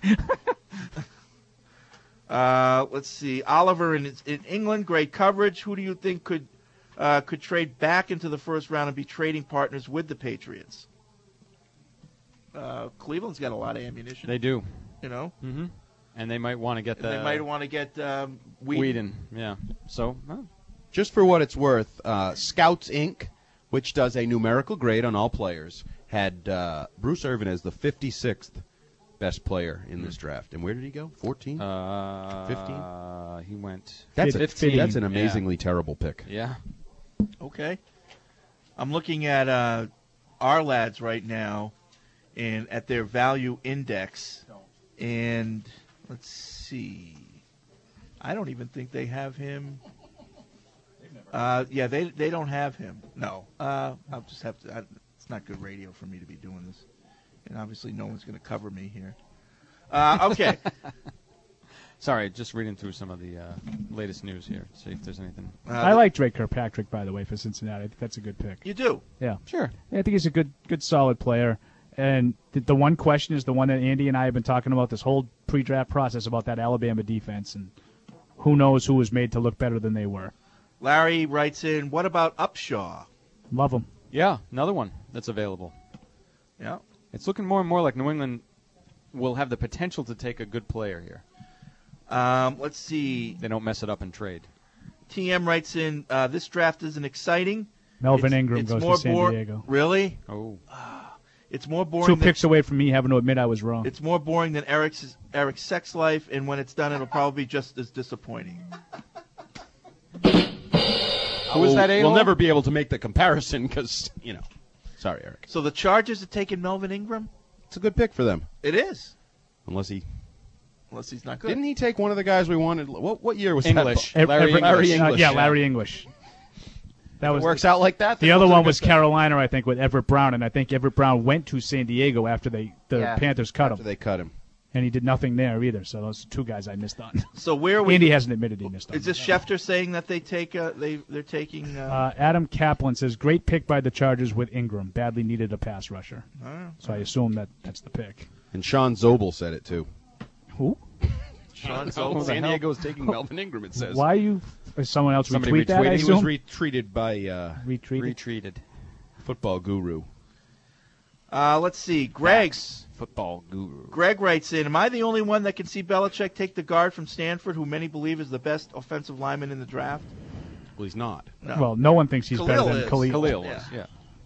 Let's see. Oliver in England, great coverage. Who do you think could trade back into the first round and be trading partners with the Patriots? Cleveland's got a lot of ammunition. They do. You know? Mm-hmm. And they might want to get They might want to get Whedon. Yeah. So, Just for what it's worth, Scouts Inc., which does a numerical grade on all players, had Bruce Irvin as the 56th best player in this draft. And where did he go? 14? 15? He went That's 15. That's an amazingly terrible pick. Yeah. Okay. I'm looking at our lads right now and at their value index. And let's see. I don't even think they have him. Yeah, they don't have him. No. I'll just have to. It's not good radio for me to be doing this. And obviously no one's going to cover me here. Okay. Sorry, just reading through some of the latest news here. See if there's anything. I like Drake Kirkpatrick, by the way, for Cincinnati. I think that's a good pick. You do? Yeah. Sure. Yeah, I think he's a good, solid player. And the one question is the one that Andy and I have been talking about this whole pre-draft process about that Alabama defense, and who knows who was made to look better than they were. Larry writes in, what about Upshaw? Love him. Yeah, another one that's available. Yeah. It's looking more and more like New England will have the potential to take a good player here. Let's see. They don't mess it up in trade. TM writes in, this draft isn't exciting. Melvin Ingram goes to San Diego. Really? Oh. It's more boring. 2 picks away from me having to admit I was wrong. It's more boring than Eric's sex life, and when it's done, it'll probably be just as disappointing. Who is that a-hole? We'll never be able to make the comparison because, you know. Sorry, Eric. So the Chargers are taking Melvin Ingram? It's a good pick for them. It is. Unless he's not good. Didn't he take one of the guys we wanted? What year was English. that? Larry English. Larry English. That was works out like that. The other one was Carolina, I think, with Everett Brown, and I think Everett Brown went to San Diego after the Panthers cut him. They cut him. And he did nothing there either. So those are two guys I missed on. So where are we? Andy hasn't admitted he missed on. Is this Schefter saying that they take they're taking? Adam Kaplan says great pick by the Chargers with Ingram. Badly needed a pass rusher. So I assume that's the pick. And Sean Zobel said it too. Who? Sean Zobel. San Diego's taking Melvin Ingram. It says. Why you? Is someone else Somebody retweet that? I He was assume? retreated by Retreated. Football Guru. Let's see. Greg. Football Guru. Greg writes in, am I the only one that can see Belichick take the guard from Stanford, who many believe is the best offensive lineman in the draft? Well, he's not. No. Well, no one thinks he's better than Khalil. Khalil Yeah. was, yeah.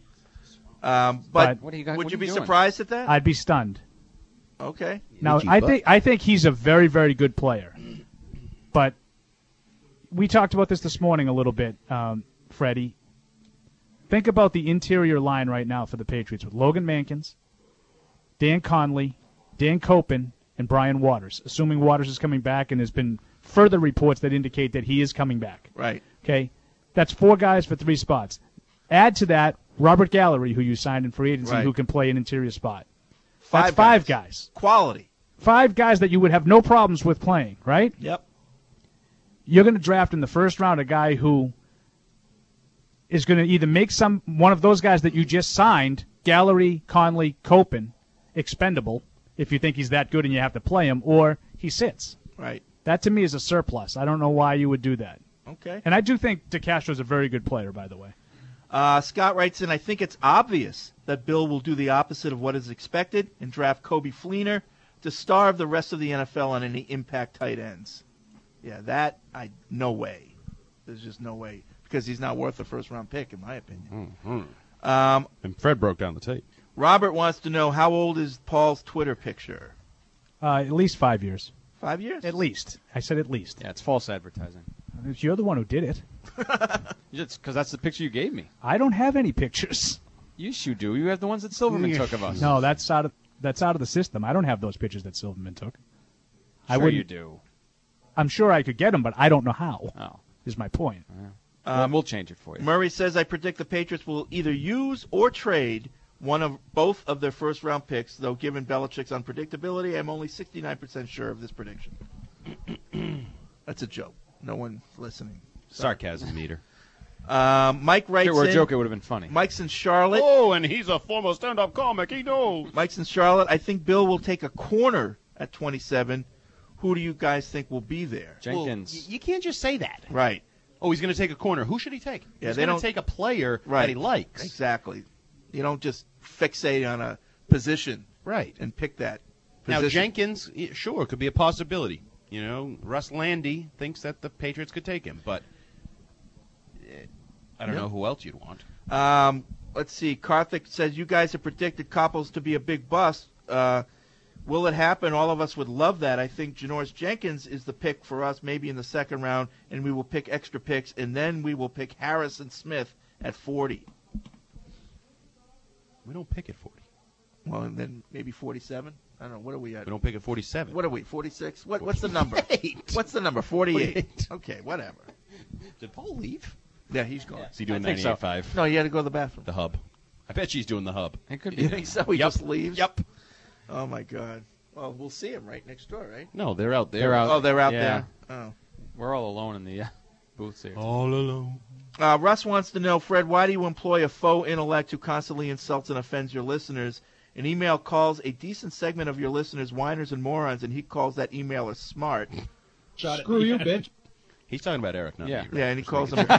But What do you got? would what you are be doing? surprised at that? I'd be stunned. Okay. Now, Itchy I butt. think he's a very, very good player. But we talked about this morning a little bit, Freddie. Think about the interior line right now for the Patriots with Logan Mankins, Dan Conley, Dan Copen, and Brian Waters, assuming Waters is coming back, and there's been further reports that indicate that he is coming back. Right. Okay? That's 4 guys for 3 spots. Add to that Robert Gallery, who you signed in free agency, Right. who can play an interior spot. 5 That's 5 guys. Quality. 5 guys that you would have no problems with playing, right? Yep. You're going to draft in the first round a guy who is going to either make one of those guys that you just signed, Gallery, Conley, Copen, expendable, if you think he's that good and you have to play him, or he sits. Right. That to me is a surplus. I don't know why you would do that. Okay. And I do think DeCastro's a very good player, by the way. Scott writes in, I think it's obvious that Bill will do the opposite of what is expected and draft Kobe Fleener to starve the rest of the NFL on any impact tight ends. Yeah, no way. There's just no way. Because he's not worth a first-round pick, in my opinion. Mm-hmm. And Fred broke down the tape. Robert wants to know, how old is Paul's Twitter picture? At least 5 years. 5 years? At least. I said at least. Yeah, it's false advertising. You're the one who did it. Because that's the picture you gave me. I don't have any pictures. Yes, you do. You have the ones that Silverman took of us. No, that's out of the system. I don't have those pictures that Silverman took. Sure you do. I'm sure I could get them, but I don't know how. Oh. Is my point. We'll change it for you. Murray says, I predict the Patriots will either use or trade both of their first-round picks, though given Belichick's unpredictability, I'm only 69% sure of this prediction. That's a joke. No one's listening. Sarcasm meter. Mike writes If it were a in, joke, it would have been funny. Mike's in Charlotte. Oh, and he's a former stand-up comic. He knows. Mike's in Charlotte. I think Bill will take a corner at 27. Who do you guys think will be there? Jenkins. Well, you can't just say that. Right. Oh, he's going to take a corner. Who should he take? Yeah, he's they going don't to take a player right. that he likes. Exactly. You don't just fixate on a position. Right. And pick that position. Now, Jenkins, sure, could be a possibility. You know, Russ Landy thinks that the Patriots could take him, but I don't know who else you'd want. Let's see. Karthik says, you guys have predicted Copples to be a big bust. Will it happen? All of us would love that. I think Janoris Jenkins is the pick for us, maybe in the second round, and we will pick extra picks, and then we will pick Harrison Smith at 40. We don't pick at 40. Well, and then maybe 47? I don't know. What are we at? We don't pick at 47. What are we, 46? What's the number? What's the number? 48. Okay, whatever. Did Paul leave? Yeah, he's gone. Is he doing I think so. 98.5? No, he had to go to the bathroom. The hub. I bet she's doing the hub. It could You be. think so? He just leaves? Yep. Oh, my God. Well, we'll see him right next door, right? No, they're out there. They're out. Oh, they're out Yeah. there? Oh. We're all alone in the booths here. All alone. Russ wants to know, Fred, why do you employ a faux intellect who constantly insults and offends your listeners? An email calls a decent segment of your listeners whiners and morons, and he calls that emailer smart. Screw you, bitch. He's talking about Eric, not Yeah. me. Right? Yeah, and he calls him.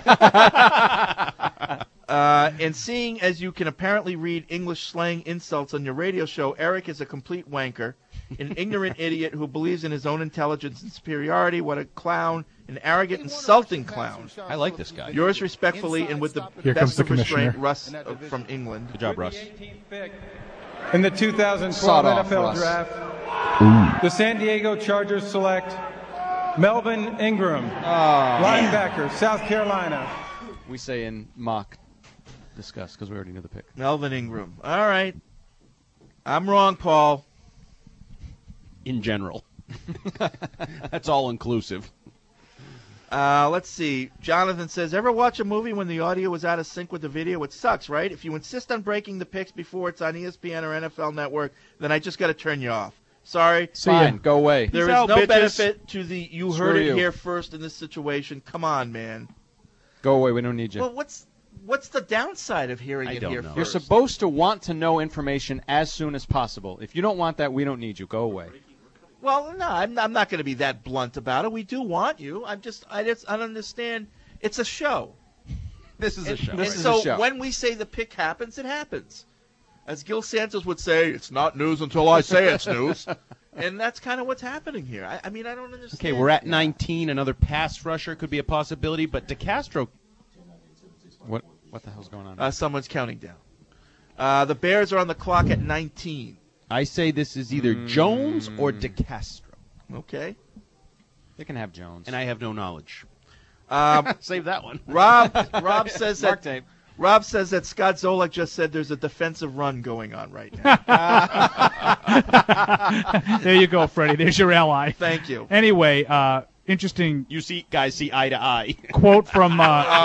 And seeing as you can apparently read English slang insults on your radio show, Eric is a complete wanker, an ignorant idiot who believes in his own intelligence and superiority. What a clown, an arrogant, insulting clown. I like this guy. Yours respectfully and with the Here comes best the of restraint, commissioner. Russ from England. Good job, Russ. In the 2012 Sawed off, NFL Russ. Draft, the San Diego Chargers select Melvin Ingram, linebacker, South Carolina. We say in mock discuss because we already knew the pick. Melvin Ingram. All right. I'm wrong, Paul. In general. That's all inclusive. Let's see. Jonathan says, ever watch a movie when the audio was out of sync with the video? It sucks, right? If you insist on breaking the picks before it's on ESPN or NFL Network, then I just got to turn you off. Sorry. Fine, go away. There is no benefit to the you heard it here first in this situation. Come on, man. Go away. We don't need you. Well, what's the downside of hearing it here first? You're supposed to want to know information as soon as possible. If you don't want that, we don't need you. Go away. Well, no, I'm not going to be that blunt about it. We do want you. I don't understand. It's a show. This is a show. So when we say the pick happens, it happens. As Gil Santos would say, it's not news until I say it's news. And that's kind of what's happening here. I mean, I don't understand. Okay, we're at 19. Another pass rusher could be a possibility, but DeCastro. What the hell's going on? Someone's counting down. The Bears are on the clock at 19. I say this is either Jones or DeCastro. Okay. They can have Jones. And I have no knowledge. Save that one. Rob says that. Rob says that Scott Zolak just said there's a defensive run going on right now. There you go, Freddie. There's your ally. Thank you. Anyway, interesting. You guys see eye to eye. Quote from.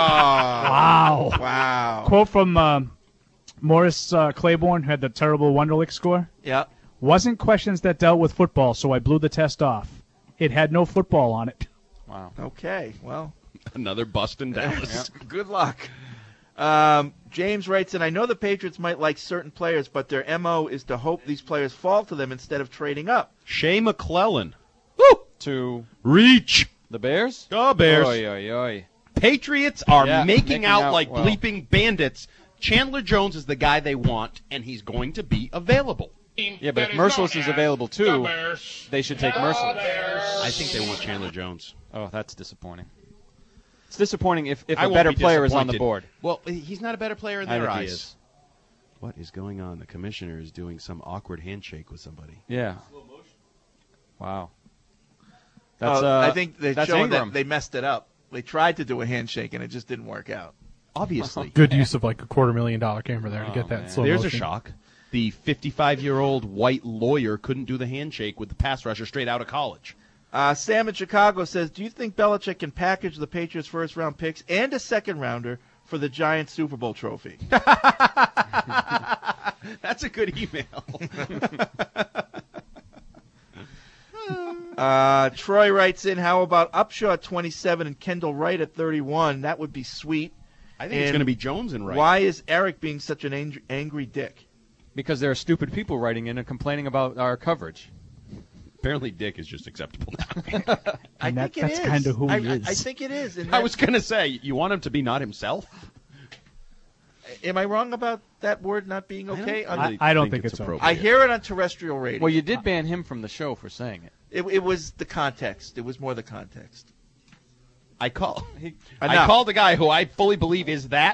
Wow. Quote from Morris Claiborne, who had the terrible Wonderlic score. Yeah. Wasn't questions that dealt with football, so I blew the test off. It had no football on it. Wow. Okay. Well. Another bust in Dallas. Good luck. James writes in, I know the Patriots might like certain players, but their MO is to hope these players fall to them instead of trading up. Shea McClellan. Woo! To reach. The Bears? Oh, Bears. Oy, oy, oy. Patriots are making out like bleeping bandits. Chandler Jones is the guy they want, and he's going to be available. Yeah, but if Merciless is available too, they should take Merciless. I think they want Chandler Jones. Oh, that's disappointing. It's disappointing if a better player is on the board. Well, he's not a better player in their eyes. He is. What is going on? The commissioner is doing some awkward handshake with somebody. Yeah. Wow. That's, I think they're showing Ingram. that they messed it up. They tried to do a handshake, and it just didn't work out. Obviously. Good use of like a $250,000 camera there to get that slow There's motion. a shock. The 55-year-old white lawyer couldn't do the handshake with the pass rusher straight out of college. Sam in Chicago says, do you think Belichick can package the Patriots' first-round picks and a second-rounder for the Giants Super Bowl trophy? That's a good email. Troy writes in, how about Upshaw at 27 and Kendall Wright at 31? That would be sweet. I think it's going to be Jones and Wright. Why is Eric being such an angry dick? Because there are stupid people writing in and complaining about our coverage. Apparently Dick is just acceptable now. I think it is. That's kind of who he is. I think it is. I was going to say, you want him to be not himself? Am I wrong about that word not being okay? I don't think it's appropriate. I hear it on terrestrial radio. Well, you did ban him from the show for saying it. It was the context. It was more the context. I called a guy who I fully believe is that.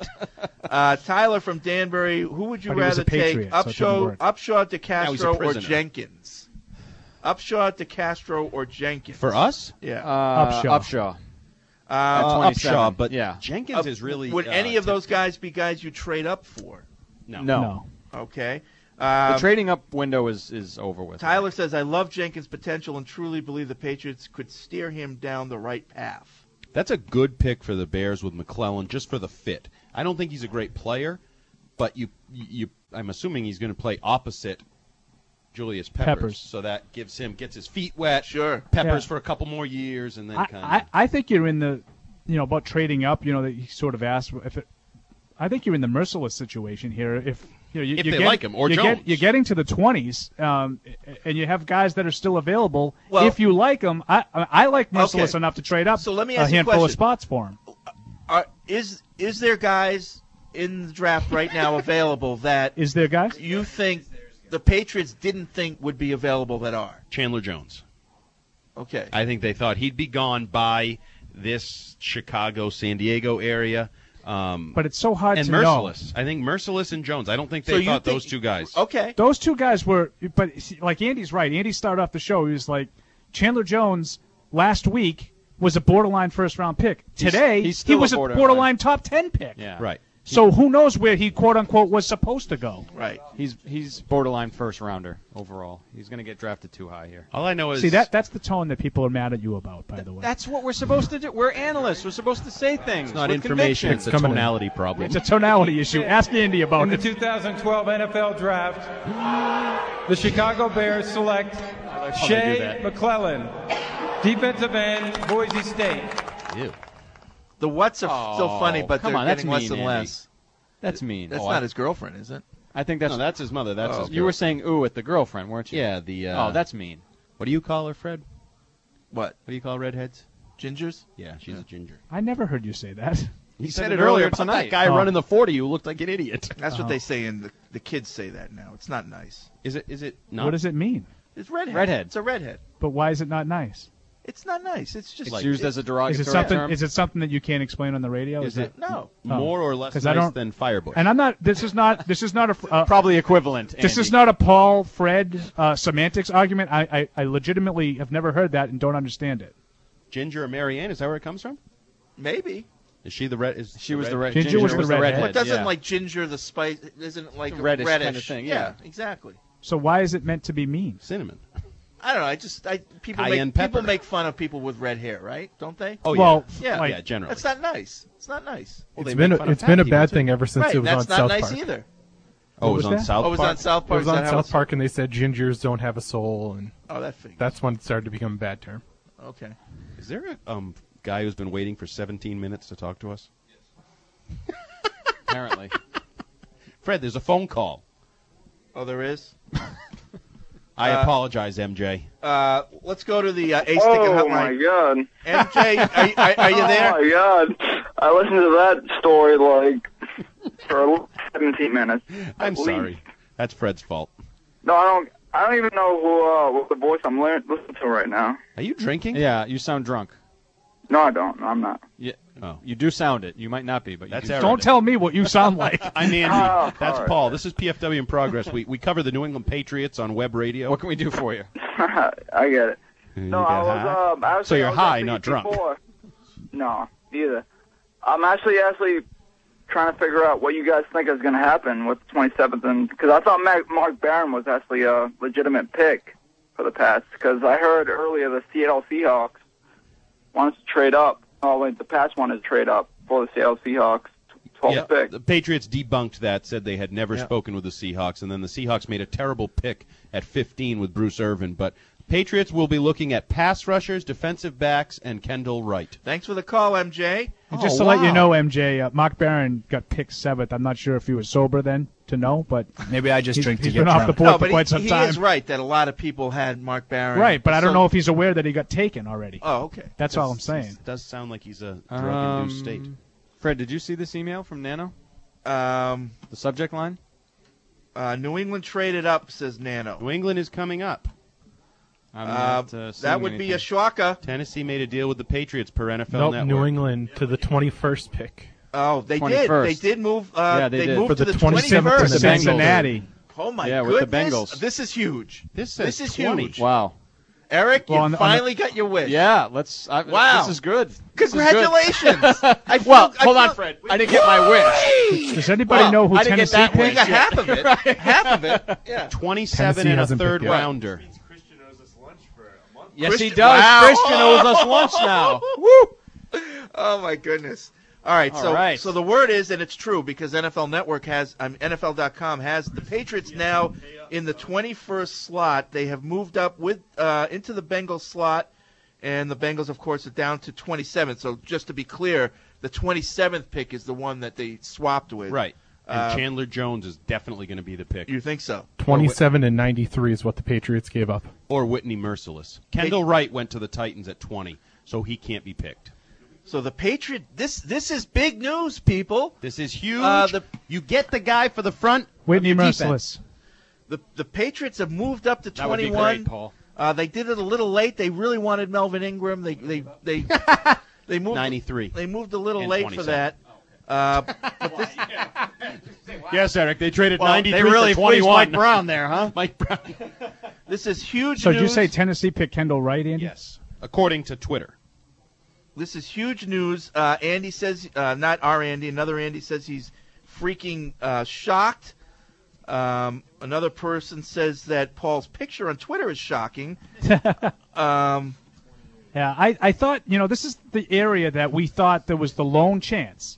Tyler from Danbury, who would you But he was rather a Patriot, take, so Upshaw, Now he's a DeCastro, or prisoner. Jenkins? Upshaw, DeCastro, or Jenkins? For us? Yeah. Upshaw. Upshaw, but yeah. Jenkins is really... Would any of those guys be guys you trade up for? No. Okay. The trading up window is over with. Tyler says, I love Jenkins' potential and truly believe the Patriots could steer him down the right path. That's a good pick for the Bears with McClellan, just for the fit. I don't think he's a great player, but I'm assuming he's going to play opposite Julius Peppers. So that gets his feet wet. Sure. Peppers for a couple more years, and then I think you're in the, about trading up. That you sort of asked I think you're in the Merciless situation here. If they like him or Jones, you're getting to the 20s, and you have guys that are still available. Well, if you like them, I like Merciless enough to trade up. So let me a ask you a handful question. of spots for him. Is there guys in the draft right now available that is there guys you think the Patriots didn't think would be available that are? Chandler Jones. Okay. I think they thought he'd be gone by this Chicago, San Diego area. But it's so hard and to Merciless. know. I think Merciless and Jones. I don't think they thought those two guys. Okay. Those two guys were, but like Andy's right. Andy started off the show. He was like, Chandler Jones last week was a borderline first-round pick. Today, he's still he was a borderline top 10 pick. Yeah. Right. So who knows where he quote unquote was supposed to go? Right. He's borderline first rounder overall. He's going to get drafted too high here. All I know is that's the tone that people are mad at you about. By the way, That's what we're supposed to do. We're analysts. We're supposed to say things. it's not with information. conviction. It's a tonality problem. it's a tonality issue. Ask Andy about In the it. 2012 NFL Draft, the Chicago Bears select how they do Shea that. McClellan, defensive end, Boise State. Ew. The what's are so funny, but come they're on, that's getting less mean, and Andy. less. That's mean. That's not his girlfriend, is it? I think that's No, that's his mother. That's his you were saying ooh at the girlfriend, weren't you? Yeah, the. Oh, that's mean. What do you call her, Fred? What? What do you call redheads? Gingers? Yeah, she's a ginger. I never heard you say that. He said it earlier about tonight. That guy Oh. running the 40 who looked like an idiot. That's what they say, and the kids say that now. It's not nice. Is it not? What does it mean? It's redhead. Redhead. It's a redhead. But why is it not nice? It's not nice. It's just It's used as a derogatory Is it something? term. Is it something that you can't explain on the radio? Is it no. more or less 'Cause nice I don't- than Firebush? And I'm not. This is not a. Probably equivalent. This Andy. is not a Paul Fred semantics argument. I legitimately have never heard that and don't understand it. Ginger or Marianne? Is that where it comes from? Maybe. Is she the red? She was the red. Ginger was the redhead. But doesn't yeah. like ginger the spice? Isn't like Reddish kind of thing, yeah. exactly. So why is it meant to be mean? Cinnamon. I don't know. People Cayenne pepper. people make fun of people with red hair, right? Don't they? Oh Well, yeah. like- yeah, generally. That's not nice. It's not nice. Well, It's they been make fun of it's been fat a people, bad too. thing ever since Right. it was That's on not South nice Park. either. Oh, it was was on that? South Oh, it was Park? on South It Park. was Is that on how South it's- Park, and they said gingers don't have a soul, and Oh, that figures. that's when it started to become a bad term. Okay. Is there a guy who's been waiting for 17 minutes to talk to us? Apparently. Fred, there's a phone call. Oh, there is. I apologize, MJ. Let's go to the Ace Ticket Oh Hotline. my God! MJ, are you there? Oh my God! I listened to that story like for 17 minutes. I'm at least. sorry. That's Fred's fault. No, I don't even know who what the voice I'm listening to right now. Are you drinking? Yeah, you sound drunk. No, I don't. I'm not. Yeah, Oh. you do sound it. You might not be, but you That's do. Eric. Don't tell me what you sound like. I'm Andy. Oh, That's all right. Paul. This is PFW in Progress. We cover the New England Patriots on web radio. What can we do for you? I get it. You No, get I high? was. I was So you're I was high, actually not drunk. before- No, either. I'm actually trying to figure out what you guys think is going to happen with the 27th, and because I thought Mark Barron was actually a legitimate pick for the Pats, because I heard earlier the Seattle Seahawks wanted to trade up. Oh wait, the Pats wanted to trade up for the Seattle Seahawks 12th Yeah, pick. the Patriots debunked that, said they had never spoken with the Seahawks, and then the Seahawks made a terrible pick at 15 with Bruce Irvin. But Patriots will be looking at pass rushers, defensive backs, and Kendall Wright. Thanks for the call, MJ. And just to let you know, MJ, Mark Barron got picked 7th. I'm not sure if he was sober then to know, but maybe I just drink to he's get been off the drunk. board No, for but quite some he time. is right that a lot of people had Mark Barron. Right, but I don't So- know if he's aware that he got taken already. Oh, okay. That's all I'm saying. It does sound like he's a drug-induced state. Fred, did you see this email from Nano? The subject line? New England traded up, says Nano. New England is coming up. I'm not, that seeing would be anything. a shocker. Tennessee made a deal with the Patriots per NFL Nope, Network. New England to the 21st pick. Oh, they 21st. did. They did move. Yeah, they did. moved For to the the 27th 21st. to the Cincinnati. Oh my Yeah, goodness! with the Bengals. This is huge. This says is 20. huge. Wow. Eric, Well, you on the- finally got your wish. Yeah, Wow. This is good. This is good. Congratulations! Hold on, Fred. I didn't get my wish. Does anybody know who I didn't get Tennessee that We wish. got half of it. Half of it. Yeah. 27 Tennessee and a hasn't picked third yet. rounder. Yes, he Christian- does. Wow. Christian owes us lunch now. Woo! Oh my goodness! All right, All right. so the word is, and it's true because NFL Network has, NFL.com has the Patriots now in the 21st slot. They have moved up with into the Bengals slot, and the Bengals, of course, are down to 27th. So just to be clear, the 27th pick is the one that they swapped with. Right. And Chandler Jones is definitely going to be the pick. You think so? 27 and 93 is what the Patriots gave up. Or Whitney Merciless. Kendall Wright went to the Titans at 20, so he can't be picked. So the Patriot, this is big news, people. This is huge. You get the guy for the front. Whitney of your Merciless. defense. The Patriots have moved up to 21. That would be great, Paul. They did it a little late. They really wanted Melvin Ingram. They they moved 93. They moved a little And late for 27. that. But this, Yes, Eric. They traded Well, 93 they really for fleeced 21. Mike Brown there, huh? Mike Brown. this is huge So news. did you say Tennessee picked Kendall Wright, Andy? Yes. According to Twitter. This is huge news. Andy says, not our Andy, another Andy says he's freaking shocked. Another person says that Paul's picture on Twitter is shocking. Yeah, I thought, this is the area that we thought there was the lone chance.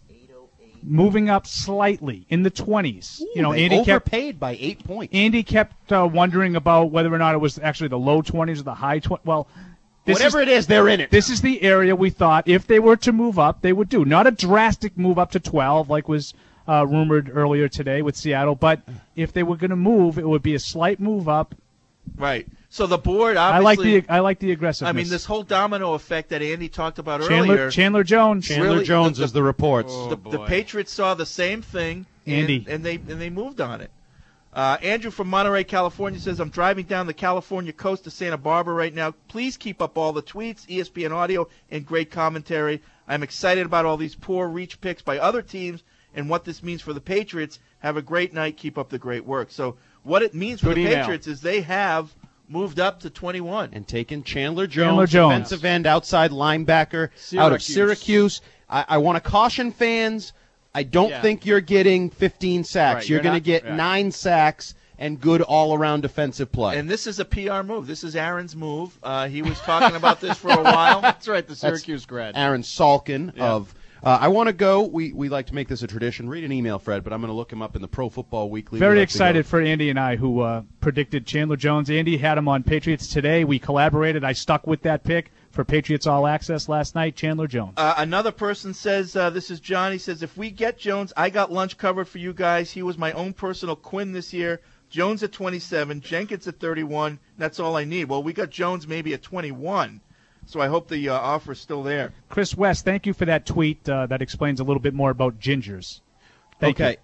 Moving up slightly in the 20s. They Andy overpaid by 8 points. Andy kept wondering about whether or not it was actually the low 20s or the high 20s. Well, whatever it is, they're in it. This is the area we thought if they were to move up, they would do. Not a drastic move up to 12 like was rumored earlier today with Seattle, but if they were going to move, it would be a slight move up. Right. So the board obviously. I like the aggressiveness. I mean, this whole domino effect that Andy talked about earlier. Chandler Jones. Chandler Jones is the reports. The Patriots saw the same thing, Andy, and they moved on it. Andrew from Monterey, California says, I'm driving down the California coast to Santa Barbara right now. Please keep up all the tweets, ESPN audio, and great commentary. I'm excited about all these poor reach picks by other teams and what this means for the Patriots. Have a great night. Keep up the great work. So what it means for the Patriots is they have moved up to 21. And taken Chandler Jones, defensive end, outside linebacker, out of Syracuse. I want to caution fans, I don't think you're getting 15 sacks. Right, you're going to get 9 sacks and good all-around defensive play. And this is a PR move. This is Aaron's move. He was talking about this for a while. That's right, the Syracuse grad. Aaron Salkin of I want to go. We like to make this a tradition. Read an email, Fred, but I'm going to look him up in the Pro Football Weekly. Very excited for Andy and I, who predicted Chandler Jones. Andy had him on Patriots Today. We collaborated. I stuck with that pick for Patriots All Access last night. Chandler Jones. Another person says, this is John. He says, if we get Jones, I got lunch covered for you guys. He was my own personal Quinn this year. Jones at 27, Jenkins at 31. That's all I need. Well, we got Jones maybe at 21. So I hope the offer is still there. Chris West, thank you for that tweet. That explains a little bit more about Gingers. Thank you.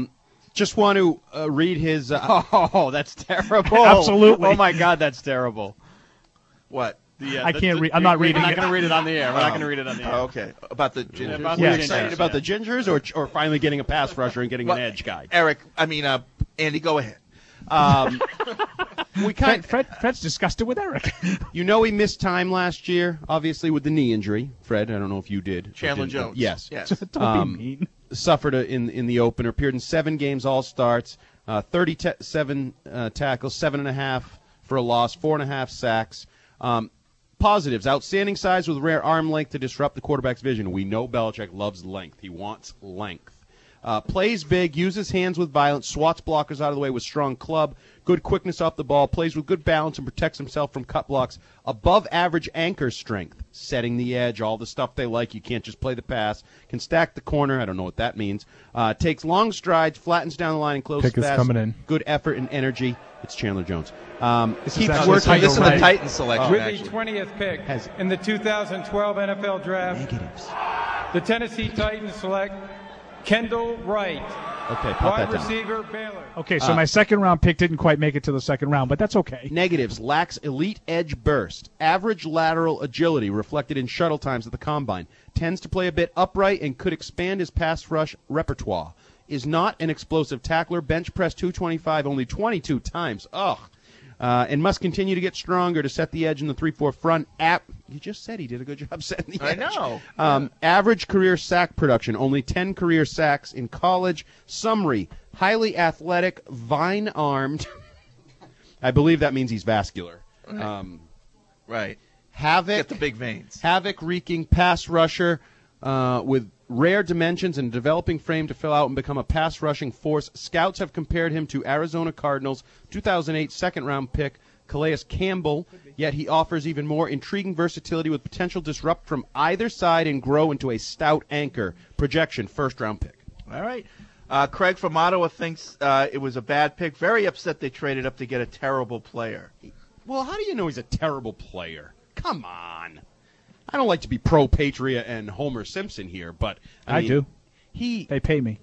Just want to read his. Oh, that's terrible. Absolutely. Oh my God, that's terrible. What? I can't read. I'm not reading. We're not going to read it on the air. We're not going to read it on the air. Oh, okay. About the Gingers. About the Gingers, or finally getting a pass rusher and getting an edge guy. Eric, Andy, go ahead. Fred's disgusted with Eric. He missed time last year, obviously with the knee injury. Fred, I don't know if you did. Chandler Jones. Yes. Don't be mean. Suffered in the opener. Appeared in 7 games, all starts. 37 tackles, 7.5 for a loss, 4.5 sacks. Positives: outstanding size with rare arm length to disrupt the quarterback's vision. We know Belichick loves length. He wants length. Plays big, uses hands with violence, swats blockers out of the way with strong club, good quickness off the ball, plays with good balance and protects himself from cut blocks, above average anchor strength, setting the edge, all the stuff they like. You can't just play the pass. Can stack the corner. I don't know what that means. Takes long strides, flattens down the line and closes fast. Pick is coming in. Good effort and energy. It's Chandler Jones. This is the Titan selection. With the 20th pick in the 2012 NFL Draft, negatives. The Tennessee Titans select Kendall Wright, wide receiver, Baylor. Okay, so my second-round pick didn't quite make it to the second round, but that's okay. Negatives: lacks elite edge burst, average lateral agility reflected in shuttle times at the combine, tends to play a bit upright and could expand his pass rush repertoire. Is not an explosive tackler, bench press 225 only 22 times. And must continue to get stronger to set the edge in the 3-4 front. You just said he did a good job setting the edge. I know. Average career sack production, only 10 career sacks in college. Summary: highly athletic, vine-armed. I believe that means he's vascular. Right. Havoc. Get the big veins. Havoc-wreaking pass rusher with rare dimensions and developing frame to fill out and become a pass-rushing force. Scouts have compared him to Arizona Cardinals 2008 second-round pick Calais Campbell, yet he offers even more intriguing versatility with potential disrupt from either side and grow into a stout anchor. Projection, first-round pick. All right. Craig from Ottawa thinks it was a bad pick. Very upset they traded up to get a terrible player. Well, how do you know he's a terrible player? Come on. I don't like to be pro-Patriot and Homer Simpson here, but I mean, do. They pay me.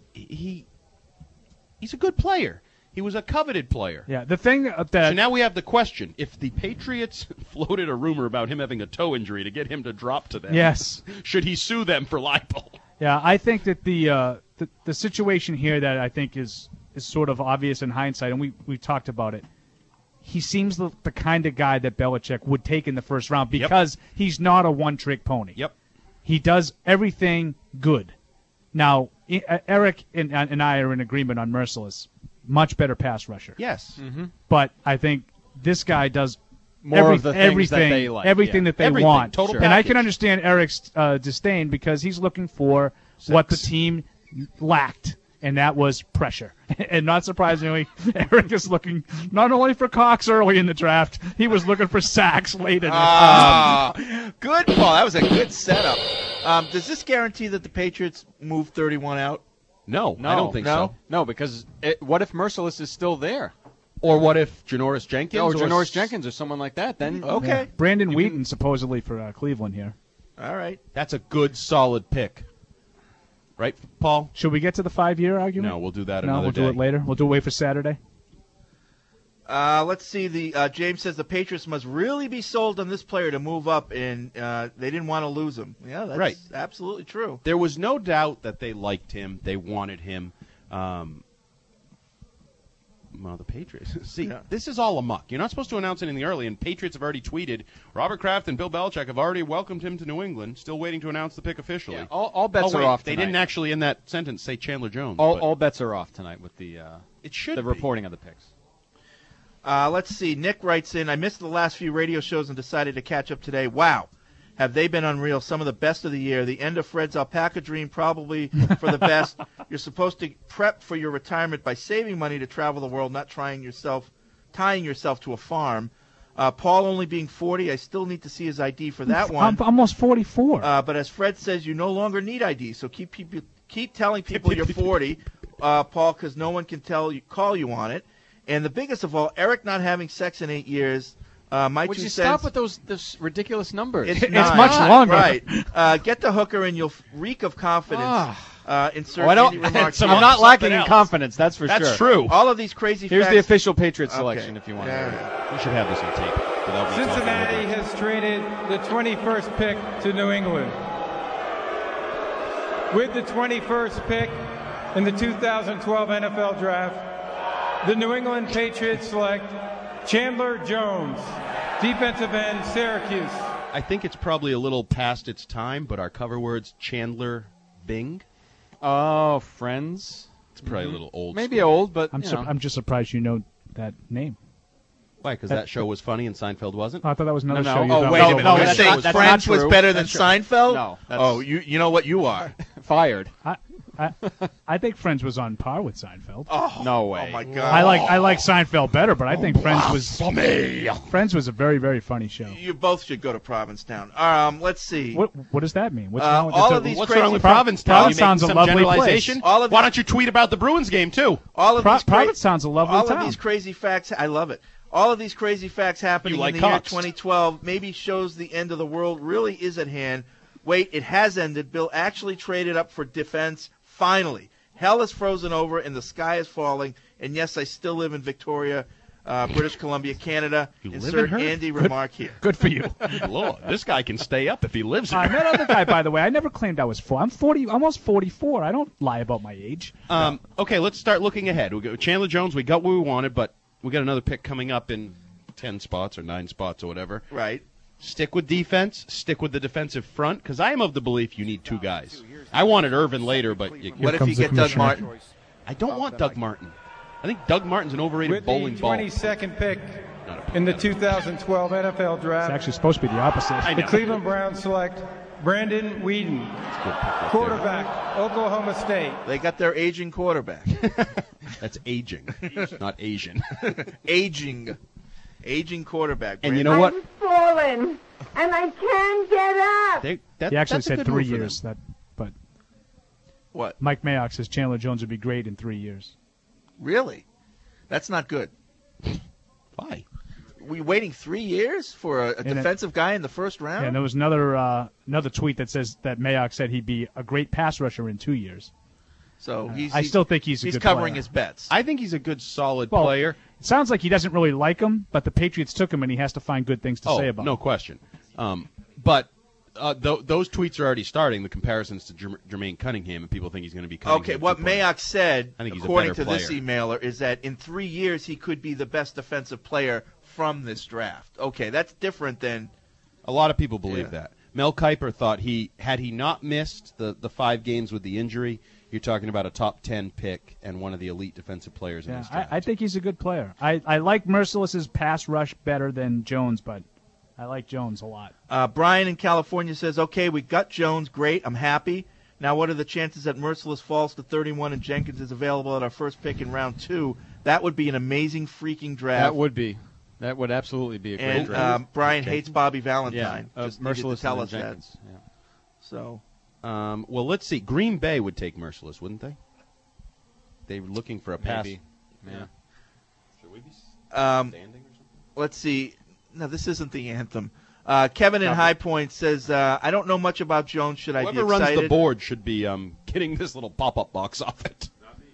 He's a good player. He was a coveted player. Yeah, the thing that... So now we have the question. If the Patriots floated a rumor about him having a toe injury to get him to drop to them, yes, should he sue them for libel? Yeah, I think that the situation here that I think is sort of obvious in hindsight, and we talked about it, he seems the kind of guy that Belichick would take in the first round because he's not a one-trick pony. Yep. He does everything good. Now, Eric and I are in agreement on Mercilus. Much better pass rusher. Yes. Mm-hmm. But I think this guy does More of the things that they like. everything Yeah. that they Everything. want. Total And I package. can understand Eric's disdain because he's looking for what the team lacked, and that was pressure. And not surprisingly, Eric is looking not only for Cox early in the draft, he was looking for sacks late in it. Good, Paul. That was a good setup. Does this guarantee that the Patriots move 31 out? No, I don't think so. No, because what if Mercilus is still there? Or what if Janoris Jenkins? Or Janoris Jenkins or someone like that. Then Okay. Yeah. Brandon Wheaton supposedly for Cleveland here. All right. That's a good, solid pick. Right, Paul? Should we get to the 5-year argument? No, we'll do that No, another we'll do day. it later. We'll do it wait for Saturday. Let's see. The James says the Patriots must really be sold on this player to move up, and they didn't want to lose him. Yeah, that's Right. absolutely true. There was no doubt that they liked him. They wanted him. Well, the Patriots. See, this is all amok. You're not supposed to announce anything early, and Patriots have already tweeted. Robert Kraft and Bill Belichick have already welcomed him to New England, still waiting to announce the pick officially. Yeah, all bets Oh, wait, are off They tonight. didn't actually, in that sentence, say Chandler Jones. but All bets are off tonight with the it should the be. reporting of the picks. Let's see. Nick writes in, I missed the last few radio shows and decided to catch up today. Wow. Have they been unreal? Some of the best of the year. The end of Fred's alpaca dream, probably for the best. You're supposed to prep for your retirement by saving money to travel the world, not tying yourself to a farm. Paul only being 40, I still need to see his ID for that one. I'm almost 44. But as Fred says, you no longer need ID, so keep telling people you're 40, Paul, because no one can call you on it. And the biggest of all, Eric not having sex in 8 years. My Would 2 you cents. stop with those ridiculous numbers? It's It's nine. much longer. Right. Get the hooker and you'll reek of confidence. Insert I don't. any remarks. I'm not lacking in confidence. That's for sure. That's true. All of these crazy Here's facts. the official Patriots Okay. selection if you want to hear it. We should have this on tape. Without me Cincinnati talking over it. has traded the 21st pick to New England. With the 21st pick in the 2012 NFL Draft, the New England Patriots select Chandler Jones, defensive end, Syracuse. I think it's probably a little past its time, but our cover words, Chandler Bing. Oh, Friends. It's probably a little old. Maybe school. old, but I'm you know. I'm just surprised you know that name. Why? Because that show was funny and Seinfeld wasn't? Oh, I thought that was another No, show. no. You Oh, thought Wait was a minute. over. You're that's saying not- that's Friends not was true. better than That's true. Seinfeld? No, that's- Oh, you know what you are. Fired. I think Friends was on par with Seinfeld. No way. Oh my God. I like Seinfeld better, but I think Friends was a very, very funny show. You both should go to Provincetown. Let's see. What does that mean? What's wrong with all it's a- of these What's crazy wrong with Pro- Provincetown? You making Provincetown's a some lovely generalization? place. All of Why these- don't you tweet about the Bruins game too? All of these Provincetown's a lovely all town. of these crazy facts, I love it. All of these crazy facts happening You like in the year Cox. 2012 maybe shows the end of the world really is at hand. Wait, it has ended. Bill actually traded up for defense. Finally. Hell is frozen over and the sky is falling. And yes, I still live in Victoria, British Columbia, Canada. You live Insert in her? Andy remark here. Good for you. Lord, this guy can stay up if he lives that there. other guy, by the way, I never claimed I was 4. I'm 40. Almost 44. I don't lie about my age. Okay, let's start looking ahead. We got Chandler Jones. We got what we wanted, but we got another pick coming up in 10 spots or 9 spots or whatever. Right. Stick with defense. Stick with the defensive front, because I am of the belief you need 2 guys. I wanted Irvin later, but What if you get Doug Martin? I don't want Doug Martin. I think Doug Martin's an overrated With bowling the ball. 22nd pick in the 2012 NFL It's Draft, actually supposed to be the opposite. the Cleveland Browns select Brandon Whedon, quarterback, Oklahoma State. They got their aging quarterback. That's aging, not Asian. Aging quarterback. And you know what? Fallen, and I can't get up. He actually that's a said good 3 move for years. them. But What? Mike Mayock says Chandler Jones would be great in 3 years. Really? That's not good. Why? We waiting 3 years for a defensive guy in the first round? Yeah, and there was another tweet that says that Mayock said he'd be a great pass rusher in 2 years. So I still think he's a good covering player. his bets. I think he's a good, solid Well, player. It sounds like he doesn't really like him, but the Patriots took him, and he has to find good things to say about no him. question. But those tweets are already starting, the comparisons to Jermaine Cunningham, and people think he's going to be Cunningham. Okay, what Mayock said, I think he's a according better to this player. emailer, is that in 3 years he could be the best defensive player from this draft. Okay, that's different than A lot of people believe Yeah. that. Mel Kiper thought had he not missed the 5 games with the injury, you're talking about a top 10 pick and one of the elite defensive players in this draft. I think he's a good player. I like Merciless's pass rush better than Jones, but I like Jones a lot. Brian in California says, okay, we got Jones. Great. I'm happy. Now, what are the chances that Merciless falls to 31 and Jenkins is available at our first pick in round 2? That would be an amazing freaking draft. That would be. That would absolutely be a great draft. Brian hates Bobby Valentine. Yeah, just Merciless to tell and us Jenkins. that. Yeah. So, well, let's see. Green Bay would take Merciless, wouldn't they? They were looking for a pass. Maybe. Yeah. Should we be standing or something? Let's see. No, this isn't the anthem. Kevin in High Point says, I don't know much about Jones. Should I be excited? Whoever runs the board should be getting this little pop-up box off it.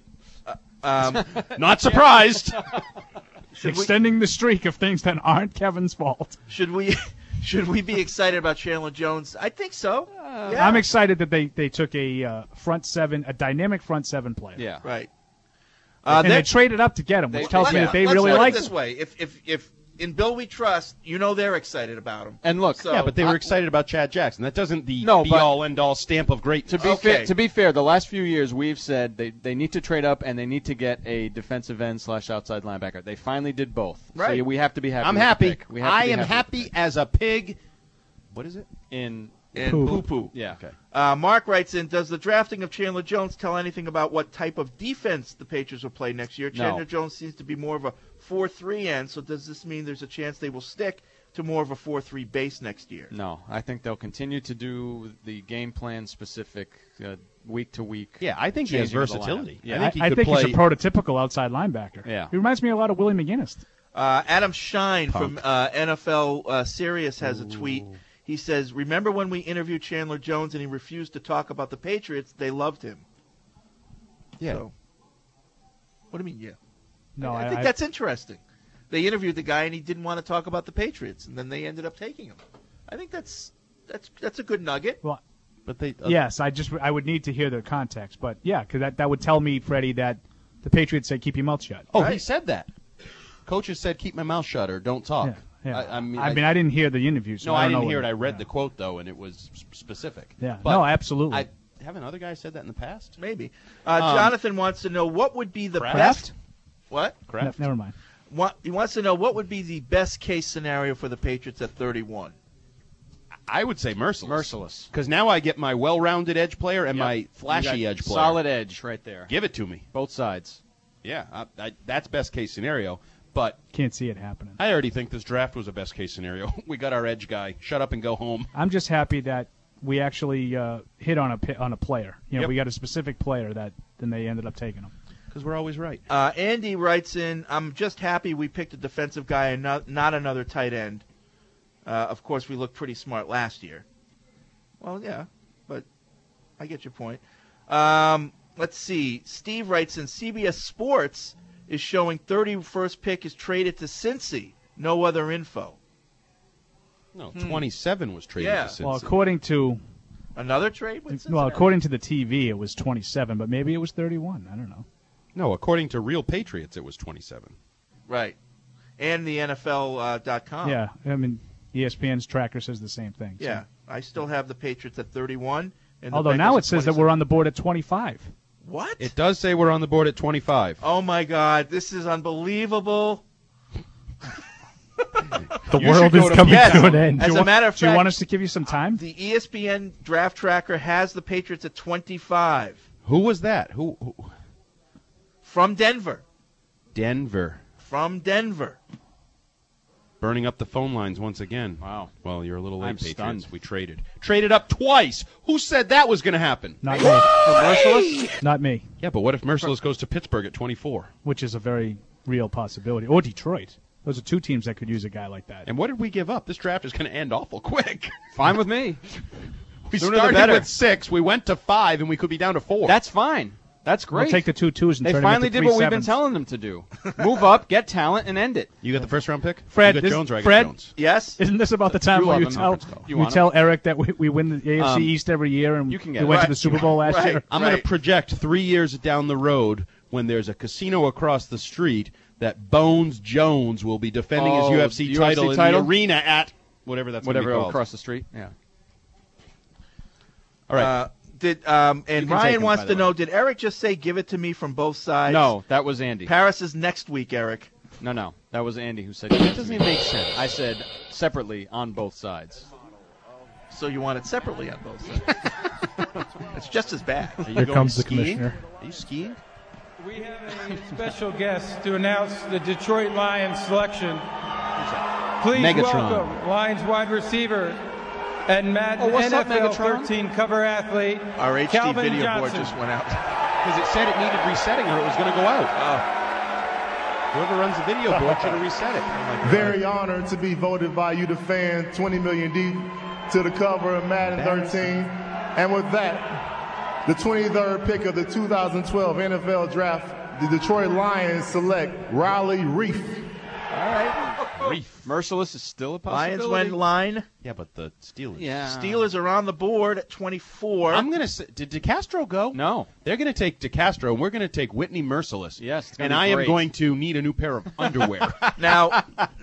Not surprised. Extending the streak of things that aren't Kevin's fault. Should we be excited about Chandler Jones? I think so. Yeah. I'm excited that they took a dynamic front seven player. Yeah. Right. And they traded up to get him, which tells me that they really like him. Let's put it this way. If in Bill we trust, they're excited about him. And look, but they were excited about Chad Jackson. That doesn't be-all, end-all stamp of greatness. To be fair, the last few years we've said they need to trade up and they need to get a defensive end / outside linebacker. They finally did both. Right. So we have to be happy. I'm with happy. The pick. I am happy as a pig. What is it? In poo-poo. Yeah. Okay. Mark writes in, does the drafting of Chandler Jones tell anything about what type of defense the Patriots will play next year? Chandler Jones seems to be more of a 4-3 end, so does this mean there's a chance they will stick to more of a 4-3 base next year? No, I think they'll continue to do the game plan specific week to week. Yeah, I think he has versatility. Yeah. I think he's a prototypical outside linebacker. Yeah. He reminds me a lot of Willie McGinnis. Adam Shine from NFL Sirius has a tweet. He says, remember when we interviewed Chandler Jones and he refused to talk about the Patriots? They loved him. Yeah. So, what do you mean, yeah? No, I think that's interesting. They interviewed the guy and he didn't want to talk about the Patriots, and then they ended up taking him. I think that's a good nugget. Well, but they yes, I would need to hear the context, but yeah, because that would tell me, Freddie, that the Patriots said keep your mouth shut. Oh, right. He said that. Coaches said keep my mouth shut or don't talk. Yeah. Yeah. I mean, I didn't hear the interview. So I didn't hear it. I read the quote, though, and it was specific. Yeah. But no, absolutely. Haven't other guys said that in the past? Maybe. Jonathan wants to know what would be the Kraft? best. What? Kraft? Never mind. He wants to know what would be the best case scenario for the Patriots at 31. I would say Merciless. Merciless. Because now I get my well-rounded edge player and my flashy edge player. Solid edge right there. Give it to me. Both sides. Yeah, that's best case scenario. But can't see it happening. I already think this draft was a best case scenario. We got our edge guy. Shut up and go home. I'm just happy that we actually hit on a player. We got a specific player that then they ended up taking him. Because we're always right. Andy writes in, I'm just happy we picked a defensive guy and not another tight end. Of course, we looked pretty smart last year. Well, yeah, but I get your point. Let's see. Steve writes in, CBS Sports is showing 31st pick is traded to Cincy. No other info. No, 27 was traded to Cincy. Well, according to another trade with Cincinnati? Well, according to the TV, it was 27, but maybe it was 31. I don't know. No, according to Real Patriots, it was 27. Right. And the NFL.com. Yeah, I mean, ESPN's tracker says the same thing. So. Yeah, I still have the Patriots at 31. And although now it says that we're on the board at 25. What? It does say we're on the board at 25. Oh, my God. This is unbelievable. The world is coming to an end. As a matter of fact, do you want us to give you some time? The ESPN draft tracker has the Patriots at 25. Who was that? Who? From Denver. From Denver. Burning up the phone lines once again. Wow. Well, you're a little late, I'm Patriots. stunned. We traded. Traded up twice. Who said that was going to happen? Not me. Merciless? Not me. Yeah, but what if Merciless goes to Pittsburgh at 24? Which is a very real possibility. Or Detroit. Those are two teams that could use a guy like that. And what did we give up? This draft is going to end awful quick. Fine with me. We Sooner the started better. with 6. We went to 5, and we could be down to 4. That's fine. That's great. We'll take the 2 2s and they turn finally them into did what we've been 3 7s. telling them to do. Move up, get talent, and end it. You got the first round pick? Fred, you got Jones or I got Fred, Jones? Yes? Isn't this about the time You where love him, you tell Eric that we win the AFC East every year and you can we get went it. to the Super Bowl last year? I'm going to project 3 years down the road when there's a casino across the street that Bones Jones will be defending his UFC title in the arena at whatever that's gonna be called. across the street. Yeah. All right. And Ryan him, wants by to the know, did Eric just say give it to me from both sides? No, that was Andy. Paris is next week, Eric. No, that was Andy who said. That doesn't even make sense. I said separately on both sides. So you want it separately on both sides. It's just as bad. Here comes the commissioner. Are you skiing? We have a special guest to announce the Detroit Lions selection. Please Megatron. welcome Lions wide receiver and Madden what's up, NFL Megatron? 13 cover athlete, Our HD Calvin video Johnson. board just went out. Because it said it needed resetting or it was going to go out. Whoever runs the video board should have reset it. Very honored to be voted by you, the fans, 20 million deep, to the cover of Madden 13. And with that, the 23rd pick of the 2012 NFL Draft, the Detroit Lions select Riley Reef. All right. Merciless is still a possibility. Lions went line. Yeah, but the Steelers. Yeah. Steelers are on the board at 24. I'm going to say, did DeCastro go? No. They're going to take DeCastro, and we're going to take Whitney Merciless. Yes, it's and gonna be I am great. going to need a new pair of underwear. Now,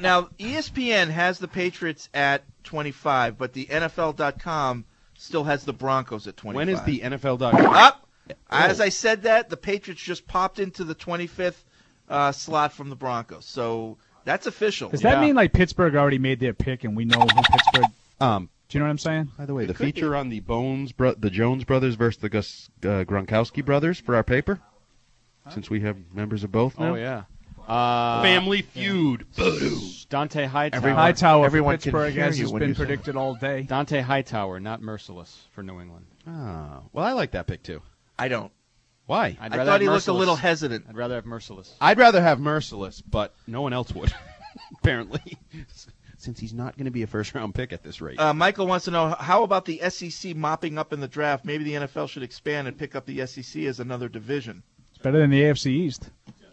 ESPN has the Patriots at 25, but the NFL.com still has the Broncos at 25. When is the NFL.com? Up. As I said that, the Patriots just popped into the 25th slot from the Broncos. So that's official. Does that mean like Pittsburgh already made their pick and we know who Pittsburgh? Do you know what I'm saying? By the way, the feature on the the Jones brothers versus the Gronkowski brothers for our paper, since we have members of both now. Oh yeah. Family Feud. Dante Hightower. Hightower for everyone can Pittsburgh, hear as you has when been you say predicted all day. Dante Hightower, not Merciless for New England. Oh, well, I like that pick too. I don't. Why? I'd I rather thought he have looked a Merciless. little hesitant. I'd rather have Merciless. I'd rather have Merciless, but no one else would, apparently, since he's not going to be a first-round pick at this rate. Michael wants to know, how about the SEC mopping up in the draft? Maybe the NFL should expand and pick up the SEC as another division. It's better than the AFC East.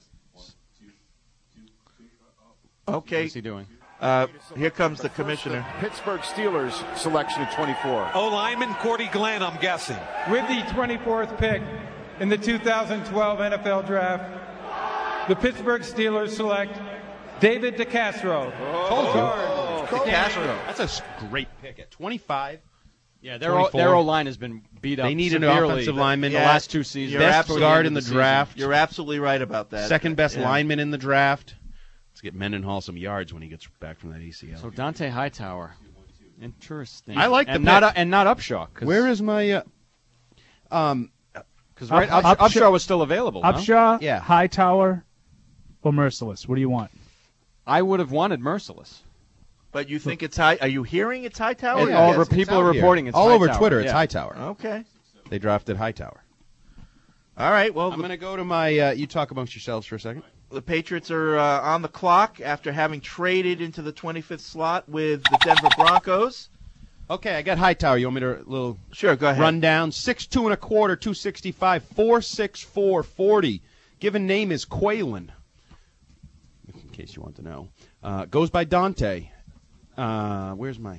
Okay. What's he doing? Here comes the commissioner. Pittsburgh Steelers selection at 24. O-lineman Cordy Glenn, I'm guessing. With the 24th pick in the 2012 NFL Draft, the Pittsburgh Steelers select David DeCastro. DeCastro. That's a great pick at 25. Yeah, their O-line has been beat up. They need an severely offensive lineman. the last two seasons. Best guard in the draft. You're absolutely right about that. Second best Yeah. lineman in the draft. Let's get Mendenhall some yards when he gets back from that ACL. So Dante Hightower. Interesting. I like the and pick. not Upshaw. Where is my Because Upshaw was still available. no? Upshaw, Yeah. Hightower, or Merciless? What do you want? I would have wanted Merciless. But you think it's high? Are you hearing it's Hightower? And yeah, all yes, over it's people out are here. reporting it's all over Hightower. Twitter. It's Yeah. Hightower. Okay. They drafted Hightower. All right. Well, I'm going to go to my. You talk amongst yourselves for a second. the Patriots are on the clock after having traded into the 25th slot with the Denver Broncos. Okay, I got Hightower. You want me to little Sure, go ahead. run down? 6'2" and a quarter, 265, 4'6", 40. Given name is Quaylen. In case you want to know, goes by Dante. Where's my?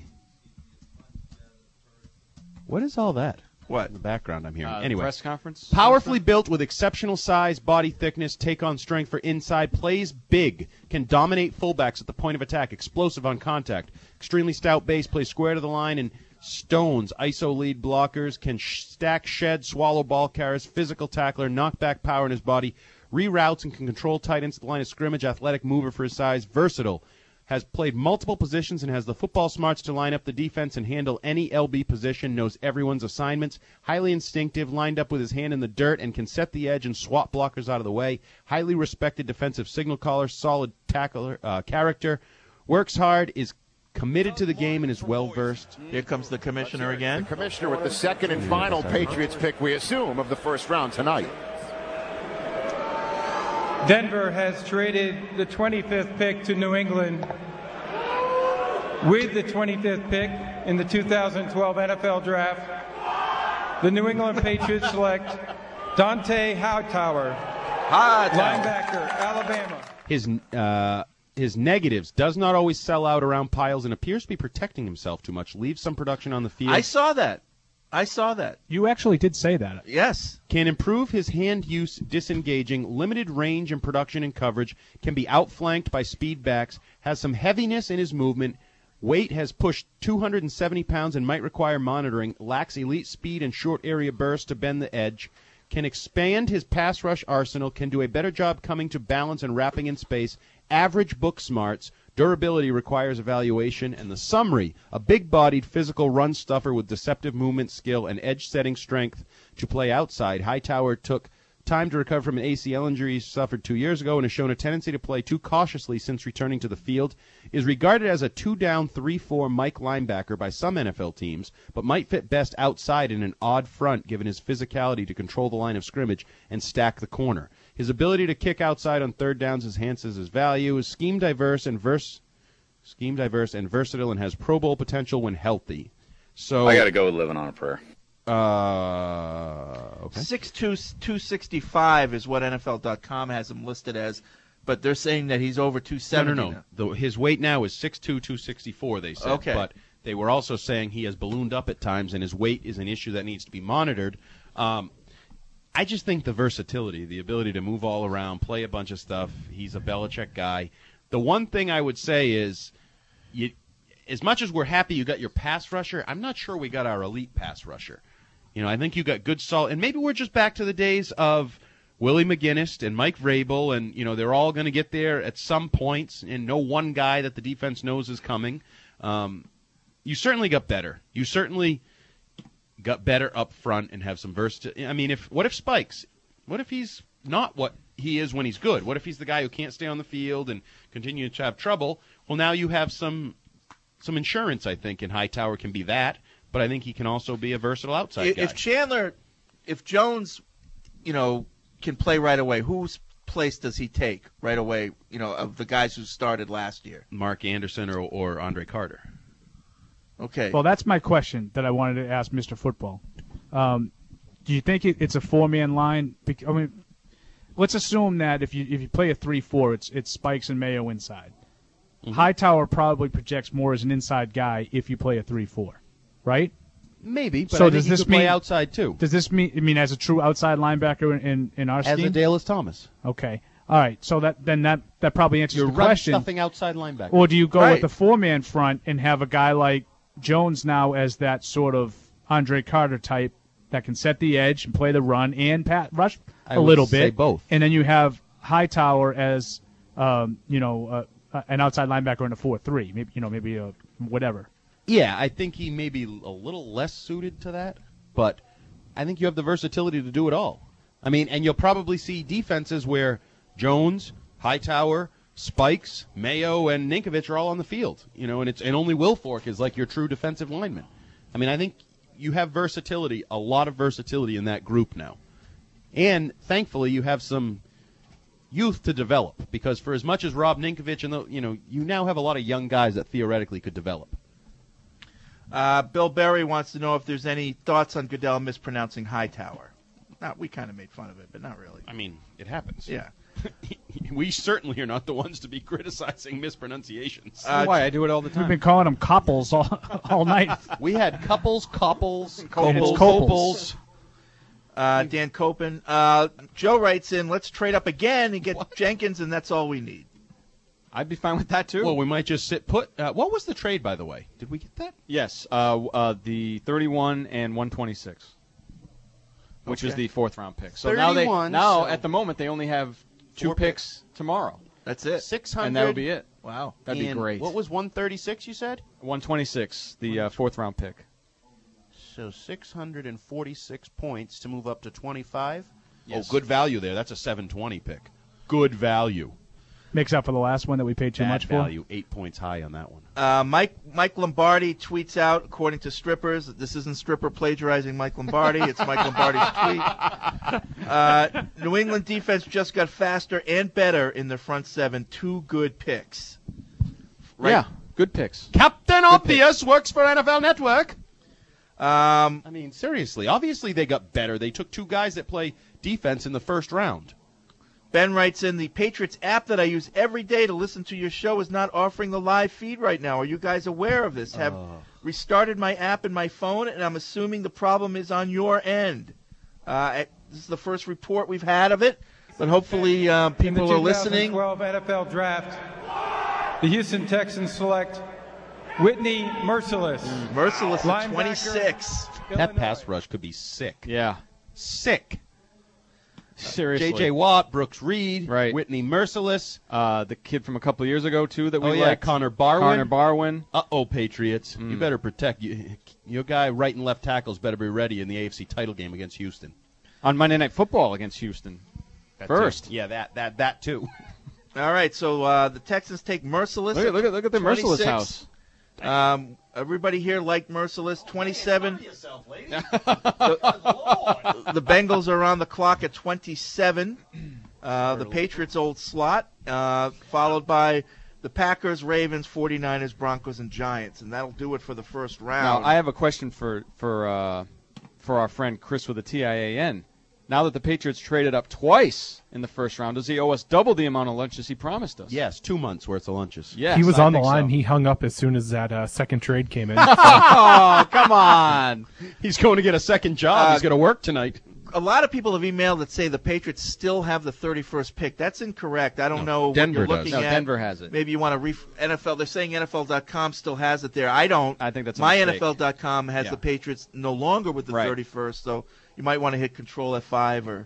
What is all that? What? In the background I'm hearing. The Anyway, press conference. powerfully built with exceptional size, body thickness, take-on strength for inside, plays big, can dominate fullbacks at the point of attack, explosive on contact, extremely stout base, plays square to the line, and stones, ISO lead blockers, can stack, shed, swallow ball carriers, physical tackler, knockback power in his body, reroutes and can control tight ends at the line of scrimmage, athletic mover for his size, versatile. Has played multiple positions and has the football smarts to line up the defense and handle any LB position, knows everyone's assignments, highly instinctive, lined up with his hand in the dirt and can set the edge and swat blockers out of the way, highly respected defensive signal caller, solid tackler, character, works hard, is committed to the game and is well-versed. Here comes the commissioner again. The commissioner with the second and final Patriots pick, we assume, of the first round tonight. Denver has traded the 25th pick to New England. With the 25th pick in the 2012 NFL Draft, the New England Patriots select Dante Hightower, linebacker, Alabama. His negatives: does not always sell out around piles and appears to be protecting himself too much. Leaves some production on the field. I saw that. You actually did say that. Yes. Can improve his hand use, disengaging, limited range in production and coverage, can be outflanked by speed backs, has some heaviness in his movement, Weight has pushed 270 pounds and might require monitoring. Lacks elite speed and short area burst to bend the edge. Can expand his pass rush arsenal. Can do a better job coming to balance and wrapping in space. Average book smarts. Durability requires evaluation. And the summary, a big-bodied physical run stuffer with deceptive movement skill and edge-setting strength to play outside. Hightower took time to recover from an ACL injury he suffered 2 years ago and has shown a tendency to play too cautiously since returning to the field. Is regarded as a 2-down, 3-4 Mike linebacker by some NFL teams, but might fit best outside in an odd front given his physicality to control the line of scrimmage and stack the corner. His ability to kick outside on third downs enhances his value. Is scheme diverse and versatile and has Pro Bowl potential when healthy. So I got to go with living on a prayer. Okay. 6'2", 265 is what NFL.com has him listed as, but they're saying that he's over 270. No. His weight now is 6'2", 264, they said. Okay. But they were also saying he has ballooned up at times, and his weight is an issue that needs to be monitored. I just think the versatility, the ability to move all around, play a bunch of stuff, he's a Belichick guy. The one thing I would say is, as much as we're happy you got your pass rusher, I'm not sure we got our elite pass rusher. I think you got good solid, and maybe we're just back to the days of Willie McGinnis and Mike Vrabel, and they're all going to get there at some points, and no one guy that the defense knows is coming. You certainly got better. You certainly got better up front and have some versatility. I mean, what if Spikes? What if he's not what he is when he's good? What if he's the guy who can't stay on the field and continue to have trouble? Well, now you have some insurance, I think, and Hightower can be that. But I think he can also be a versatile outside guy. If Jones, can play right away, whose place does he take right away, of the guys who started last year? Mark Anderson or Andre Carter. Okay. Well, that's my question that I wanted to ask Mr. Football. Do you think it's a four-man line? I mean, let's assume that if you play a 3-4, it's Spikes and Mayo inside. Mm-hmm. Hightower probably projects more as an inside guy if you play a 3-4. Right? Maybe, but so I does think this he could mean play outside too? Does this mean as a true outside linebacker in our scheme? As a Dallas Thomas. Okay. All right. So that probably answers You're the question. Stuffing outside linebacker. Or do you go with the four-man front and have a guy like Jones now as that sort of Andre Carter type that can set the edge and play the run and rush a little bit? I would say both. And then you have Hightower as an outside linebacker in a 4-3, maybe whatever. Yeah, I think he may be a little less suited to that, but I think you have the versatility to do it all. I mean, and you'll probably see defenses where Jones, Hightower, Spikes, Mayo, and Ninkovich are all on the field, and only Wilfork is like your true defensive lineman. I mean, I think you have versatility, a lot of versatility in that group now. And thankfully, you have some youth to develop, because for as much as Rob Ninkovich and you now have a lot of young guys that theoretically could develop. Bill Berry wants to know if there's any thoughts on Goodell mispronouncing Hightower. We kind of made fun of it, but not really. I mean, it happens. Yeah. We certainly are not the ones to be criticizing mispronunciations. Why? I do it all the time. We've been calling them couples all night. We had couples, Copels. Dan Copen. Joe writes in, let's trade up again and get Jenkins, and that's all we need. I'd be fine with that, too. Well, we might just sit put. What was the trade, by the way? Did we get that? Yes, the 31 and 126, which is the fourth-round pick. So 31, now at the moment, they only have two picks tomorrow. That's it. 600. And that would be it. Wow. That'd be great. What was 136, you said? 126, the fourth-round pick. So 646 points to move up to 25. Yes. Oh, good value there. That's a 720 pick. Good value. Makes up for the last one that we paid too much for. Value, 8 points high on that one. Mike Lombardi tweets out, according to strippers, this isn't stripper plagiarizing Mike Lombardi. It's Mike Lombardi's tweet. New England defense just got faster and better in their front seven. 2 good picks. Right? Yeah, good picks. Captain Obvious works for NFL Network. I mean, seriously. Obviously, they got better. They took 2 guys that play defense in the first round. Ben writes in, the Patriots app that I use every day to listen to your show is not offering the live feed right now. Are you guys aware of this? Have restarted my app in my phone, and I'm assuming the problem is on your end. This is the first report we've had of it, but hopefully people are listening. In the 2012 NFL Draft, the Houston Texans select Whitney Merciless. Merciless at Linebacker, 26. That pass rush could be sick. Yeah. Sick. Seriously. J.J. Watt, Brooks Reed, Right. Whitney Merciless. The kid from a couple of years ago, too, that we yeah, liked. Connor Barwin. Connor Barwin. Uh-oh, Patriots. You better protect. Your guy right and left tackles better be ready in the AFC title game against Houston. On Monday Night Football against Houston. That First. too. Yeah, that too. All right, so the Texans take Merciless. Look at the 26. Merciless house. Everybody here liked Merciless. 27. The Bengals are on the clock at 27. The Patriots' old slot, followed by the Packers, Ravens, 49ers, Broncos, and Giants, and that'll do it for the first round. Now, I have a question for our friend Chris with the TIAN. Now that the Patriots traded up twice in the first round, does he owe us double the amount of lunches he promised us? Yes, 2 months worth of lunches. Yes, He was I on the think line. so. He hung up as soon as that second trade came in. Oh, come on. He's going to get a second job. He's going to work tonight. A lot of people have emailed that say the Patriots still have the 31st pick. That's incorrect. I don't know Denver what you're does. looking No, at. Denver has it. Maybe you want to NFL. They're saying NFL.com still has it there. I don't. I think that's a my mistake. NFL.com has the Patriots no longer with the Right. 31st, so you might want to hit Control F5 or.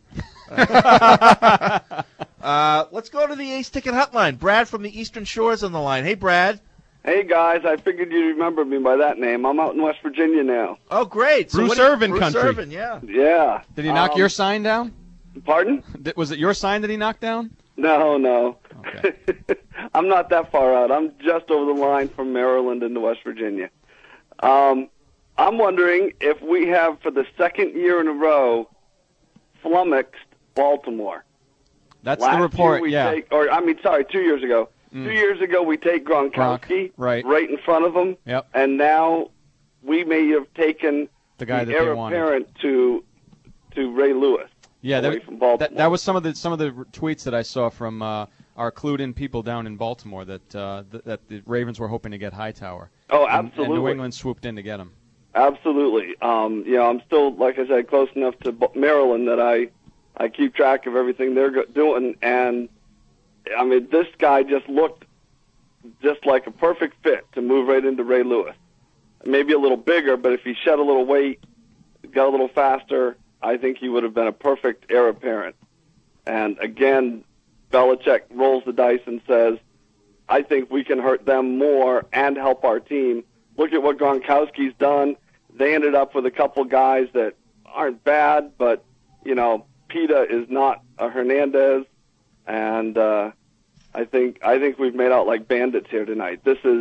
Let's go to the Ace Ticket Hotline. Brad from the Eastern Shore's on the line. Hey, Brad. Hey, guys, I figured you'd remember me by that name. I'm out in West Virginia now. Oh, great. So Bruce Irvin Bruce country. Irvin, yeah. Yeah. Did he knock your sign down? Pardon? Was it your sign that he knocked down? No. Okay. I'm not that far out. I'm just over the line from Maryland into West Virginia. I'm wondering if we have, for the second year in a row, flummoxed Baltimore. That's Last the report, year we 2 years ago. 2 years ago, we take Gronkowski right in front of him. Yep. And now we may have taken The guy that they heir wanted. apparent to Ray Lewis. Yeah, away from Baltimore. that was some of the tweets that I saw from our clued-in people down in Baltimore that the Ravens were hoping to get Hightower. Oh, And absolutely. New England swooped in to get him. Absolutely. I'm still, like I said, close enough to Maryland that I keep track of everything they're doing. And, I mean, this guy just looked just like a perfect fit to move right into Ray Lewis. Maybe a little bigger, but if he shed a little weight, got a little faster, I think he would have been a perfect heir apparent. And, again, Belichick rolls the dice and says, I think we can hurt them more and help our team. Look at what Gronkowski's done. They ended up with a couple guys that aren't bad, but, PETA is not a Hernandez, and I think we've made out like bandits here tonight. This is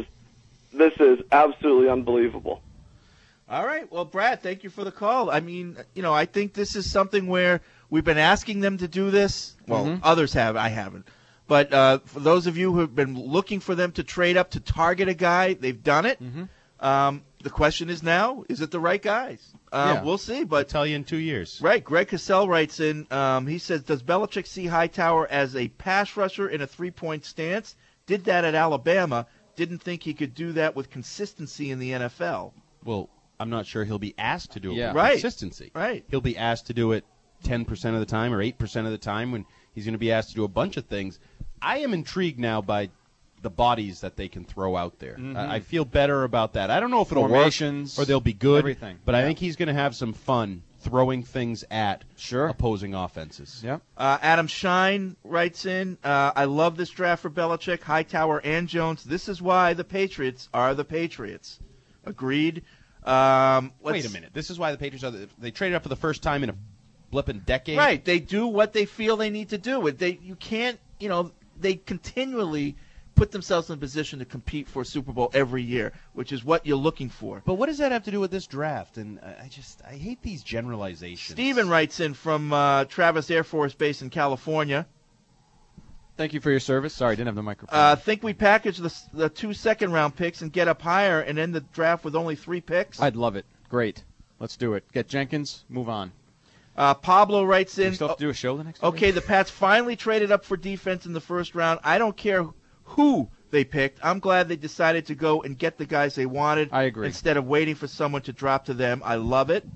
absolutely unbelievable. All right. Well, Brad, thank you for the call. I mean, I think this is something where we've been asking them to do this. Well, others have. I haven't. But for those of you who have been looking for them to trade up to target a guy, they've done it. The question is now, is it the right guys? We'll see. But I'll tell you in 2 years. Right. Greg Cassell writes in, he says, does Belichick see Hightower as a pass rusher in a three-point stance? Did that at Alabama. Didn't think he could do that with consistency in the NFL. Well, I'm not sure he'll be asked to do it with Right. consistency. Right. He'll be asked to do it 10% of the time or 8% of the time when he's going to be asked to do a bunch of things. I am intrigued now by the bodies that they can throw out there. I feel better about that. I don't know if it'll Formations, work or they'll be good, everything. but I think he's going to have some fun throwing things at opposing offenses. Yeah. Adam Shine writes in, I love this draft for Belichick, Hightower, and Jones. This is why the Patriots are the Patriots. Agreed. Wait a minute. This is why the Patriots they traded up for the first time in a flipping decade. Right. They do what they feel they need to do. They continually put themselves in a position to compete for a Super Bowl every year, which is what you're looking for. But what does that have to do with this draft? And I hate these generalizations. Steven writes in from Travis Air Force Base in California. Thank you for your service. Sorry, I didn't have the microphone. Think we package the 2 second-round picks and get up higher and end the draft with only 3 picks? I'd love it. Great. Let's do it. Get Jenkins. Move on. Pablo writes in. We still have to do a show the next week? Okay, the Pats finally traded up for defense in the first round. I don't care who they picked. I'm glad they decided to go and get the guys they wanted. I agree. Instead of waiting for someone to drop to them. I love it.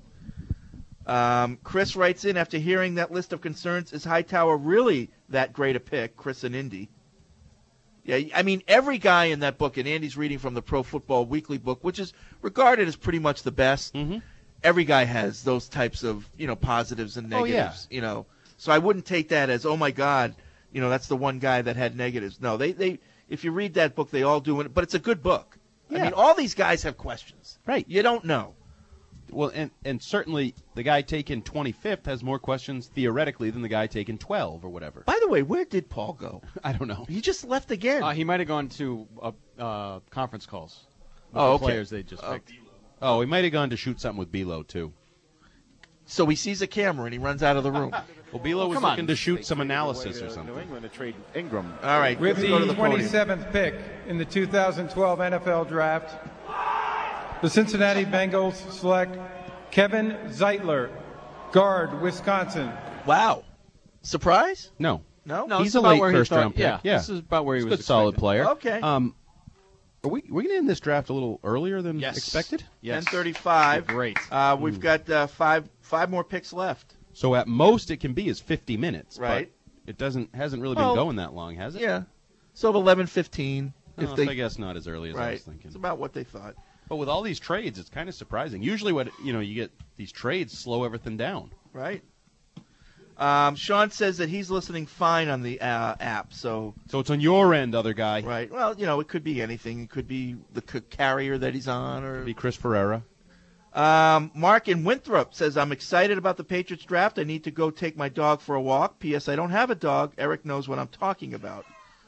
Chris writes in, after hearing that list of concerns, is Hightower really that great a pick? Chris in Indy. Yeah, I mean, every guy in that book, and Andy's reading from the Pro Football Weekly book, which is regarded as pretty much the best. Mm-hmm. Every guy has those types of, positives and negatives, So I wouldn't take that as, oh, my God, that's the one guy that had negatives. No, they if you read that book, they all do it, but it's a good book. Yeah. I mean, all these guys have questions. Right. You don't know. Well, and certainly the guy taken 25th has more questions theoretically than the guy taken 12 or whatever. By the way, where did Paul go? I don't know. He just left again. He might have gone to conference calls. With Oh, the okay. Players they just picked. Oh, he might have gone to shoot something with Belo, too. So he sees a camera and he runs out of the room. Well, Belo was looking to shoot some analysis or something. New England to trade Ingram. All right, With let's the go to the podium. 27th pick in the 2012 NFL Draft, the Cincinnati Bengals select Kevin Zeitler, guard, Wisconsin. Wow. Surprise? No. No? No, He's this is a about late where he first thought- round pick. yeah, Yeah. this is about where he He's a was good, solid expected. player. Okay. Are we going to end this draft a little earlier than Yes. expected? Yes. 10:35. Great. We've got five more picks left. So at most it can be is 50 minutes. Right. But it hasn't really Well, been going that long, has it? Yeah. So 11:15. No, I guess not as early as I right. was thinking. It's about what they thought. But with all these trades, it's kind of surprising. Usually, you get these trades slow everything down. Right. Sean says that he's listening fine on the app. So it's on your end, other guy. Right. Well, it could be anything. It could be the carrier that he's on, or Could be Chris Ferreira. Mark in Winthrop says, I'm excited about the Patriots draft. I need to go take my dog for a walk. P.S. I don't have a dog. Eric knows what I'm talking about.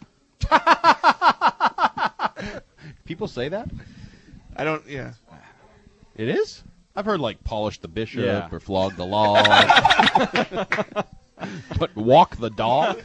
People say that? I don't, yeah. It is? I've heard like polish the bishop Yeah. or flog the law. But walk the dog?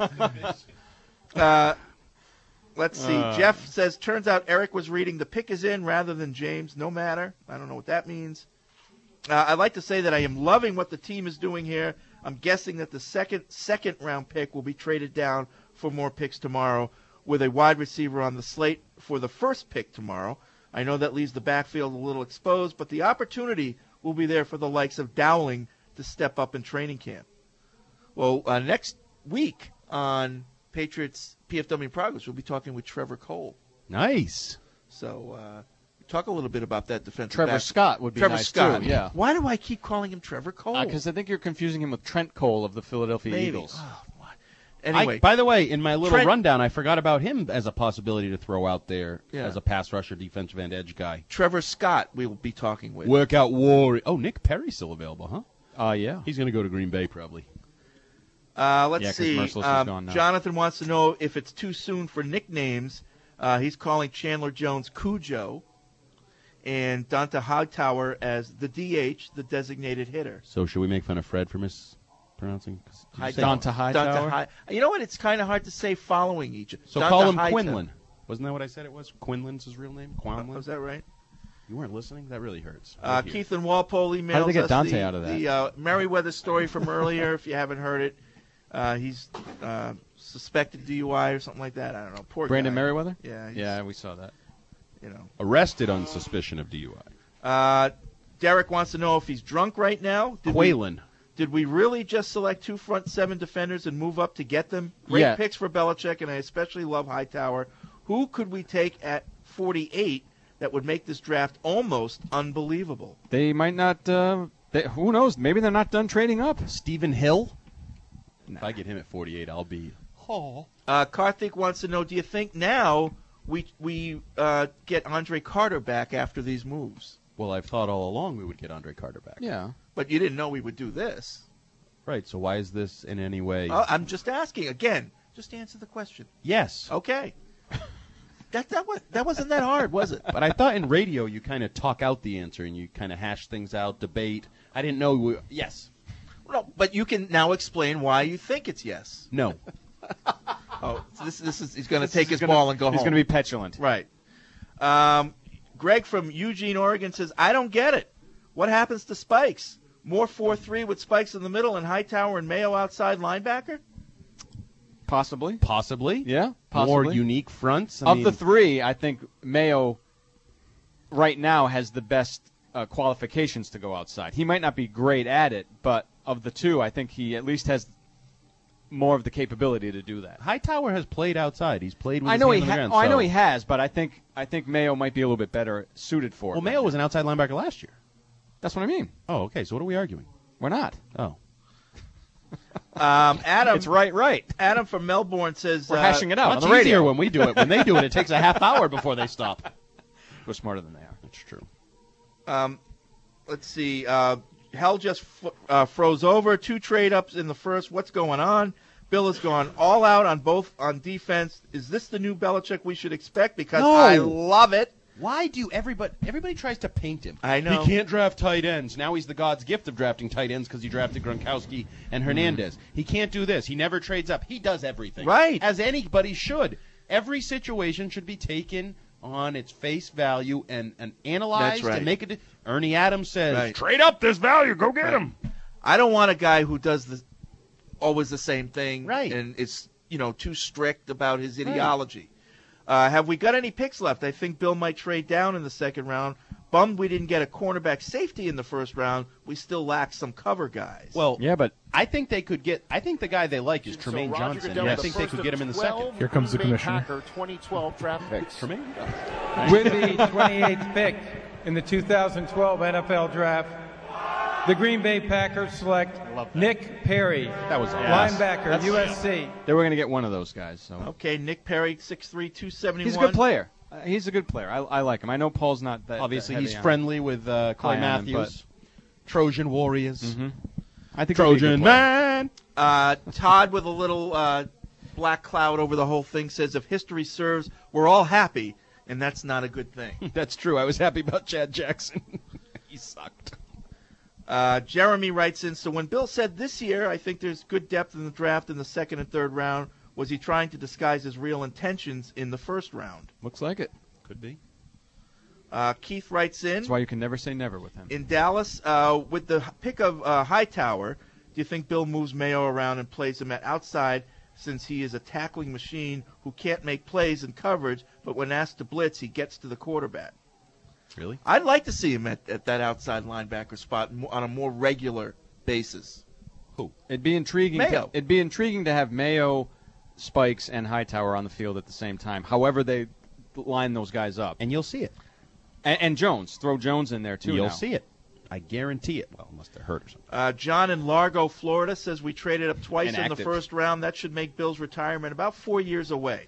Let's see. Jeff says, turns out Eric was reading The Pick Is In rather than James. No matter. I don't know what that means. I'd like to say that I am loving what the team is doing here. I'm guessing that the second round pick will be traded down for more picks tomorrow with a wide receiver on the slate for the first pick tomorrow. I know that leaves the backfield a little exposed, but the opportunity will be there for the likes of Dowling to step up in training camp. Well, next week on Patriots PFW Progress, we'll be talking with Trevor Cole. Nice. So talk a little bit about that defensive Trevor back. Scott would be Trevor nice Scott. too. Yeah. Why do I keep calling him Trevor Cole? Because I think you're confusing him with Trent Cole of the Philadelphia Maybe. Eagles. Oh, what? Anyway, By the way, in my little Trent- rundown, I forgot about him as a possibility to throw out there Yeah. as a pass rusher, defensive end, edge guy. Trevor Scott we will be talking with. Workout warrior. Oh, Nick Perry's still available, huh? Yeah. He's going to go to Green Bay probably. Let's Yeah, 'cause see. Merciless is gone now. Jonathan wants to know if it's too soon for nicknames. He's calling Chandler Jones Cujo and Donta Hightower as the DH, the designated hitter. So should we make fun of Fred for mispronouncing? Donta Hightower? You know what? It's kind of hard to say following each. So Donta call him Hightower. Quinlan. Wasn't that what I said it was? Quinlan's his real name? Quinlan? Was that right? You weren't listening? That really hurts. Right here. Keith and Walpole emails How did they get us Dante out of that? the Merriweather story from earlier. If you haven't heard it, he's suspected DUI or something like that. I don't know. Poor Brandon guy. Merriweather? Yeah. Yeah, we saw that. You know. Arrested on suspicion of DUI. Derek wants to know if he's drunk right now. Quaylen. Did we really just select two front seven defenders and move up to get them? Great Yeah. picks for Belichick, and I especially love Hightower. Who could we take at 48 that would make this draft almost unbelievable? They might not. Who knows? Maybe they're not done trading up. Stephen Hill? If I get him at 48, I'll be... Karthik wants to know, do you think now we get Andre Carter back after these moves? Well, I've thought all along we would get Andre Carter back. Yeah. But you didn't know we would do this. Right, so why is this in any way... I'm just asking. Again, just answer the question. Yes. Okay. That wasn't that hard, was it? But I thought in radio you kind of talk out the answer and you kind of hash things out, debate. I didn't know... Yes. No, but you can now explain why you think it's yes. No. Oh, so this is he's going to take his ball and go home. He's going to be petulant. Right. Greg from Eugene, Oregon says, I don't get it. What happens to Spikes? More 4-3 with Spikes in the middle and Hightower and Mayo outside linebacker? Possibly. Possibly. Yeah, possibly. More unique fronts. Of the three, I think Mayo right now has the best qualifications to go outside. He might not be great at it, but of the two, I think he at least has more of the capability to do that. Hightower has played outside. He's played with I his know hand he on the ground, I know so- he has, but I think Mayo might be a little bit better suited for it. Well, Mayo was an outside linebacker last year. That's what I mean. Oh, okay. So what are we arguing? We're not. Oh. Adam, It's right. Adam from Melbourne says We're hashing it out on Much the radio. easier when we do it. When they do it, it takes a half hour before they stop. We're smarter than they are. That's true. Let's see. Hell just froze over. 2 trade-ups in the first. What's going on? Bill has gone all out on defense. Is this the new Belichick we should expect? Because No. I love it. Why do everybody tries to paint him? I know. He can't draft tight ends. Now he's the God's gift of drafting tight ends because he drafted Gronkowski and Hernandez. He can't do this. He never trades up. He does everything. Right. As anybody should. Every situation should be taken on its face value and analyzed That's right. and make it. Ernie Adams says, Right. trade up this value. Go get him. I don't want a guy who does always the same thing. Right. And is too strict about his ideology. Have we got any picks left? I think Bill might trade down in the second round. Bummed we didn't get a cornerback safety in the first round. We still lack some cover guys. Well, Yeah, but I think they could get. I think the guy they like is So Tremaine Roger Johnson. Goodell And I with think the they first could of get him in the 12 second. Here comes the Green Bay commissioner. Packer 2012 draft picks. Tremaine. With the 28th pick in the 2012 NFL Draft, the Green Bay Packers select Nick Perry, That was linebacker, USC. they were going to get one of those guys. So Okay, Nick Perry, 6'3", 271. he's a good player. He's a good player. I like him. I know Paul's not that. Obviously, that heavy he's on him. friendly with Clay High on him, Matthews. Trojan Warriors. I think he'll be a good Trojan player. man. Todd with a little black cloud over the whole thing says, if history serves, we're all happy, and that's not a good thing. That's true. I was happy about Chad Jackson. He sucked. Jeremy writes in, so when Bill said this year, I think there's good depth in the draft in the second and third round, was he trying to disguise his real intentions in the first round? Looks like it. Could be. Keith writes in, That's why you can never say never with him. in Dallas, with the pick of Hightower, do you think Bill moves Mayo around and plays him at outside since he is a tackling machine who can't make plays in coverage, but when asked to blitz, he gets to the quarterback? Really? I'd like to see him at that outside linebacker spot on a more regular basis. Who? It'd be intriguing. Mayo. It'd be intriguing to have Mayo, Spikes, and Hightower on the field at the same time. However, they line those guys up. And you'll see it. And Jones, throw Jones in there too. You'll now. see it. I guarantee it. Well, unless they're hurt or something. John in Largo, Florida, says we traded up twice in the Inactive. first round. That should make Bill's retirement about 4 years away.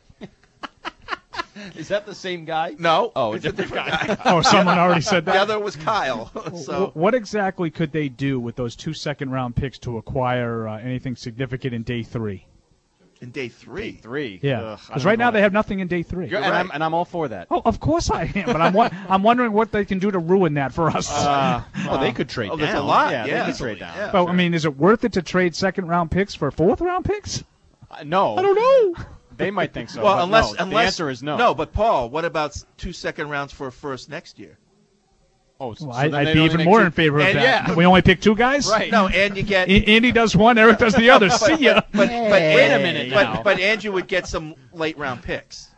Is that the same guy? No. Oh, it's a different guy. Oh, someone already said The that. other was Kyle. So What exactly could they do with those 2 second-round picks to acquire anything significant in day 3? in day 3. Three. Yeah, Ugh, I because don't right know now about they it. have nothing in day 3. You're- and I'm all for that. Oh, of course I am, but I'm wondering what they can do to ruin that for us. They could trade There's a down. lot. Yeah, they Yeah, could trade down. Yeah. But I mean, is it worth it to trade second-round picks for fourth-round picks? No. I don't know. They might think so. Well, but unless no, the answer is no. No, but Paul, what about 2 second rounds for a first next year? Oh, so Well, then I'd they'd be only even make more two- in favor of And that. yeah. We only pick 2 guys? Right. No, and you get Andy does one, Eric does the other. See ya. but Wait a minute now. But Andrew would get some late round picks.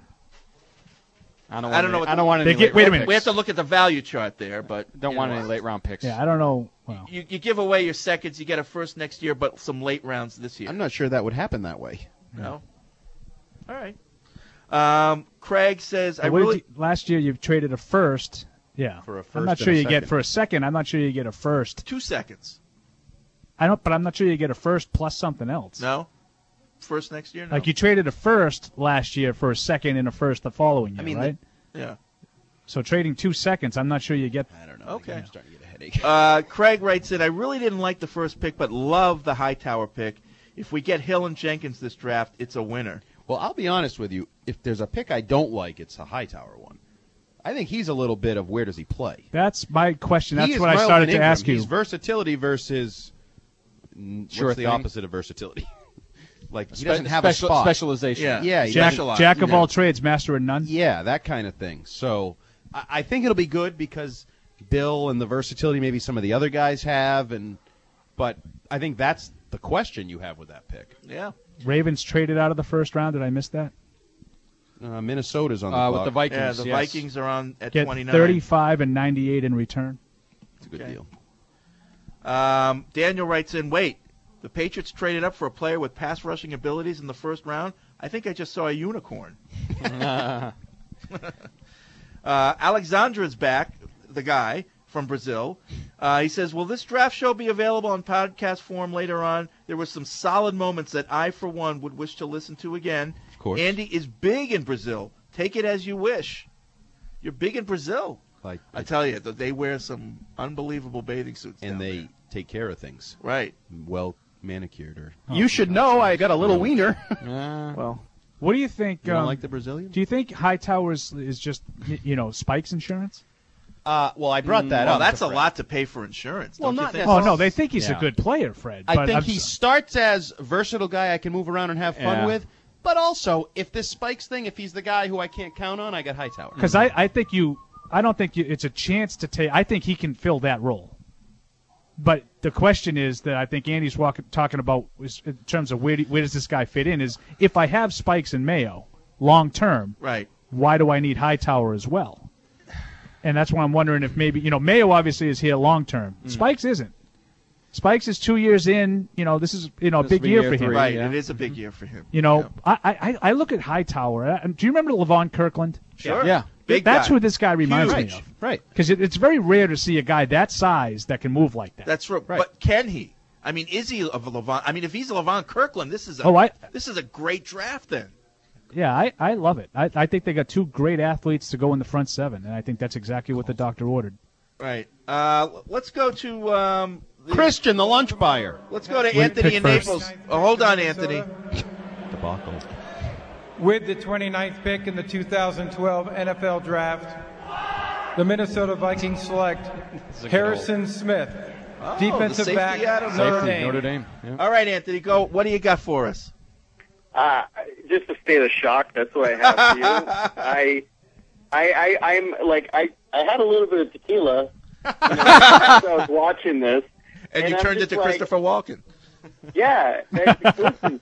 I don't know what I don't want any. They get- late wait a round minute. We have picks. to look at the value chart there, but Don't you want know, any late round picks. Yeah, I don't know. Well, You give away your seconds, you get a first next year, but some late rounds this year. I'm not sure that would happen that way. No. All right. Craig says, I what did really. you- last year you traded a first. Yeah. For a first I'm not and sure a you get second. for a second. I'm not sure you get a first. 2 seconds. But I'm not sure you get a first plus something else. No? First next year? No. Like you traded a first last year for a second and a first the following year, right? Yeah. So trading 2 seconds, I'm not sure you get. I don't know. Okay. I'm starting to get a headache. Craig writes in, I really didn't like the first pick, but love the Hightower pick. If we get Hill and Jenkins this draft, it's a winner. Well, I'll be honest with you. If there's a pick I don't like, it's a Hightower one. I think he's a little bit of where does he play? That's my question. He That's is what I Melvin started to Ingram. ask you. He's versatility versus Sure what's the thing. opposite of versatility? Like he doesn't have a Special- spot. specialization. Yeah, he Jack, doesn't- Jack of you know. all trades, master of none. Yeah, that kind of thing. So I think it'll be good because Bill and the versatility maybe some of the other guys have, but I think that's the question you have with that pick. Yeah. Ravens traded out of the first round. Did I miss that? Minnesota's on the With clock. the Vikings. Yeah, the yes. Vikings are on at Get 29. 35 and 98 in return. It's a good Okay. deal. Daniel writes in, wait, The Patriots traded up for a player with pass rushing abilities in the first round. I think I just saw a unicorn. Alexandra's back, the guy from Brazil. He says, will this draft show be available in podcast form later on? There were some solid moments that I, for one, would wish to listen to again. Of course. Andy is big in Brazil. Take it as you wish. You're big in Brazil. I tell you, they wear some unbelievable bathing suits. And down they there. take care of things. Right. Well manicured. You should know I got a little wiener. Well, what do you think? you don't like the Brazilian? Do you think Hightower is just Spikes insurance? Well, I brought that well, up. that's a lot to pay for insurance. Well, don't you not think? Oh no, they think he's a good player, Fred. I but think I'm he s- starts as a versatile guy I can move around and have fun Yeah. with. But also, if this Spikes thing, if he's the guy who I can't count on, I got Hightower. Because I don't think it's a chance to take. I think he can fill that role. But the question is that I think Andy's talking about is in terms of where does this guy fit in is if I have Spikes and Mayo long term, right? Why do I need Hightower as well? And that's why I'm wondering if maybe Mayo obviously is here long term. Spikes isn't. Spikes is 2 years in. This is a big year for him. Right, it is a big year for him. I look at Hightower. Do you remember LaVon Kirkland? Sure. Yeah. Big That's guy. who this guy reminds me Huge. of. Right. Because it's very rare to see a guy that size that can move like that. That's right. But can he? I mean, is he of LaVon? I mean, if he's LaVon Kirkland, this is a great draft then. Yeah, I love it. I think they got two great athletes to go in the front seven, and I think that's exactly what the doctor ordered. Right. Let's go to Christian, the lunch buyer. Let's go to Anthony in Naples. Oh, hold on, Anthony. Debacle. With the 29th pick in the 2012 NFL Draft, the Minnesota Vikings select Harrison Smith, defensive the back, safety out of Notre Dame. Yeah. All right, Anthony, go. What do you got for us? Just a state of shock. That's what I have for you. I'm like I had a little bit of tequila as I was watching this, and you I'm turned it just to like, Christopher Walken. Yeah, listen,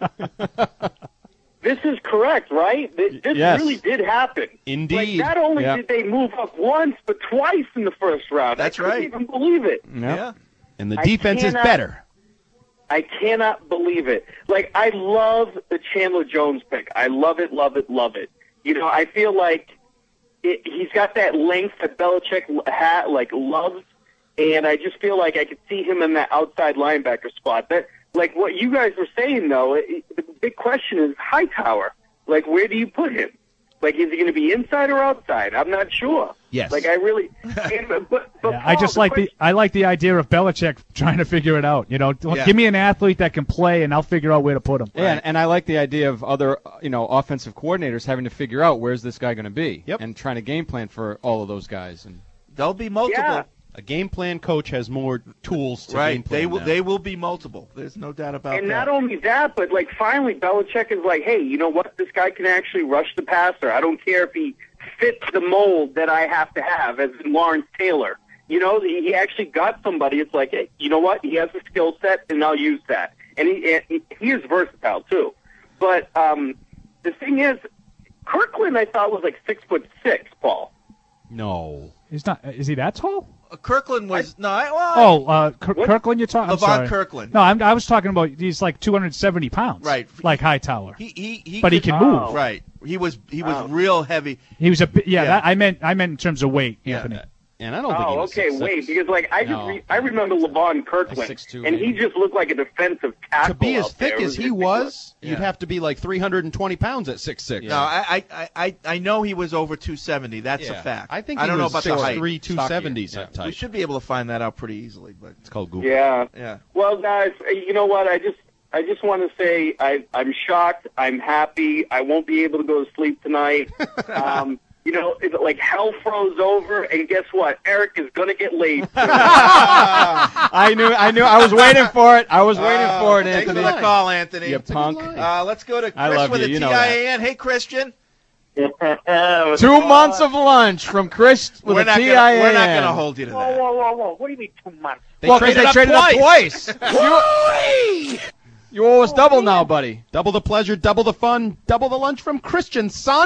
this is correct, right? This Yes. really did happen. Indeed. Like, not only Yeah. did they move up once, but twice in the first round. That's I couldn't right. even believe it. Yeah. And the I defense is cannot- better. I cannot believe it. Like, I love the Chandler Jones pick. I love it, love it, love it. I feel like he's got that length that Belichick loves, and I just feel like I could see him in that outside linebacker spot. That, like what you guys were saying, though, the big question is Hightower. Like, where do you put him? Like, is he going to be inside or outside? I'm not sure. Yes. Like, I really. But I just like the idea of Belichick trying to figure it out. Give me an athlete that can play, and I'll figure out where to put him. Yeah, and I like the idea of other, offensive coordinators having to figure out where's this guy going to be, and trying to game plan for all of those guys. And there'll be multiple. Yeah. A game plan coach has more tools to game Right. plan. They will be multiple. There's no doubt about And that. not only that, but like finally Belichick is like, hey, you know what? This guy can actually rush the passer. I don't care if he fits the mold that I have to have, as in Lawrence Taylor. He actually got somebody. It's like, hey, you know what? He has a skill set, and I'll use that. And he is versatile too. But the thing is, Kirkland I thought was like 6'6", Paul. No. He's not. Is he that tall? Kirkland was Kirkland. You're talking. LaVon Kirkland. No, I was talking about. He's like 270 pounds. Right. Like Hightower. But he can move. Right. He was real heavy. He was I meant in terms of weight, Anthony. And I don't think he was okay, 6'6". wait, because like I remember LaVon Kirkland, 6'2", and he just looked like a defensive tackle. To be as out there. thick It as he ridiculous. was, you'd have to be like 320 pounds at 6'6". No, I know he was over 270. That's a fact. I think I don't he know was about the height. 6'3", 270s Yeah. that type. We should be able to find that out pretty easily, but it's called Google. Yeah. Yeah. Well, guys, you know what? I just want to say I'm shocked. I'm happy. I won't be able to go to sleep tonight. Like hell froze over, and guess what? Eric is going to get laid. I knew. I was waiting for it. I was waiting for it, Thanks Anthony. for the call, Anthony. You punk. Let's go to I Chris love with you. a You know that. TIAN. Hey, Christian. 2 months of lunch from Chris with We're a not TIAN. we're not going to hold you to that. Whoa. What do you mean 2 months? Well, because they traded up twice. You owe us double now, buddy. Double the pleasure, double the fun, double the lunch from Christian, son.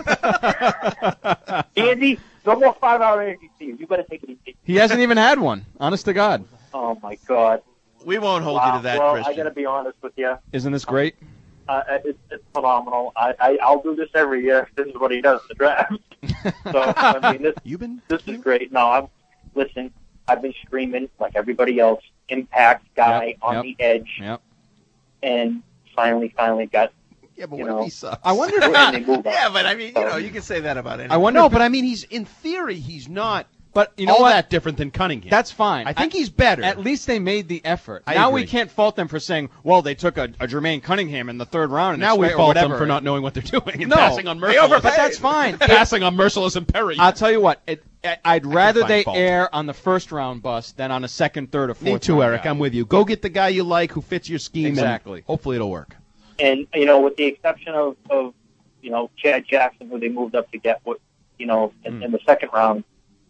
Andy, no more 5-hour energy team. You better take it easy. He hasn't even had one. Honest to God. Oh my God. We won't hold you to that, well, Christian. I got to be honest with you. Isn't this great? It's phenomenal. I'll do this every year if this is what he does in the draft. So, I mean, this is great. No, listen, I've been screaming like everybody else, impact guy on the edge. Yep. And finally got. Yeah, but what if he sucks? I wonder. Yeah, but I mean, you can say that about anyone. I wonder. No, but I mean, in theory, he's not. But you know all what? that different than Cunningham. That's fine. I think he's better. At least they made the effort. I now agree. we can't fault them for saying, well, they took a Jermaine Cunningham in the third round. And Now we or fault whatever. them for not knowing what they're doing and No, passing on Merciless. but that's fine. Passing on Merciless and Perry. I'll tell you what. I'd rather find they fault. err on the first round bust than on a second, third, or fourth. Me too, round Eric. guy. I'm with you. Go get the guy you like who fits your scheme. Exactly. And hopefully it'll work. And with the exception of Chad Jackson, who they moved up to get, in the second round.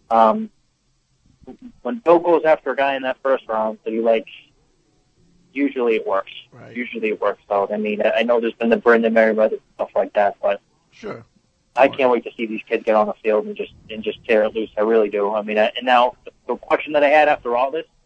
When Bill goes after a guy in that first round that he likes, usually it works. Right. Usually it works out. I mean, I know there's been the Brendan Merriweather stuff like that, but Sure. I can't wait to see these kids get on the field and just tear it loose. I really do. I mean, and now the question that I had after all this,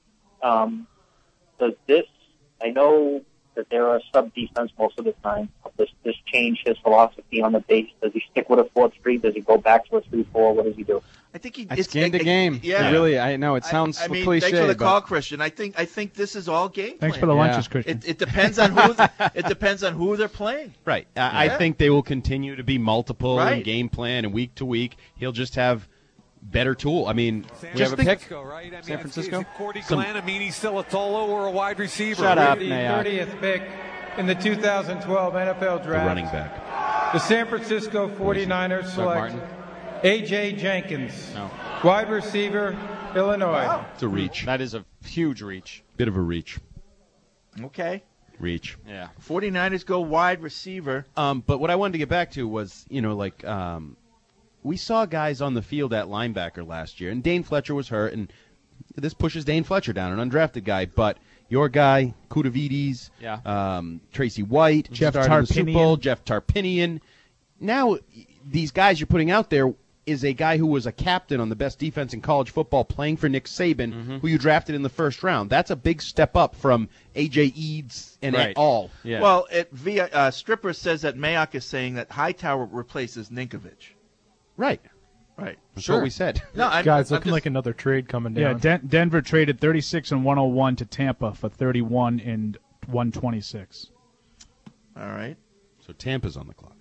does this? I know that they're a sub defense most of the time. Does this change his philosophy on the base? Does he stick with a 4-3? Does he go back to a 3-4? What does he do? I think It's game to game. Yeah, Really, I know it sounds I mean, cliche. thanks for the but call, Christian. I think this is all game. Thanks plan. for the lunches, Christian. It depends on who. It depends on who they're playing. Right. I think they will continue to be multiple Right. and game plan and week to week. He'll just have better tool. I mean, we have a pick. Right? I mean, San Francisco. Is it Cordy Glenn, Amini Silitolo, or a wide receiver? Shut up, The Mayock. 30th pick in the 2012 NFL the Draft. running back. The San Francisco 49ers select Martin? A.J. Jenkins, No. wide receiver, Illinois. It's a reach. That is a huge reach. Bit of a reach. Okay. Reach. Yeah. 49ers go wide receiver. But what I wanted to get back to was, we saw guys on the field at linebacker last year, and Dane Fletcher was hurt, and this pushes Dane Fletcher down, an undrafted guy. But your guy, Kudavides, Tracy White, Jeff started in the Super Bowl, Tarpinian. Jeff Tarpinian. Now, these guys you're putting out there is a guy who was a captain on the best defense in college football playing for Nick Saban, who you drafted in the first round. That's a big step up from A.J. Eads and et al. Yeah. Well, Stripper says that Mayock is saying that Hightower replaces Ninkovich. Right. Right. That's what we said. No, Guys, looking like another trade coming down. Yeah, Denver traded 36 and 101 to Tampa for 31 and 126. All right. So Tampa's on the clock.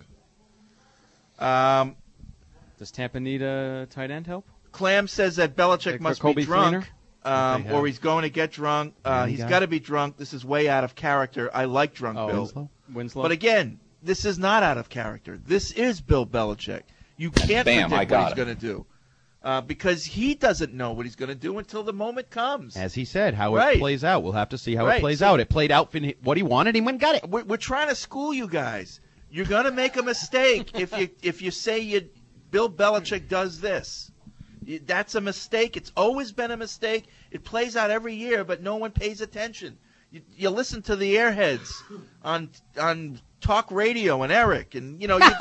Does Tampa need a tight end help? Clam says that Belichick Like must for Kobe be drunk, Fleener? or he's going to get drunk. He's guy? got to be drunk. This is way out of character. I like drunk Bill. Winslow. But again, this is not out of character. This is Bill Belichick. You can't Bam, I predict got what he's it. going to do because he doesn't know what he's going to do until the moment comes. As he said, how Right. it plays out. We'll have to see how Right. it plays So- out. It played out for what he wanted. He went and got it. We're trying to school you guys. You're going to make a mistake if you say Bill Belichick does this. That's a mistake. It's always been a mistake. It plays out every year, but no one pays attention. You listen to the airheads on talk radio and Eric, and you just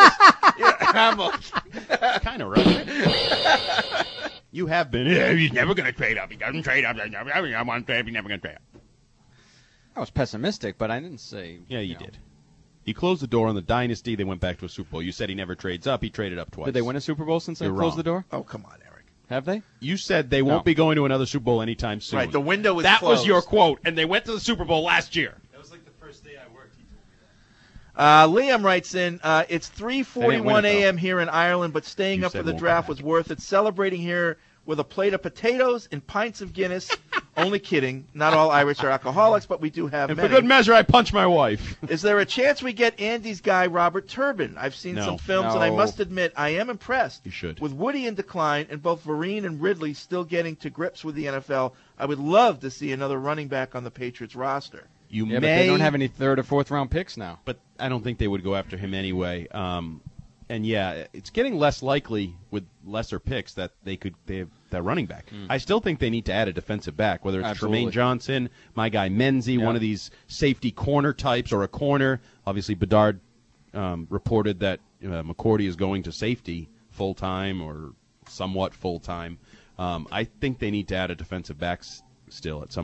kind of right. You have been. Yeah, he's never going to trade up. He doesn't trade up. I want to trade. He's never going to trade up. I was pessimistic, but I didn't say. Yeah, you did. He closed the door on the dynasty. They went back to a Super Bowl. You said he never trades up. He traded up twice. Did they win a Super Bowl since they You're closed wrong. the door? Oh, come on, Eric. Have they? You said they won't be going to another Super Bowl anytime soon. Right, the window is That closed. was your quote, and they went to the Super Bowl last year. That was like the first day I worked. Liam writes in, it's They didn't 3:41 win it, though. a.m. here in Ireland, but staying You up for said the won't draft come was worth it. Celebrating here with a plate of potatoes and pints of Guinness. Only kidding. Not all Irish are alcoholics, but we do have And many. for good measure, I punched my wife. Is there a chance we get Andy's guy, Robert Turbin? I've seen No. some films, and I No. must admit, I am impressed. You should. With Woody in decline and both Vereen and Ridley still getting to grips with the NFL, I would love to see another running back on the Patriots roster. You Yeah, may, but they don't have any third or fourth round picks now. but I don't think they would go after him anyway. And yeah, it's getting less likely with lesser picks that they have that running back. I still think they need to add a defensive back, whether it's Absolutely. Tremaine Johnson, my guy Menzie, one of these safety corner types, or a corner. Obviously, Bedard reported that McCourty is going to safety full time or somewhat full time. I think they need to add a defensive back still at some point.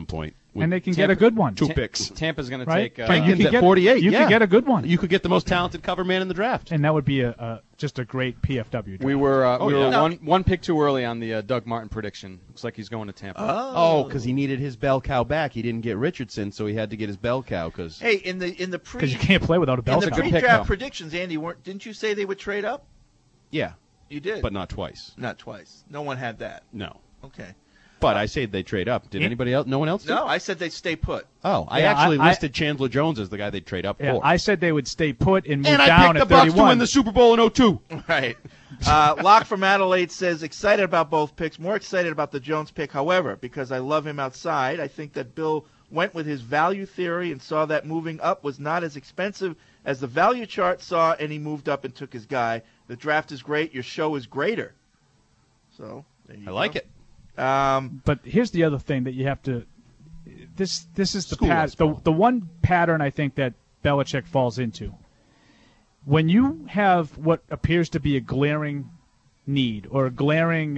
And they can get a good one. 2 picks. Tampa's going to Right? take But you Jenkins could at get 48. You yeah. could get a good one. You could get the most talented cover man in the draft. And that would be just a great PFW draft. We were yeah. one pick too early on the Doug Martin prediction. Looks like he's going to Tampa. Oh, because he needed his bell cow back. He didn't get Richardson, so he had to get his bell cow. Hey, in the pre, because you can't play without a bell in the cow. pre-draft predictions, Andy, didn't you say they would trade up? Yeah, you did, but not twice. Not twice. No one had that. No. Okay. But I said they trade up. Did anybody else? No one else? No, I said they stay put. Oh, I actually listed Chandler Jones as the guy they'd trade up for. I said they would stay put and move and I down picked at the Bucs 31. to win the Super Bowl in 02. Right. Locke from Adelaide says, excited about both picks, more excited about the Jones pick, however, because I love him outside. I think that Bill went with his value theory and saw that moving up was not as expensive as the value chart saw, and he moved up and took his guy. The draft is great. Your show is greater. So there you go. like it. But here's the other thing that you have to. This is the one pattern I think that Belichick falls into. When you have what appears to be a glaring need or a glaring,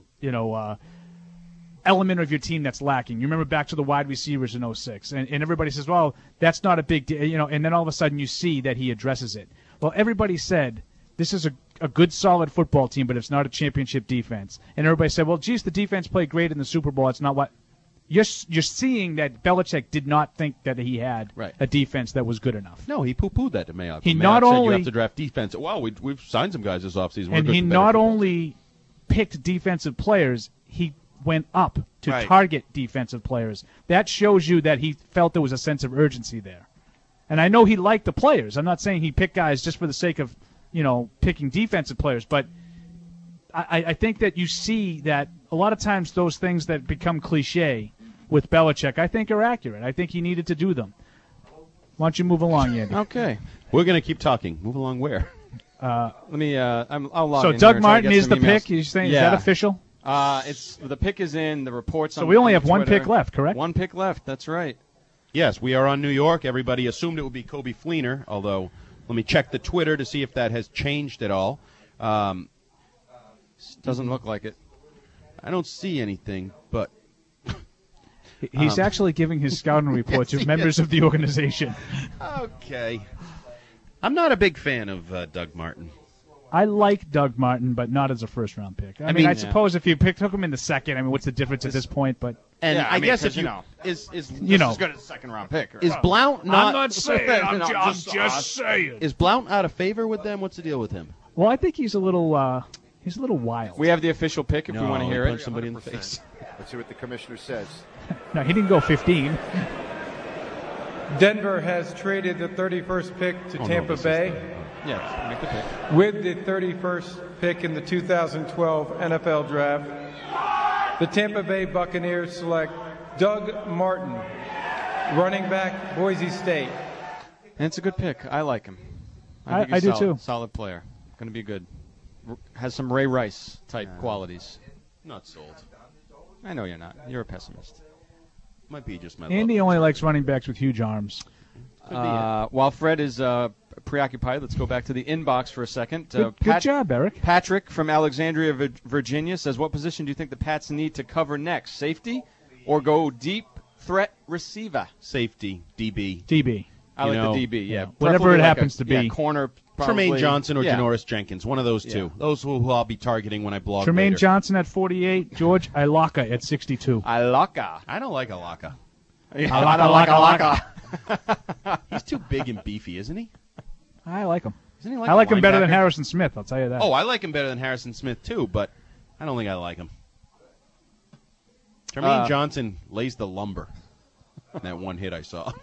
element of your team that's lacking. You remember back to the wide receivers in 06, and everybody says, well, that's not a big deal, and then all of a sudden you see that he addresses it. Well, everybody said this is a good, solid football team, but it's not a championship defense. And everybody said, well, geez, the defense played great in the Super Bowl. It's not what you're seeing that Belichick did not think that he had a defense that was good enough. No, he poo-pooed that to Mayock. He Mayock not said only you have to draft defense. Well, we've signed some guys this offseason. And he not only picked defensive players, he went up to target defensive players. That shows you that he felt there was a sense of urgency there. And I know he liked the players. I'm not saying he picked guys just for the sake of, picking defensive players, but I think that you see that a lot of times those things that become cliche with Belichick, I think are accurate. I think he needed to do them. Why don't you move along, Andy? Okay. We're going to keep talking. Move along where? Let me. I'll log so in Doug here and try to Martin get is some the emails. pick. You're saying Yeah. is that official? It's the pick is in the reports. So on, we only on have one Twitter. pick left, correct? One pick left. That's right. Yes, we are on New York. Everybody assumed it would be Kobe Fleener, although let me check the Twitter to see if that has changed at all. Doesn't look like it. I don't see anything, but He's actually giving his scouting report to members of the organization. Okay. I'm not a big fan of Doug Martin. I like Doug Martin, but not as a first-round pick. I mean, I suppose if you took him in the second, I mean, what's the difference at this point? But I guess if you is as good as a second-round pick. Is Blount not? I'm not saying. I'm just saying. Is Blount out of favor with them? What's the deal with him? Well, I think he's a little wild. We have the official pick if we want to hear punch it. somebody in the face. Let's see what the commissioner says. No, he didn't go 15. Denver has traded the 31st pick to Tampa Bay. Yeah, make the pick. With the 31st pick in the 2012 NFL Draft, the Tampa Bay Buccaneers select Doug Martin, running back, Boise State. And it's a good pick. I like him. I think he's do solid, too. Solid player. Going to be good. Has some Ray Rice type qualities. Not sold. I know you're not. You're a pessimist. Might be just my Andy only likes running backs with huge arms. While Fred is preoccupied, let's go back to the inbox for a second. Good job, Eric. Patrick from Alexandria, Virginia says, what position do you think the Pats need to cover next? Safety or go deep threat receiver? Safety, DB. DB. I like the DB, yeah. Whatever it happens to be. Yeah, corner, probably. Tremaine Johnson or Janoris Jenkins, one of those two. Those who I'll be targeting when I blog Tremaine later. Johnson at 48, George Ilaka at 62. Ilaka. I don't like Ilaka. Ilaka. He's too big and beefy, isn't he? I like him. Isn't he like I like a him better than linebacker? Harrison Smith, I'll tell you that. Oh, I like him better than Harrison Smith, too, but I don't think I like him. Tremaine Johnson lays the lumber. That one hit I saw.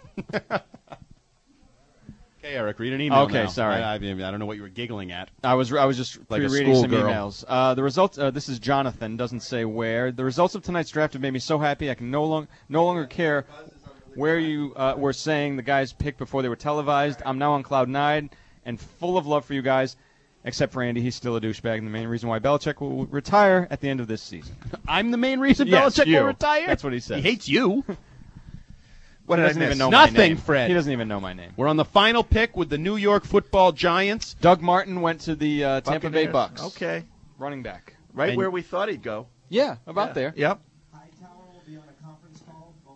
Okay, Eric, read an email Okay, now. sorry. I don't know what you were giggling at. I was just Like a reading some schoolgirl. emails. The results. This is Jonathan. Doesn't say where. The results of tonight's draft have made me so happy. I can no longer care where you were saying the guys picked before they were televised. I'm now on cloud 9 and full of love for you guys. Except for Andy, he's still a douchebag, and the main reason why Belichick will retire at the end of this season. I'm the main reason Yes, Belichick you. will retire? That's what he says. He hates you. What did I doesn't miss? even know my Nothing, name. Fred. He doesn't even know my name. We're on the final pick with the New York Football Giants. Doug Martin went to the Tampa Bay Buccaneers. Bucks. Okay. Running back. Right And- where we thought he'd go. Yeah, about there. Yep.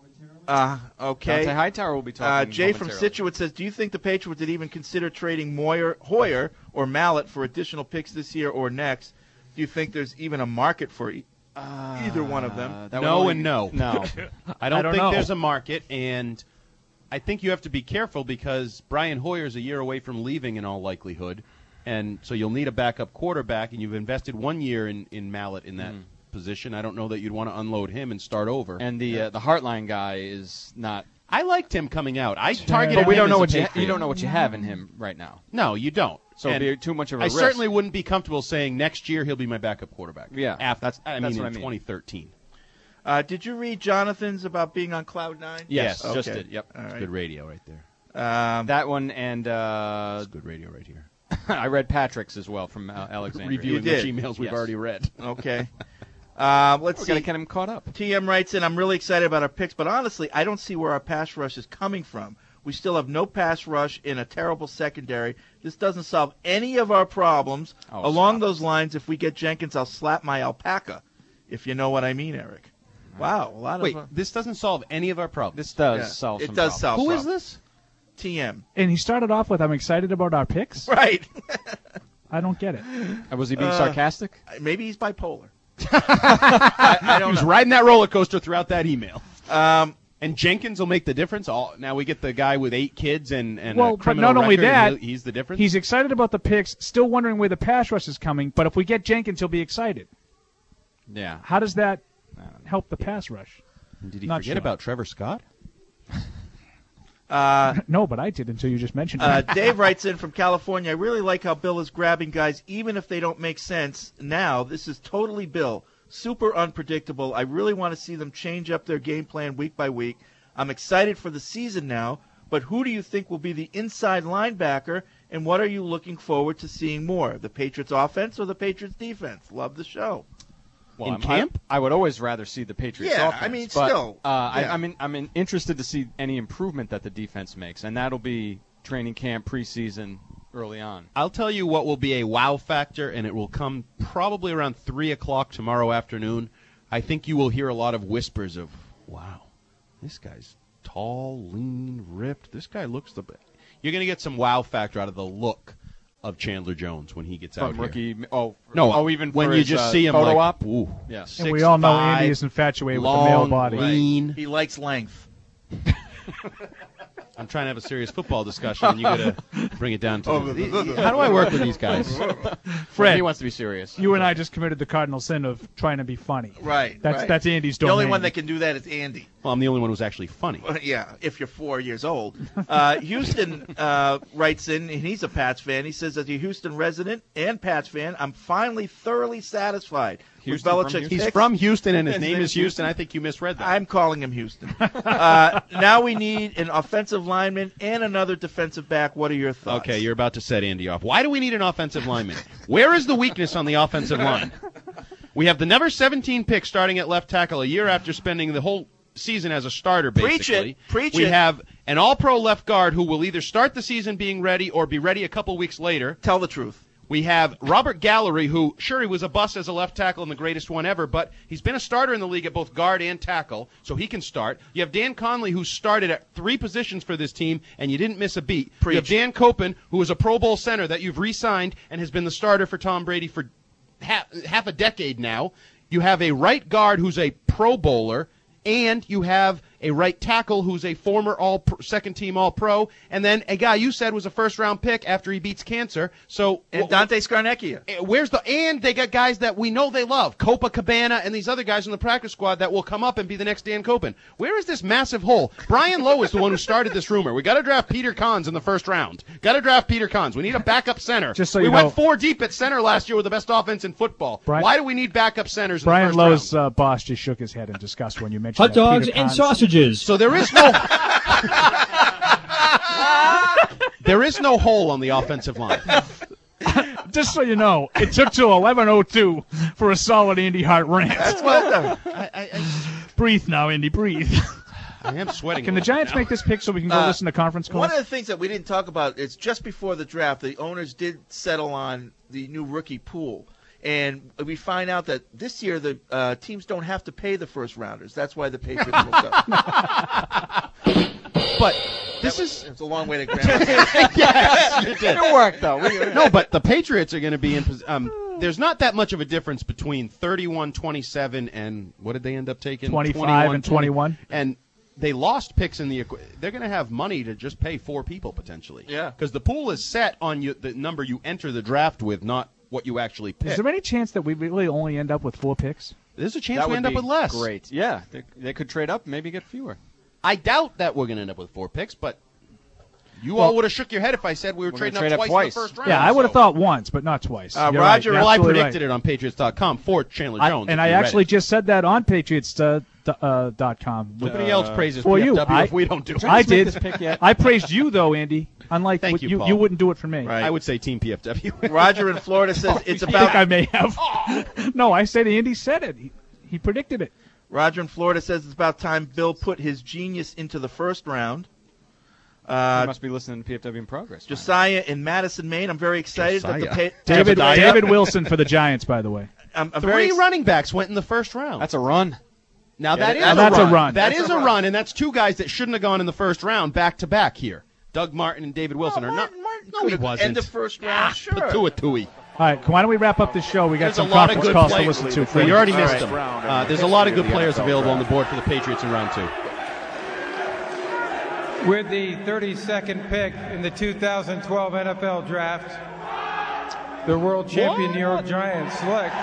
Okay. Dante Hightower will be talking. Jay from momentarily. Scituate says, do you think the Patriots would even consider trading Hoyer or Mallett for additional picks this year or next? Do you think there's even a market for either one of them? No and no. No. I don't think know. there's a market, and I think you have to be careful because Brian Hoyer's a year away from leaving in all likelihood, and so you'll need a backup quarterback, and you've invested 1 year in Mallett in that position. I don't know that you'd want to unload him and start over. And the Heartline guy is not. I liked him coming out. I targeted But we him don't know as a what you Patriot. don't know what you have in him right now. No, you don't. So it'd be too much of a I risk. certainly wouldn't be comfortable saying next year he'll be my backup quarterback. Yeah, that's what I mean. 2013. Did you read Jonathan's about being on Cloud 9? Yes, Okay. just did. Yep, All it's right. good radio right there. That one and It's good radio right here. I read Patrick's as well from Alexandria. Reviewing which emails we've already read. Okay. Let's We're see. gonna get him caught up. TM writes in, I'm really excited about our picks, but honestly, I don't see where our pass rush is coming from. We still have no pass rush in a terrible secondary. This doesn't solve any of our problems. Along those lines, if we get Jenkins, I'll slap my alpaca, if you know what I mean, Eric. Wow, a lot Wait, of... this doesn't solve any of our problems. This does solve it some does solve Who is problems. this? TM. And he started off with, I'm excited about our picks. Right. I don't get it. Was he being sarcastic? Maybe he's bipolar. I don't He was know. riding that roller coaster throughout that email. And Jenkins will make the difference. Now we get the guy with 8 kids and Well, a but criminal not only record, and that, he's the difference. He's excited about the picks, still wondering where the pass rush is coming, but if we get Jenkins, he'll be excited. Yeah. How does that help the pass rush? Did he Not forget sure. about Trevor Scott? No, but I did until you just mentioned it. Dave writes in from California, I really like how Bill is grabbing guys even if they don't make sense now. This is totally Bill. Super unpredictable. I really want to see them change up their game plan week by week. I'm excited for the season now, but who do you think will be the inside linebacker, and what are you looking forward to seeing more, the Patriots offense or the Patriots defense? Love the show. Well, I would always rather see the Patriots Yeah, offense. I mean, but, still, yeah. I'm interested to see any improvement that the defense makes, and that'll be training camp, preseason, early on. I'll tell you what will be a wow factor, and it will come probably around 3 o'clock tomorrow afternoon. I think you will hear a lot of whispers of, wow, this guy's tall, lean, ripped. This guy looks the best. You're going to get some wow factor out of the look of Chandler Jones when he gets out From here. rookie, even when for you his, just see him photo like, op. ooh, Yes. And we all know 6'5", Andy is infatuated with long, the male body. lean. He likes length. I'm trying to have a serious football discussion, and you got to bring it down to how do I work with these guys? Fred, he wants to be serious. You and I just committed the cardinal sin of trying to be funny. Right. That's Andy's The domain. only one that can do that is Andy. Well, I'm the only one who's actually funny. Yeah, if you're 4 years old. Houston writes in, and he's a Pats fan. He says, as a Houston resident and Pats fan, I'm finally thoroughly satisfied with Belichick's He's picks. from Houston, and his name is Houston. I think you misread that. I'm calling him Houston. Now we need an offensive lineman and another defensive back. What are your thoughts? Okay, you're about to set Andy off. Why do we need an offensive lineman? Where is the weakness on the offensive line? We have the number 17 pick starting at left tackle a year after spending the whole season as a starter, basically. Preach we it. have an all-pro left guard who will either start the season being ready or be ready a couple weeks later. Tell the truth. We have Robert Gallery, who, sure, he was a bust as a left tackle and the greatest one ever, but he's been a starter in the league at both guard and tackle, so he can start. You have Dan Conley, who started at 3 positions for this team, and you didn't miss a beat. You have Dan Copen, who is a Pro Bowl center that you've re-signed and has been the starter for Tom Brady for half a decade now. You have a right guard who's a Pro Bowler, and you have a right tackle who's a former second-team All-Pro, and then a guy you said was a first-round pick after he beats cancer. And Dante Scarnecchia. And they got guys that we know they love, Copacabana and these other guys in the practice squad that will come up and be the next Dan Copen. Where is this massive hole? Brian Lowe is the one who started this rumor. We got to draft Peter Kahns in the first round. Got to draft Peter Kahns. We need a backup center. Just so we you went know, 4 deep at center last year with the best offense in football. Why do we need backup centers in Brian the first Lowe's round? boss just shook his head in disgust when you mentioned Hot dogs Peter and Kahns. sausages. So there is no there is no hole on the offensive line. Just so you know, it took till 11:02 for a solid Andy Hart rant. That's well done. Breathe now, Andy, breathe. I am sweating. Can the Giants make this pick so we can go listen to conference calls? One of the things that we didn't talk about is just before the draft, the owners did settle on the new rookie pool. And we find out that this year the teams don't have to pay the first rounders. That's why the Patriots will go. But it's a long way to grandma. Yes, it did. It worked, though. No, but the Patriots are going to be in there's not that much of a difference between 31-27 and what did they end up taking? 25 and 21. And they lost picks in the – they're going to have money to just pay 4 people potentially. Yeah. Because the pool is set on the number you enter the draft with, not what you actually pick. Is there any chance that we really only end up with 4 picks? There's a chance we end up with less. Great. Yeah. They could trade up, maybe get fewer. I doubt that we're going to end up with 4 picks, but you all would have shook your head if I said we were trading up twice in the first round. Yeah, I would have thought once, but not twice. Roger, well, I predicted it on Patriots.com for Chandler Jones. And I actually just said that on Patriots.com. Nobody else praises for PFW if we don't do it. I did. I praised you, though, Andy. Unlike Thank you, Paul. You wouldn't do it for me. Right. I would say Team PFW. Roger in Florida says it's about. I think I may have. No, I said Andy said it. He predicted it. Roger in Florida says it's about time Bill put his genius into the first round. You must be listening to PFW in Progress. Josiah in Madison, Maine. I'm very excited that David Wilson for the Giants, by the way. I'm 3 running backs went in the first round. That's a run. Now that's a run. That is a run, and that's 2 guys that shouldn't have gone in the first round back to back here. Doug Martin and David Wilson are not. No, he wasn't. End of first round. Sure. Patui. All right, why don't we wrap up this show? We got There's some a lot of conference good calls players to listen to. You already missed them. There's a lot of good players available on the board for the Patriots in round 2. With the 32nd pick in the 2012 NFL Draft, the world champion New York Giants select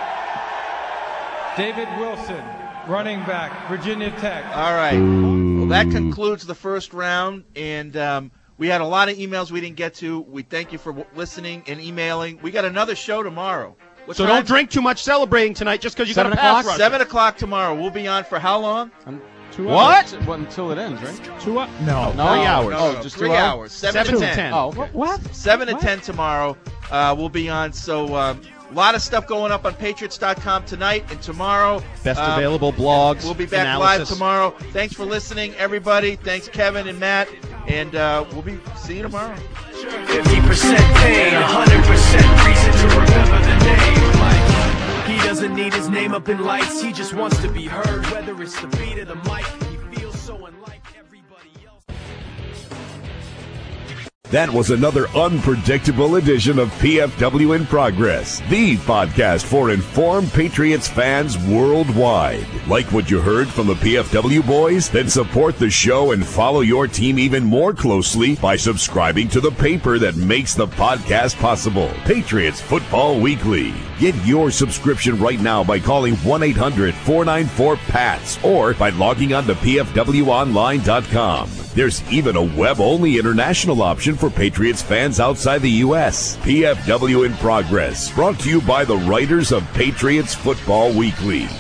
David Wilson, running back, Virginia Tech. All right. Well, that concludes the first round, and we had a lot of emails we didn't get to. We thank you for listening and emailing. We got another show tomorrow. So don't drink too much celebrating tonight just because you got a pass rusher. 7 o'clock tomorrow. We'll be on for how long? 2 hours. What? Until it ends, right? 2 hours? No. 3 hours. No, just 3 hours. 7 to 10. Oh, okay. What? 7 to 10 tomorrow. We'll be on. So a lot of stuff going up on Patriots.com tonight and tomorrow. Best available blogs. We'll be back live tomorrow. Thanks for listening, everybody. Thanks, Kevin and Matt. And we'll be see you tomorrow. 50% pain, 100% reason to remember the name. Like, he doesn't need his name up in lights. He just wants to be heard, whether it's the beat of the mic. He feels so unlike everybody else. That was another unpredictable edition of PFW in Progress, the podcast for informed Patriots fans worldwide. Like what you heard from the PFW boys? Then support the show and follow your team even more closely by subscribing to the paper that makes the podcast possible, Patriots Football Weekly. Get your subscription right now by calling 1-800-494-PATS or by logging on to pfwonline.com. There's even a web-only international option for Patriots fans outside the U.S. PFW in Progress, brought to you by the writers of Patriots Football Weekly.